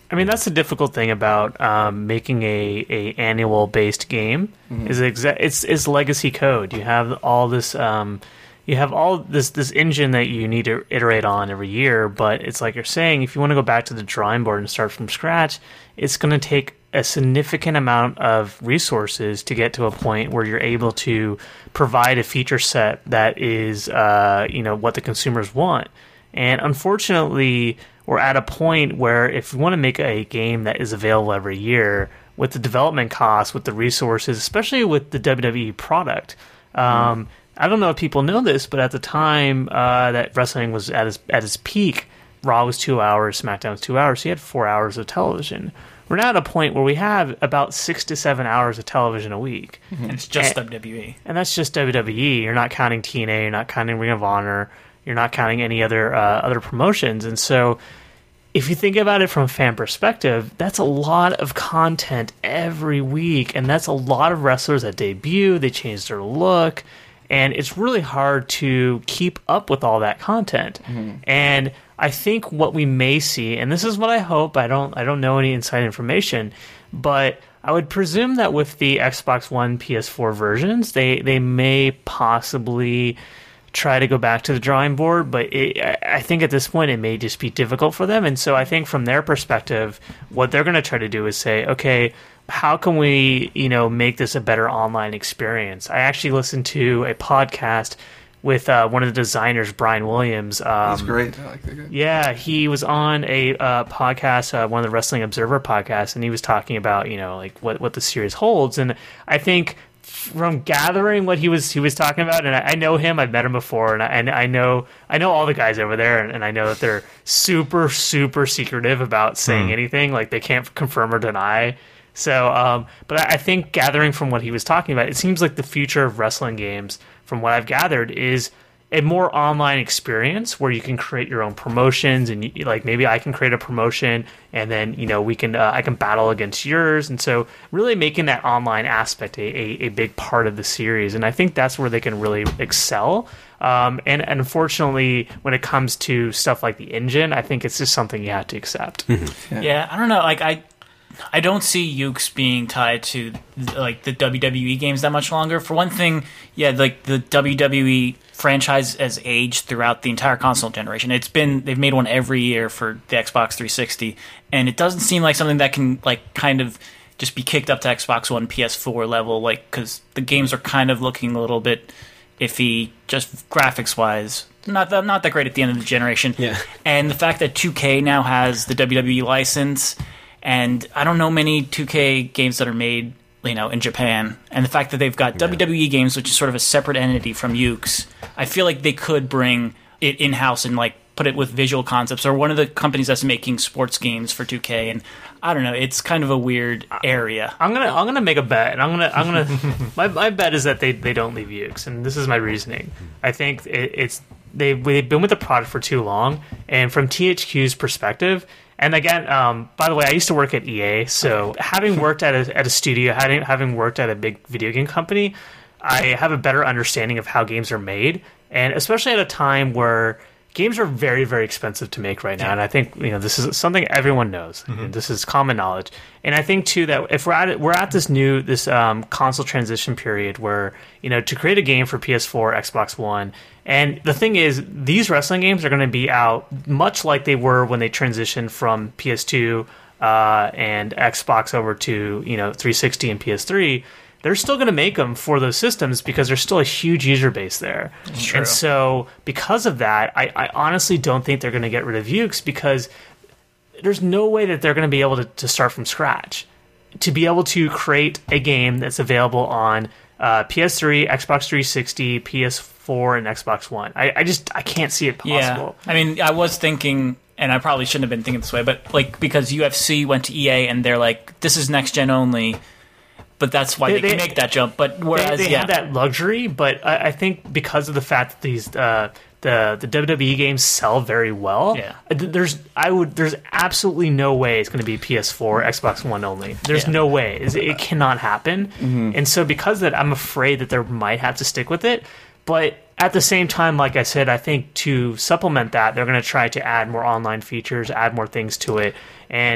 I mean, that's the difficult thing about um, making a, a annual based game mm-hmm. is exa- it's it's legacy code. You have all this um, you have all this this engine that you need to iterate on every year. But it's like you're saying, if you want to go back to the drawing board and start from scratch, it's going to take a significant amount of resources to get to a point where you're able to provide a feature set that is uh, you know what the consumers want. And unfortunately, we're at a point where if you want to make a game that is available every year, with the development costs, with the resources, especially with the W W E product, um, mm. I don't know if people know this, but at the time uh, that wrestling was at its at its peak, Raw was two hours, SmackDown was two hours, so you had four hours of television. We're now at a point where we have about six to seven hours of television a week. Mm-hmm. And it's just and, W W E. And that's just W W E. You're not counting T N A, you're not counting Ring of Honor, you're not counting any other uh, other promotions. And so if you think about it from a fan perspective, that's a lot of content every week, and that's a lot of wrestlers that debut, they change their look, and it's really hard to keep up with all that content. Mm-hmm. And I think what we may see, and this is what I hope, I don't I don't know any inside information, but I would presume that with the Xbox One, P S four versions, they, they may possibly try to go back to the drawing board, but it, I think at this point it may just be difficult for them. And so I think from their perspective, what they're going to try to do is say, okay, how can we, you know, make this a better online experience? I actually listened to a podcast with uh, one of the designers, Brian Williams. Um, That's great. I like that guy. Yeah, he was on a uh, podcast, uh, one of the Wrestling Observer podcasts, and he was talking about, you know, like what, what the series holds. And I think from gathering what he was he was talking about, and I, I know him, I've met him before, and I, and I know I know all the guys over there, and, and I know that they're super super secretive about saying mm. anything, like they can't confirm or deny. So, um, but I, I think gathering from what he was talking about, it seems like the future of wrestling games, from what I've gathered, is a more online experience where you can create your own promotions, and you, like maybe I can create a promotion, and then you know we can uh, I can battle against yours, and so really making that online aspect a, a, a big part of the series, and I think that's where they can really excel. Um, and, and unfortunately, when it comes to stuff like the engine, I think it's just something you have to accept. Mm-hmm. Yeah. yeah, I don't know, like I. I don't see Yuke's being tied to like the W W E games that much longer. For one thing, yeah, like the W W E franchise has aged throughout the entire console generation. It's been they've made one every year for the Xbox three sixty, and it doesn't seem like something that can like kind of just be kicked up to Xbox One, P S four level, like because the games are kind of looking a little bit iffy, just graphics wise. Not that not that great at the end of the generation. Yeah. And the fact that two K now has the W W E license. And I don't know many two K games that are made, you know, in Japan. And the fact that they've got yeah. W W E games, which is sort of a separate entity from Yuke's, I feel like they could bring it in-house and, like, put it with Visual Concepts or one of the companies that's making sports games for two K. And I don't know, it's kind of a weird area. I'm gonna I'm gonna make a bet, and I'm gonna I'm gonna my my bet is that they, they don't leave Yuke's, and this is my reasoning. I think it, it's they they've been with the product for too long, and from T H Q's perspective. And again, um, by the way, I used to work at E A, so having worked at a, at a studio, having, having worked at a big video game company, I have a better understanding of how games are made, and especially at a time where games are very, very expensive to make right now. And I think you know this is something everyone knows. Mm-hmm. This is common knowledge. And I think too that if we're at it, we're at this new this um, console transition period where you know to create a game for P S four, Xbox One. And the thing is, these wrestling games are going to be out much like they were when they transitioned from P S two uh, and Xbox over to you know three sixty and P S three. They're still going to make them for those systems because there's still a huge user base there. And so because of that, I, I honestly don't think they're going to get rid of Yuke's because there's no way that they're going to be able to, to start from scratch. To be able to create a game that's available on uh, P S three, Xbox three sixty, P S four, and Xbox One. I, I just I can't see it possible. Yeah. I mean, I was thinking, and I probably shouldn't have been thinking this way, but like because U F C went to E A and they're like, this is next gen only. But that's why they, they can they, make that jump. But whereas they, they yeah. have that luxury, but I, I think because of the fact that these uh, the the W W E games sell very well, yeah. there's I would there's absolutely no way it's going to be P S four, Xbox One only. There's yeah. no way. It, it cannot happen. Mm-hmm. And so because of that, I'm afraid that they might have to stick with it. But at the same time, like I said, I think to supplement that, they're going to try to add more online features, add more things to it, and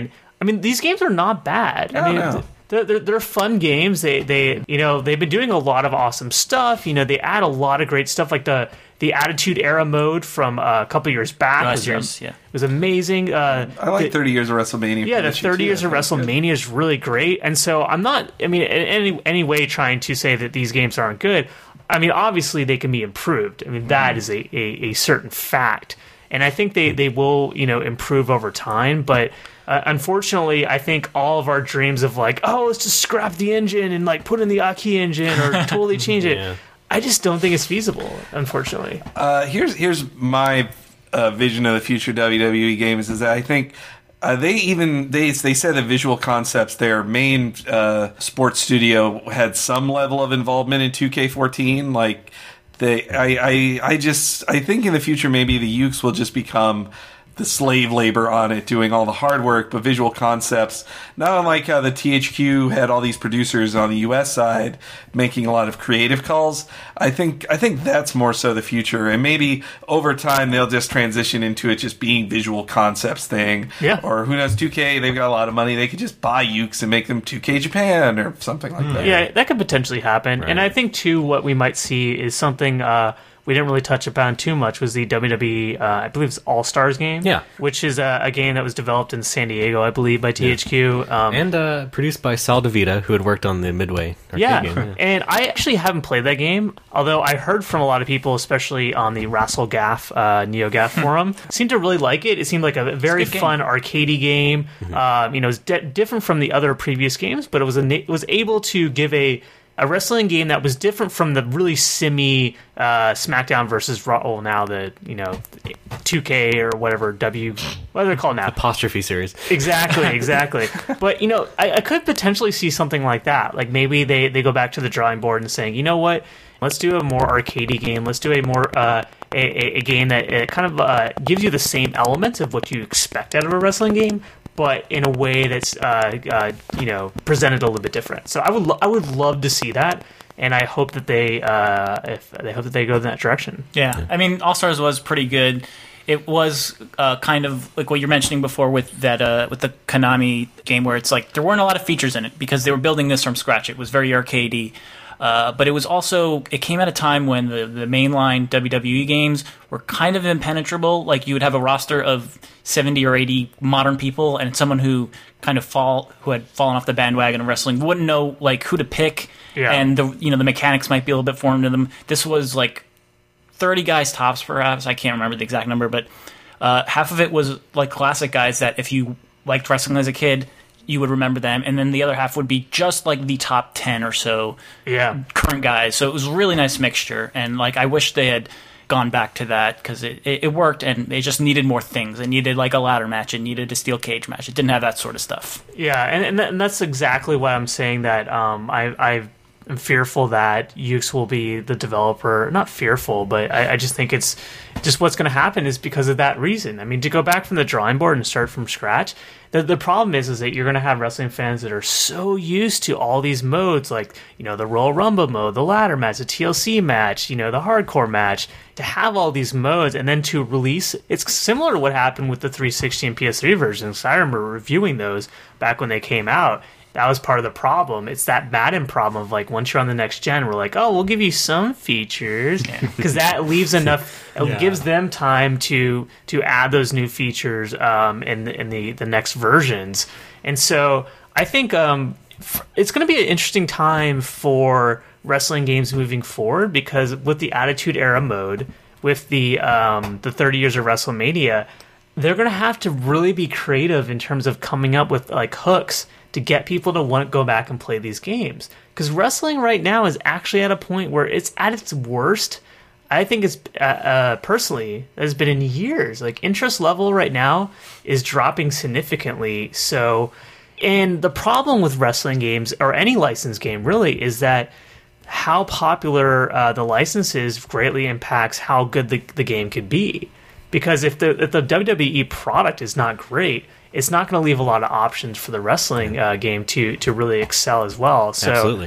I mean, these games are not bad. I mean, no. They're, they're, they're fun games. They, they, you know, they've been doing a lot of awesome stuff. You know, they add a lot of great stuff, like the the Attitude Era mode from uh, a couple years back. Last was, year's, um, yeah. was amazing. Uh, I like the, thirty years of WrestleMania. Yeah, the prediction, thirty too. years of I think it's good. WrestleMania is really great. And so I'm not, I mean, in any, any way trying to say that these games aren't good. I mean, obviously they can be improved. I mean, that is a, a, a certain fact. And I think they, they will, you know, improve over time. But uh, unfortunately, I think all of our dreams of like, oh, let's just scrap the engine and like put in the Aki engine or totally change it. Yeah. I just don't think it's feasible, unfortunately. Uh, here's here's my uh, vision of the future W W E games is that I think uh, they even they they said the Visual Concepts, their main uh, sports studio, had some level of involvement in two K fourteen. Like they, I, I I just I think in the future maybe the Ukes will just become the slave labor on it, doing all the hard work, but Visual Concepts, not unlike how the T H Q had all these producers on the U S side making a lot of creative calls. I think I think that's more so the future, and maybe over time they'll just transition into it just being Visual Concepts thing. Yeah. Or who knows, two K, they've got a lot of money, they could just buy Ukes and make them two K Japan or something like that. Yeah, that could potentially happen. And I think, too, what we might see is something uh, we didn't really touch upon too much was the W W E, uh, I believe it's All-Stars game. Yeah. Which is a, a game that was developed in San Diego, I believe, by T H Q. Um, And uh, produced by Sal DeVita, who had worked on the Midway arcade yeah. game. Yeah. And I actually haven't played that game, although I heard from a lot of people, especially on the WrestleGaff, uh, NeoGaff forum, seemed to really like it. It seemed like a very good game. fun arcadey game. Um, you know, it's de- different from the other previous games, but it was a, it was able to give a a wrestling game that was different from the really simmy uh, SmackDown versus Raw. Oh, now the you know two K or whatever W, what are they called now? Apostrophe series. Exactly, exactly. But you know, I, I could potentially see something like that. Like maybe they, they go back to the drawing board and saying, you know what, let's do a more arcadey game. Let's do a more uh, a, a game that uh, kind of uh, gives you the same elements of what you expect out of a wrestling game, but in a way that's uh, uh, you know presented a little bit different. So I would lo- I would love to see that, and I hope that they uh, if they hope that they go in that direction. Yeah, I mean, All Stars was pretty good. It was uh, kind of like what you're mentioning before with that uh, with the Konami game, where it's like there weren't a lot of features in it because they were building this from scratch. It was very arcadey. Uh, but it was also, it came at a time when the, the mainline W W E games were kind of impenetrable. Like you would have a roster of seventy or eighty modern people, and someone who kind of fall, who had fallen off the bandwagon of wrestling wouldn't know like who to pick. Yeah. And the, you know, the mechanics might be a little bit foreign to them. This was like thirty guys tops, perhaps. I can't remember the exact number, but uh, half of it was like classic guys that if you liked wrestling as a kid, you would remember them, and then the other half would be just like the top ten or so Yeah. current guys. So it was a really nice mixture, and like I wish they had gone back to that because it, it, it worked, and they just needed more things. It needed like a ladder match, it needed a steel cage match. It didn't have that sort of stuff. Yeah, and and, that, and that's exactly why I'm saying that um, I I am fearful that Ukes will be the developer. Not fearful, but I, I just think it's just what's going to happen is because of that reason. I mean, to go back from the drawing board and start from scratch. The, the problem is, is that you're going to have wrestling fans that are so used to all these modes, like, you know, the Royal Rumble mode, the ladder match, the T L C match, you know, the hardcore match, to have all these modes and then to release, it's similar to what happened with the three sixty and P S three versions. I remember reviewing those back when they came out. That was part of the problem. It's that Madden problem of like once you're on the next gen, we're like, oh, we'll give you some features because that leaves enough. It Yeah. gives them time to to add those new features um, in the, in the the next versions. And so I think um, f- it's going to be an interesting time for wrestling games moving forward because with the Attitude Era mode, with the um, the thirty years of WrestleMania, they're going to have to really be creative in terms of coming up with like hooks to get people to want to go back and play these games. Because wrestling right now is actually at a point where it's at its worst. I think it's, uh, uh, personally, has been in years. Like, interest level right now is dropping significantly. So, and the problem with wrestling games, or any licensed game really, is that how popular uh, the license is greatly impacts how good the, the game could be. Because if the if the W W E product is not great, it's not going to leave a lot of options for the wrestling uh, game to to really excel as well. So Absolutely.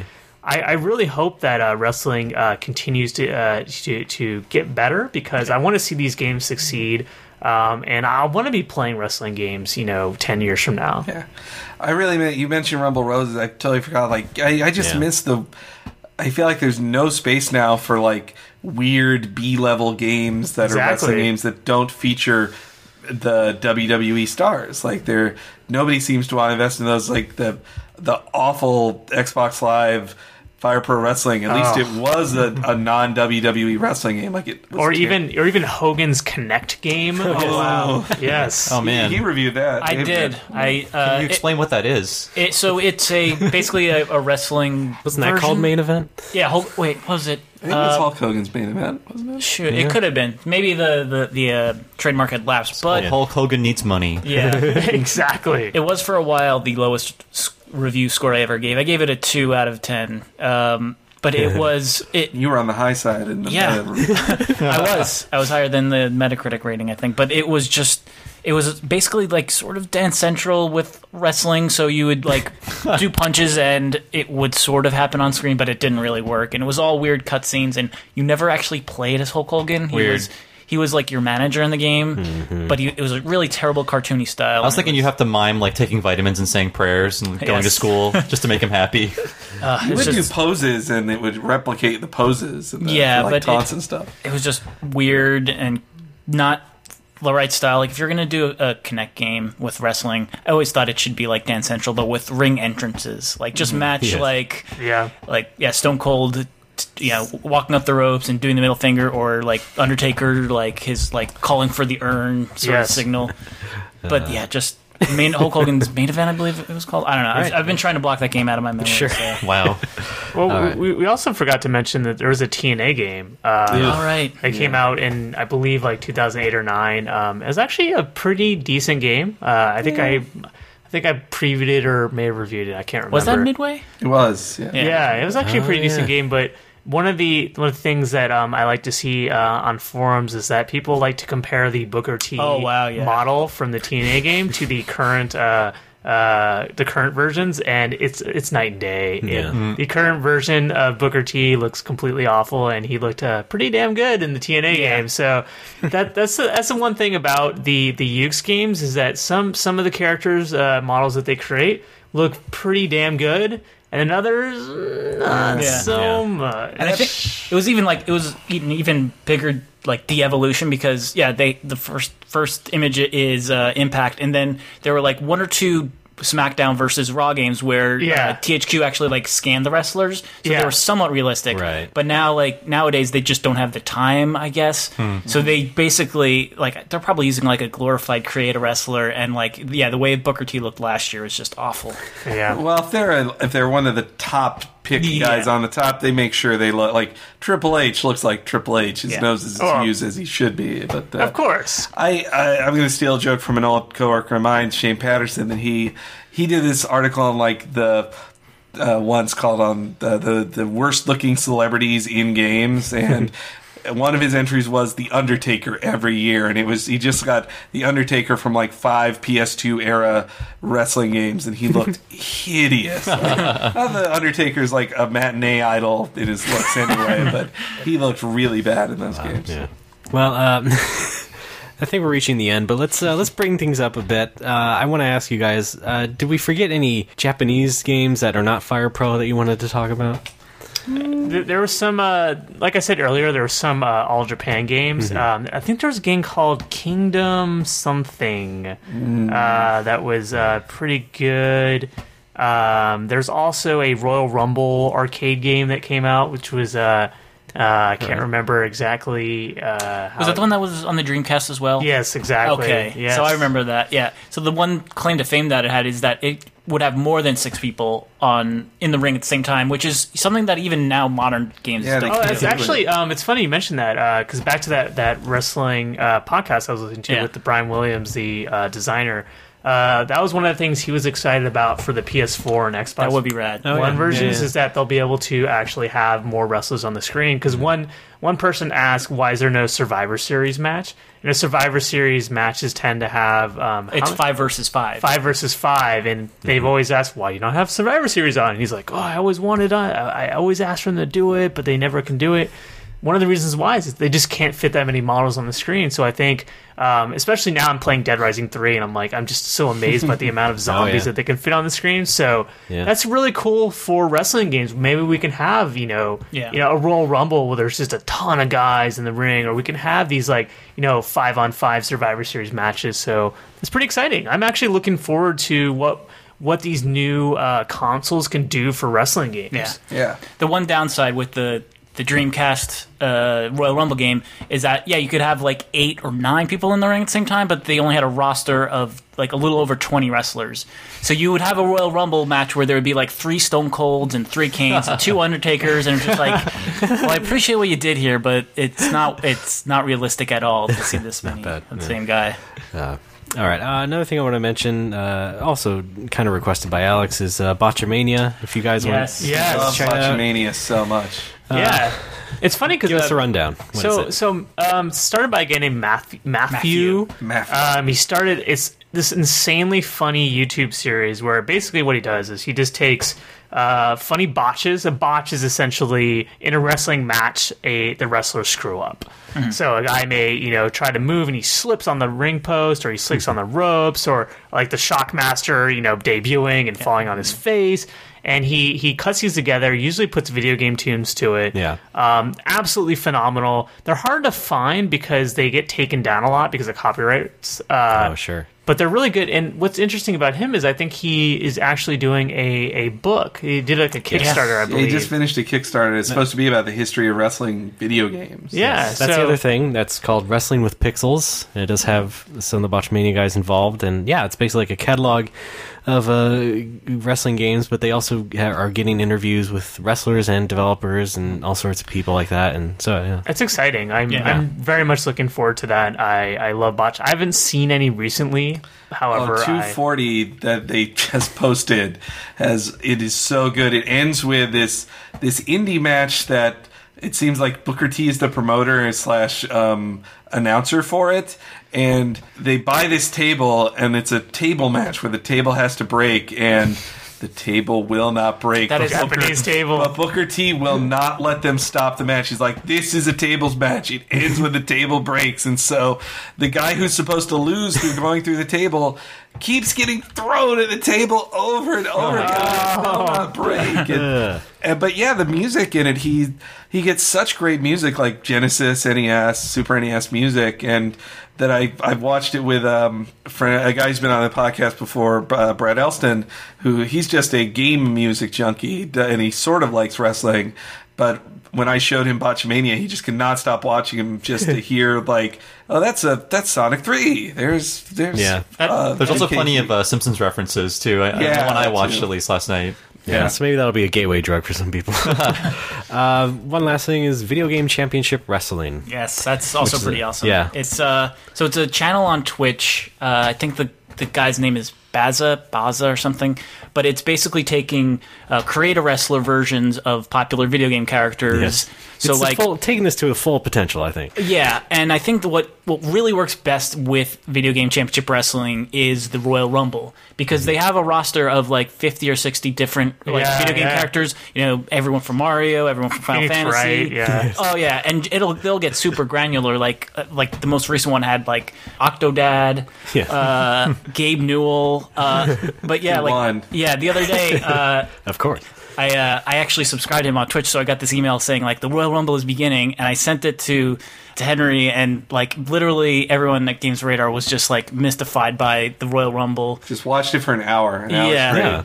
I, I really hope that uh, wrestling uh, continues to, uh, to to get better because I want to see these games succeed. Um, and I want to be playing wrestling games, you know, ten years from now. Yeah, I really meant you mentioned Rumble Roses. I totally forgot. Like, I, I just Yeah. miss the. I feel like there's no space now for like weird B level games that are Exactly. wrestling games that don't feature the W W E stars. Like, there, nobody seems to want to invest in those. Like the the awful Xbox Live Fire Pro Wrestling. At least Oh. it was a, a non W W E wrestling game. Like it, was Or ter- even or even Hogan's Connect game. Oh, wow. Yes. Oh man, He reviewed that. I Dave did. I uh, Can you explain what that is? It, it, so it's a basically a, a wrestling. Wasn't that called version? Main Event? Yeah. Hulk, wait, what was it? I think it was Uh, Hulk Hogan's main event, wasn't it? shoot, it could have been. Maybe the the the uh, trademark had lapsed, but Hulk Hogan needs money. yeah, Exactly. it was for a while the lowest s- review score I ever gave. I gave it a two out of ten. Um, but it was it. You were on the high side in the Yeah. uh, I was. I was higher than the Metacritic rating, I think. But it was just, it was basically like sort of Dance Central with wrestling. So you would like do punches and it would sort of happen on screen, but it didn't really work. And it was all weird cutscenes, and you never actually played as Hulk Hogan. He Weird. was he was like your manager in the game, but he, it was a really terrible cartoony style. I was thinking you have to mime like taking vitamins and saying prayers and going to Yes. school just to make him happy. Uh, You it, was would just, do poses, and it would replicate the poses. And the, Yeah, like but taunts it- and stuff. it was just weird and not the right style. Like if you're gonna do a Kinect game with wrestling, I always thought it should be like Dance Central, but with ring entrances. Like just match Yes. like Yeah. like yeah, Stone Cold, t- you know, walking up the ropes and doing the middle finger, or like Undertaker, like his like calling for the urn sort Yes. of signal. But yeah, just. Main Hulk Hogan's main event, I believe it was called. I don't know. I've, Right. I've been trying to block that game out of my memory. Sure. so. Wow. Well, All right. we, we also forgot to mention that there was a T N A game. Uh, All right. It came out in, I believe, like two thousand eight or nine. Um, it was actually a pretty decent game. Uh, I think I, I think I previewed it or may have reviewed it. I can't remember. Was that Midway? It was, yeah. Yeah. Yeah, it was actually a Oh, pretty decent yeah. game. But one of the one of the things that um, I like to see uh, on forums is that people like to compare the Booker T Oh, wow, yeah. model from the T N A game to the current. Uh, uh, the current versions, and it's it's night and day. It- Yeah. the current version of Booker T looks completely awful, and he looked uh, pretty damn good in the T N A game. So that that's the, that's the one thing about the the Ukes games is that some some of the characters uh, models that they create look pretty damn good, and others not Yeah. so Yeah. much. And I think it was even like it was even even bigger like de-evolution because yeah they the first first image is uh, Impact, and then there were like one or two SmackDown versus Raw games where Yeah. uh, T H Q actually like scanned the wrestlers, so Yeah. they were somewhat realistic. Right. But now like nowadays they just don't have the time, I guess. So they basically like they're probably using like a glorified create a wrestler, and like yeah the way Booker T looked last year was just awful. yeah. Well, if they're a, if they're one of the top pick Yeah. guys on the top, they make sure they look like Triple H looks like Triple H. His Yeah. nose is as Oh. used as he should be. But uh, Of course. I, I I'm going to steal a joke from an old coworker of mine, Shane Patterson, and he he did this article on like the uh, once called on the, the the worst looking celebrities in games, and one of his entries was the Undertaker every year, and it was he just got the Undertaker from like five P S two era wrestling games, and he looked hideous. Like, not the Undertaker's like a matinee idol in his looks anyway, but he looked really bad in those games. Yeah. Well, um, I think we're reaching the end, but let's uh, let's bring things up a bit. Uh, I want to ask you guys: uh, did we forget any Japanese games that are not Fire Pro that you wanted to talk about? There, there was some, uh, like I said earlier, there were some uh, All Japan games. Um, I think there was a game called Kingdom something uh, that was uh, pretty good. Um, there's also a Royal Rumble arcade game that came out, which was uh, uh, I can't remember exactly. Uh, how Was that it- the one that was on the Dreamcast as well? Yes, exactly. Okay, Yes. so I remember that. Yeah. So the one claim to fame that it had is that it would have more than six people on in the ring at the same time, which is something that even now modern games Yeah, don't they Oh, do. it's actually um, it's funny you mentioned that because back to that that wrestling uh, podcast I was listening to Yeah. with the Brian Williams, the uh, designer. uh, that was one of the things he was excited about for the P S four and Xbox That would be rad. One yeah. versions Yeah, yeah. is that they'll be able to actually have more wrestlers on the screen. Because one one person asked, why is there no Survivor Series match? And a Survivor Series matches tend to have um, It's how- five versus five. five versus five, and they've always asked why you don't have Survivor Series on. And he's like, oh, I always wanted on. I, I always asked for them to do it, but they never can do it. One of the reasons why is they just can't fit that many models on the screen. So I think, um, especially now, I'm playing Dead Rising three, and I'm like, I'm just so amazed by the amount of zombies yeah. that they can fit on the screen. So Yeah. that's really cool for wrestling games. Maybe we can have, you know, Yeah. you know, a Royal Rumble where there's just a ton of guys in the ring, or we can have these like, you know, five on five Survivor Series matches. So it's pretty exciting. I'm actually looking forward to what what these new uh, consoles can do for wrestling games. Yeah. Yeah. The one downside with the the Dreamcast uh, Royal Rumble game is that, yeah, you could have like eight or nine people in the ring at the same time, but they only had a roster of like a little over twenty wrestlers. So you would have a Royal Rumble match where there would be like three Stone Colds and three Kanes and two Undertakers, and it's just like, well, I appreciate what you did here, but it's not it's not realistic at all to see this many bad, of the yeah. same guy. Uh, all right. Uh, another thing I want to mention, uh, also kind of requested by Alex, is uh, Botchamania. If you guys Yes. want, Yes. I love check it out. Botchamania so much. Yeah. It's funny because Give us a rundown. What So, is it? so um, started by a guy named Matthew. Matthew. Matthew. Um, he started. It's this insanely funny YouTube series where basically what he does is he just takes uh, funny botches. A botch is essentially in a wrestling match, a the wrestlers screw up. So a guy may, you know, try to move and he slips on the ring post, or he slips on the ropes, or like the Shockmaster, you know, debuting and falling on his face. And he, he cuts these together, usually puts video game tunes to it. Yeah. Um, absolutely phenomenal. They're hard to find because they get taken down a lot because of copyrights. Uh, Oh, sure. But they're really good. And what's interesting about him is I think he is actually doing a, a book. He did like a Kickstarter, I Yeah, believe. he just finished a Kickstarter. It's supposed to be about the history of wrestling video games. yeah. That's so, the other thing. That's called Wrestling with Pixels. It does have some of the Botchamania guys involved, and yeah, it's basically like a catalog of uh, wrestling games. But they also ha- are getting interviews with wrestlers and developers and all sorts of people like that. And so, yeah, It's exciting. I'm Yeah. I'm very much looking forward to that. I, I love botch. I haven't seen any recently. However, Oh, I, two forty that they just posted has it is so good. It ends with this this indie match that it seems like Booker T is the promoter slash um, announcer for it, and they buy this table, and it's a table match where the table has to break, and the table will not break. That But is Japanese table. But Booker T will not let them stop the match. He's like, this is a tables match. It ends when the table breaks. And so the guy who's supposed to lose through going through the table keeps getting thrown at the table over and over again. It will not break. And, and- but yeah, the music in it, he he gets such great music like Genesis, N E S, Super N E S music, and that I I've watched it with um a, friend, a guy who's been on the podcast before, uh, Brad Elston, who he's just a game music junkie, and he sort of likes wrestling, but when I showed him Botchamania, he just could not stop watching him just to hear like, oh, that's a that's Sonic three. There's there's Yeah. uh, There's also K K. plenty of uh, Simpsons references too. I, Yeah, the one I that watched too. at least last night. yeah. So maybe that'll be a gateway drug for some people. uh, one last thing is Video Game Championship Wrestling. Yes, that's also Which is pretty a- awesome. yeah. It's uh so it's a channel on Twitch. Uh, I think the the guy's name is Baza, Baza or something, but it's basically taking uh, create a wrestler versions of popular video game characters. Yes. So It's the like full, taking this to a full potential, I think. yeah, and I think that what what really works best with Video Game Championship Wrestling is the Royal Rumble, because they have a roster of like fifty or sixty different like Yeah, video game yeah. characters. You know, everyone from Mario, everyone from Final Phoenix Fantasy. Wright, yeah. Oh yeah, and it'll they'll get super granular. Like uh, like the most recent one had like Octodad, Yeah. uh, Gabe Newell. Uh, but yeah, Good like one. yeah, the other day. Uh, Of course. I uh, I actually subscribed to him on Twitch, so I got this email saying like the Royal Rumble is beginning, and I sent it to to Henry, and like literally everyone at Games Radar was just like mystified by the Royal Rumble. Just watched it for an hour. An hour Yeah. straight. Yeah. Just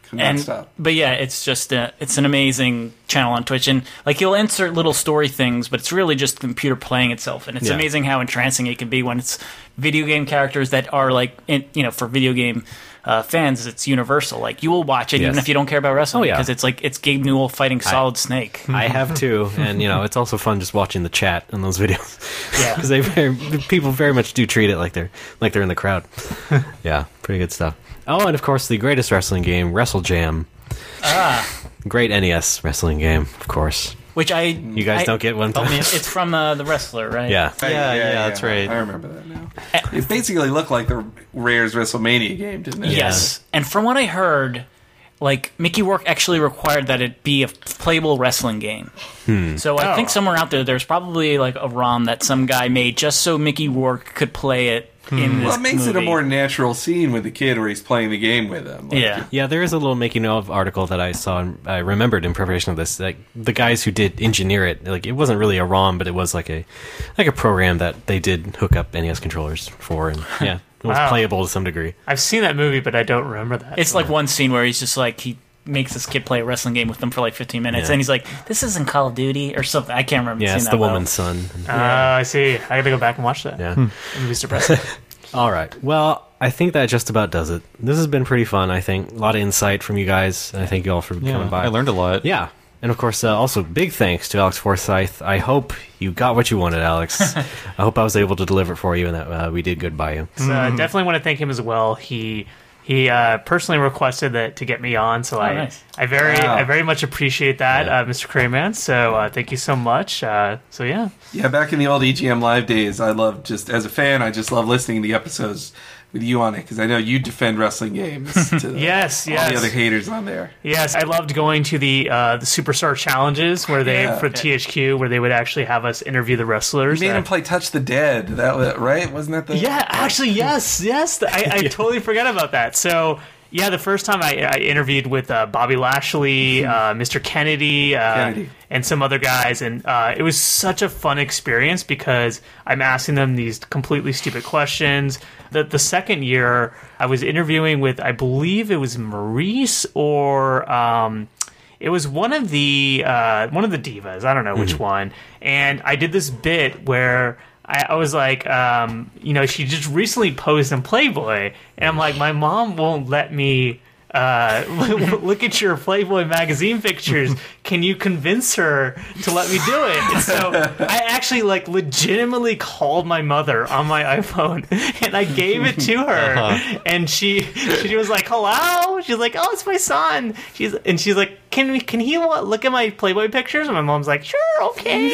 Could not and stop. but yeah, it's just a, it's an amazing channel on Twitch, and like he'll insert little story things, but it's really just the computer playing itself, and it's Yeah. amazing how entrancing it can be when it's video game characters that are like, in, you know, for video game uh, fans, it's universal. Like you will watch it Yes. even if you don't care about wrestling, Oh, yeah. because it's like it's Gabe Newell fighting Solid Snake. I have too, and you know it's also fun just watching the chat in those videos. Yeah. because they very, people very much do treat it like they're like they're in the crowd. Yeah, pretty good stuff. Oh, and of course the greatest wrestling game, Wrestle Jam. Ah, Great N E S wrestling game, of course. which I You guys I- don't get one. Oh, man, it's from uh, the wrestler, right? Yeah, Yeah, yeah, that's right. I remember that now. It basically looked like the Rare's WrestleMania game, didn't it? Yes, and from what I heard, like Mickey Rourke actually required that it be a playable wrestling game. So I think somewhere out there, there's probably like a ROM that some guy made just so Mickey Rourke could play it in this Well, it makes it a movie. more natural scene with the kid where he's playing the game with him. Like, Yeah. yeah. There is a little making of article that I saw and I remembered in preparation of this. Like the guys who did engineer it, like it wasn't really a ROM, but it was like a like a program that they did hook up N E S controllers for, and yeah, it was Wow. playable to some degree. I've seen that movie, but I don't remember that. It's like one scene where he's just like he makes this kid play a wrestling game with them for like fifteen minutes, Yeah. and he's like, "This isn't Call of Duty or something." I can't remember. Yeah, seeing it's that the well. woman's son. Oh, I see. I gotta go back and watch that. Yeah. The movie's depressing. All right. Well, I think that just about does it. This has been pretty fun, I think. A lot of insight from you guys, and I thank you all for Yeah, coming by. I learned a lot. Yeah. And of course, uh, also big thanks to Alex Forsyth. I hope you got what you wanted, Alex. I hope I was able to deliver it for you and that uh, we did good by you. So uh, definitely want to thank him as well. He he uh, personally requested that to get me on, so I nice. I very Wow. I very much appreciate that, Yeah. uh, Mister Crayman. So uh, thank you so much. Uh, so yeah, Yeah, back in the old E G M Live days, I loved just, as a fan, I just love listening to the episodes with you on it, because I know you defend wrestling games to the, yes, all yes, the other haters on there. yes. I loved going to the uh, the Superstar challenges where they Yeah. for T H Q where they would actually have us interview the wrestlers. You made Uh, him play Touch the Dead, that was, right? Wasn't that the... Yeah, actually, yes, yes. I, I totally forgot about that. So, yeah, the first time I, I interviewed with uh, Bobby Lashley, uh, Mister Kennedy, uh, Kennedy. and some other guys, and uh, it was such a fun experience because I'm asking them these completely stupid questions. The, the second year, I was interviewing with, I believe it was Maurice or... Um, it was one of the uh, one of the divas. I don't know which one. And I did this bit where I, I was like, um, you know, she just recently posed in Playboy, and I'm like, my mom won't let me uh, look at your Playboy magazine pictures. Can you convince her to let me do it? And so I actually like legitimately called my mother on my iPhone, and I gave it to her, Uh-huh. and she she was like, "Hello." She's like, "Oh, it's my son." She's and she's like, "Can we? Can he wa- look at my Playboy pictures?" And my mom's like, "Sure, okay."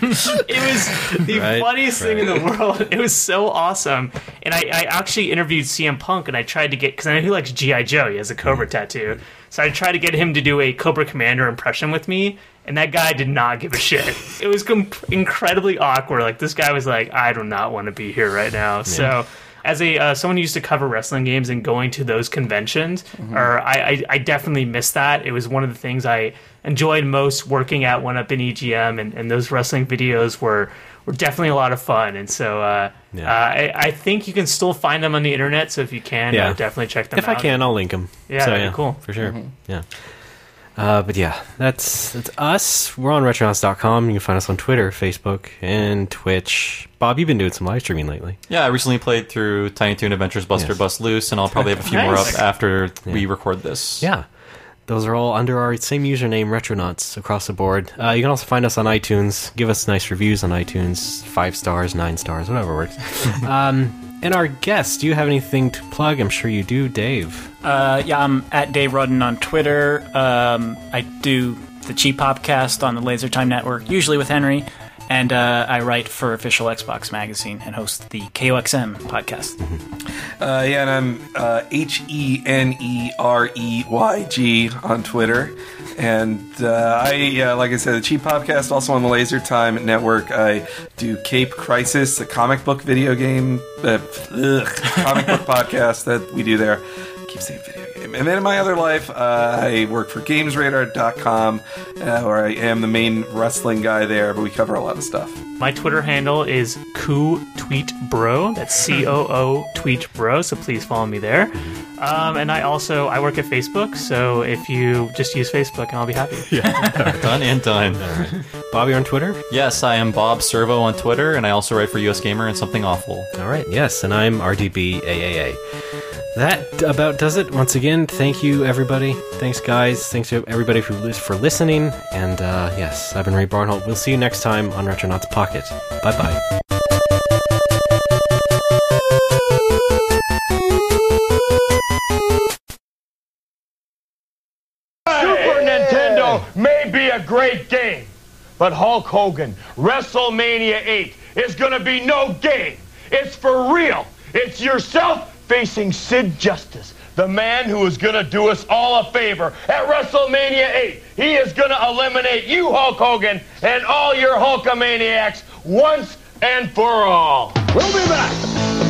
It was the Right, funniest thing in right. the world. It was so awesome. And I, I actually interviewed C M Punk, and I tried to get because I know he likes G I Joe. He has a Cobra tattoo, so I tried to get him to do a Cobra Commander impression with me. And that guy did not give a shit. It was com- incredibly awkward. Like this guy was like, "I do not want to be here right now." So, as a uh, someone who used to cover wrestling games and going to those conventions, or I, I, I definitely missed that. It was one of the things I enjoyed most working at One Up in E G M, and, and those wrestling videos were were definitely a lot of fun. And so, uh, Yeah. uh, I, I think you can still find them on the internet. So if you can, Yeah. uh, definitely check them If out. I can, I'll link them. Yeah, so, that'd be cool. For sure. Yeah. Uh, but yeah, that's that's us. We're on retronauts dot com. You can find us on Twitter, Facebook, and Twitch. Bob, you've been doing some live streaming lately. Yeah, I recently played through Tiny Toon Adventures Buster Yes. Bust Loose, and I'll probably have a few more Nice. up after we record this. Yeah. Those are all under our same username, Retronauts, across the board. Uh, you can also find us on iTunes. Give us nice reviews on iTunes. Five stars, nine stars, whatever works. um, and our guests, do you have anything to plug? I'm sure you do, Dave. Uh, yeah, I'm at Dave Rudden on Twitter. Um, I do the Cheap Popcast on the Laser Time Network, usually with Henry. And uh, I write for Official Xbox Magazine and host the K O X M podcast. Uh, yeah, and I'm uh, H E N E R E Y G on Twitter. And uh, I, yeah, like I said, the Cheap Podcast, also on the Laser Time Network. I do Cape Crisis, a comic book video game, uh, ugh, comic book podcast that we do there. I keep saying video game. And then in my other life, uh, I work for games radar dot com, uh, where I am the main wrestling guy there, but we cover a lot of stuff. My Twitter handle is Koo Tweet Bro. That's C O O Tweet Bro. So please follow me there. Um, and I also I work at Facebook. So if you just use Facebook, and I'll be happy. Done and done. Bobby on Twitter? Yes, I am Bob Servo on Twitter, and I also write for U S Gamer and Something Awful. All right, yes, and I'm R D B A A A. That about does it. Once again, thank you, everybody. Thanks, guys. Thanks to everybody for, for listening. And uh, yes, I've been Ray Barnholt. We'll see you next time on Retronauts Pocket. Bye-bye. Super Nintendo may be a great game, but Hulk Hogan, WrestleMania eight, is gonna be no game. It's for real. It's yourself facing Sid Justice, the man who is gonna do us all a favor at WrestleMania eight. He is gonna eliminate you, Hulk Hogan, and all your Hulkamaniacs once and for all. We'll be back.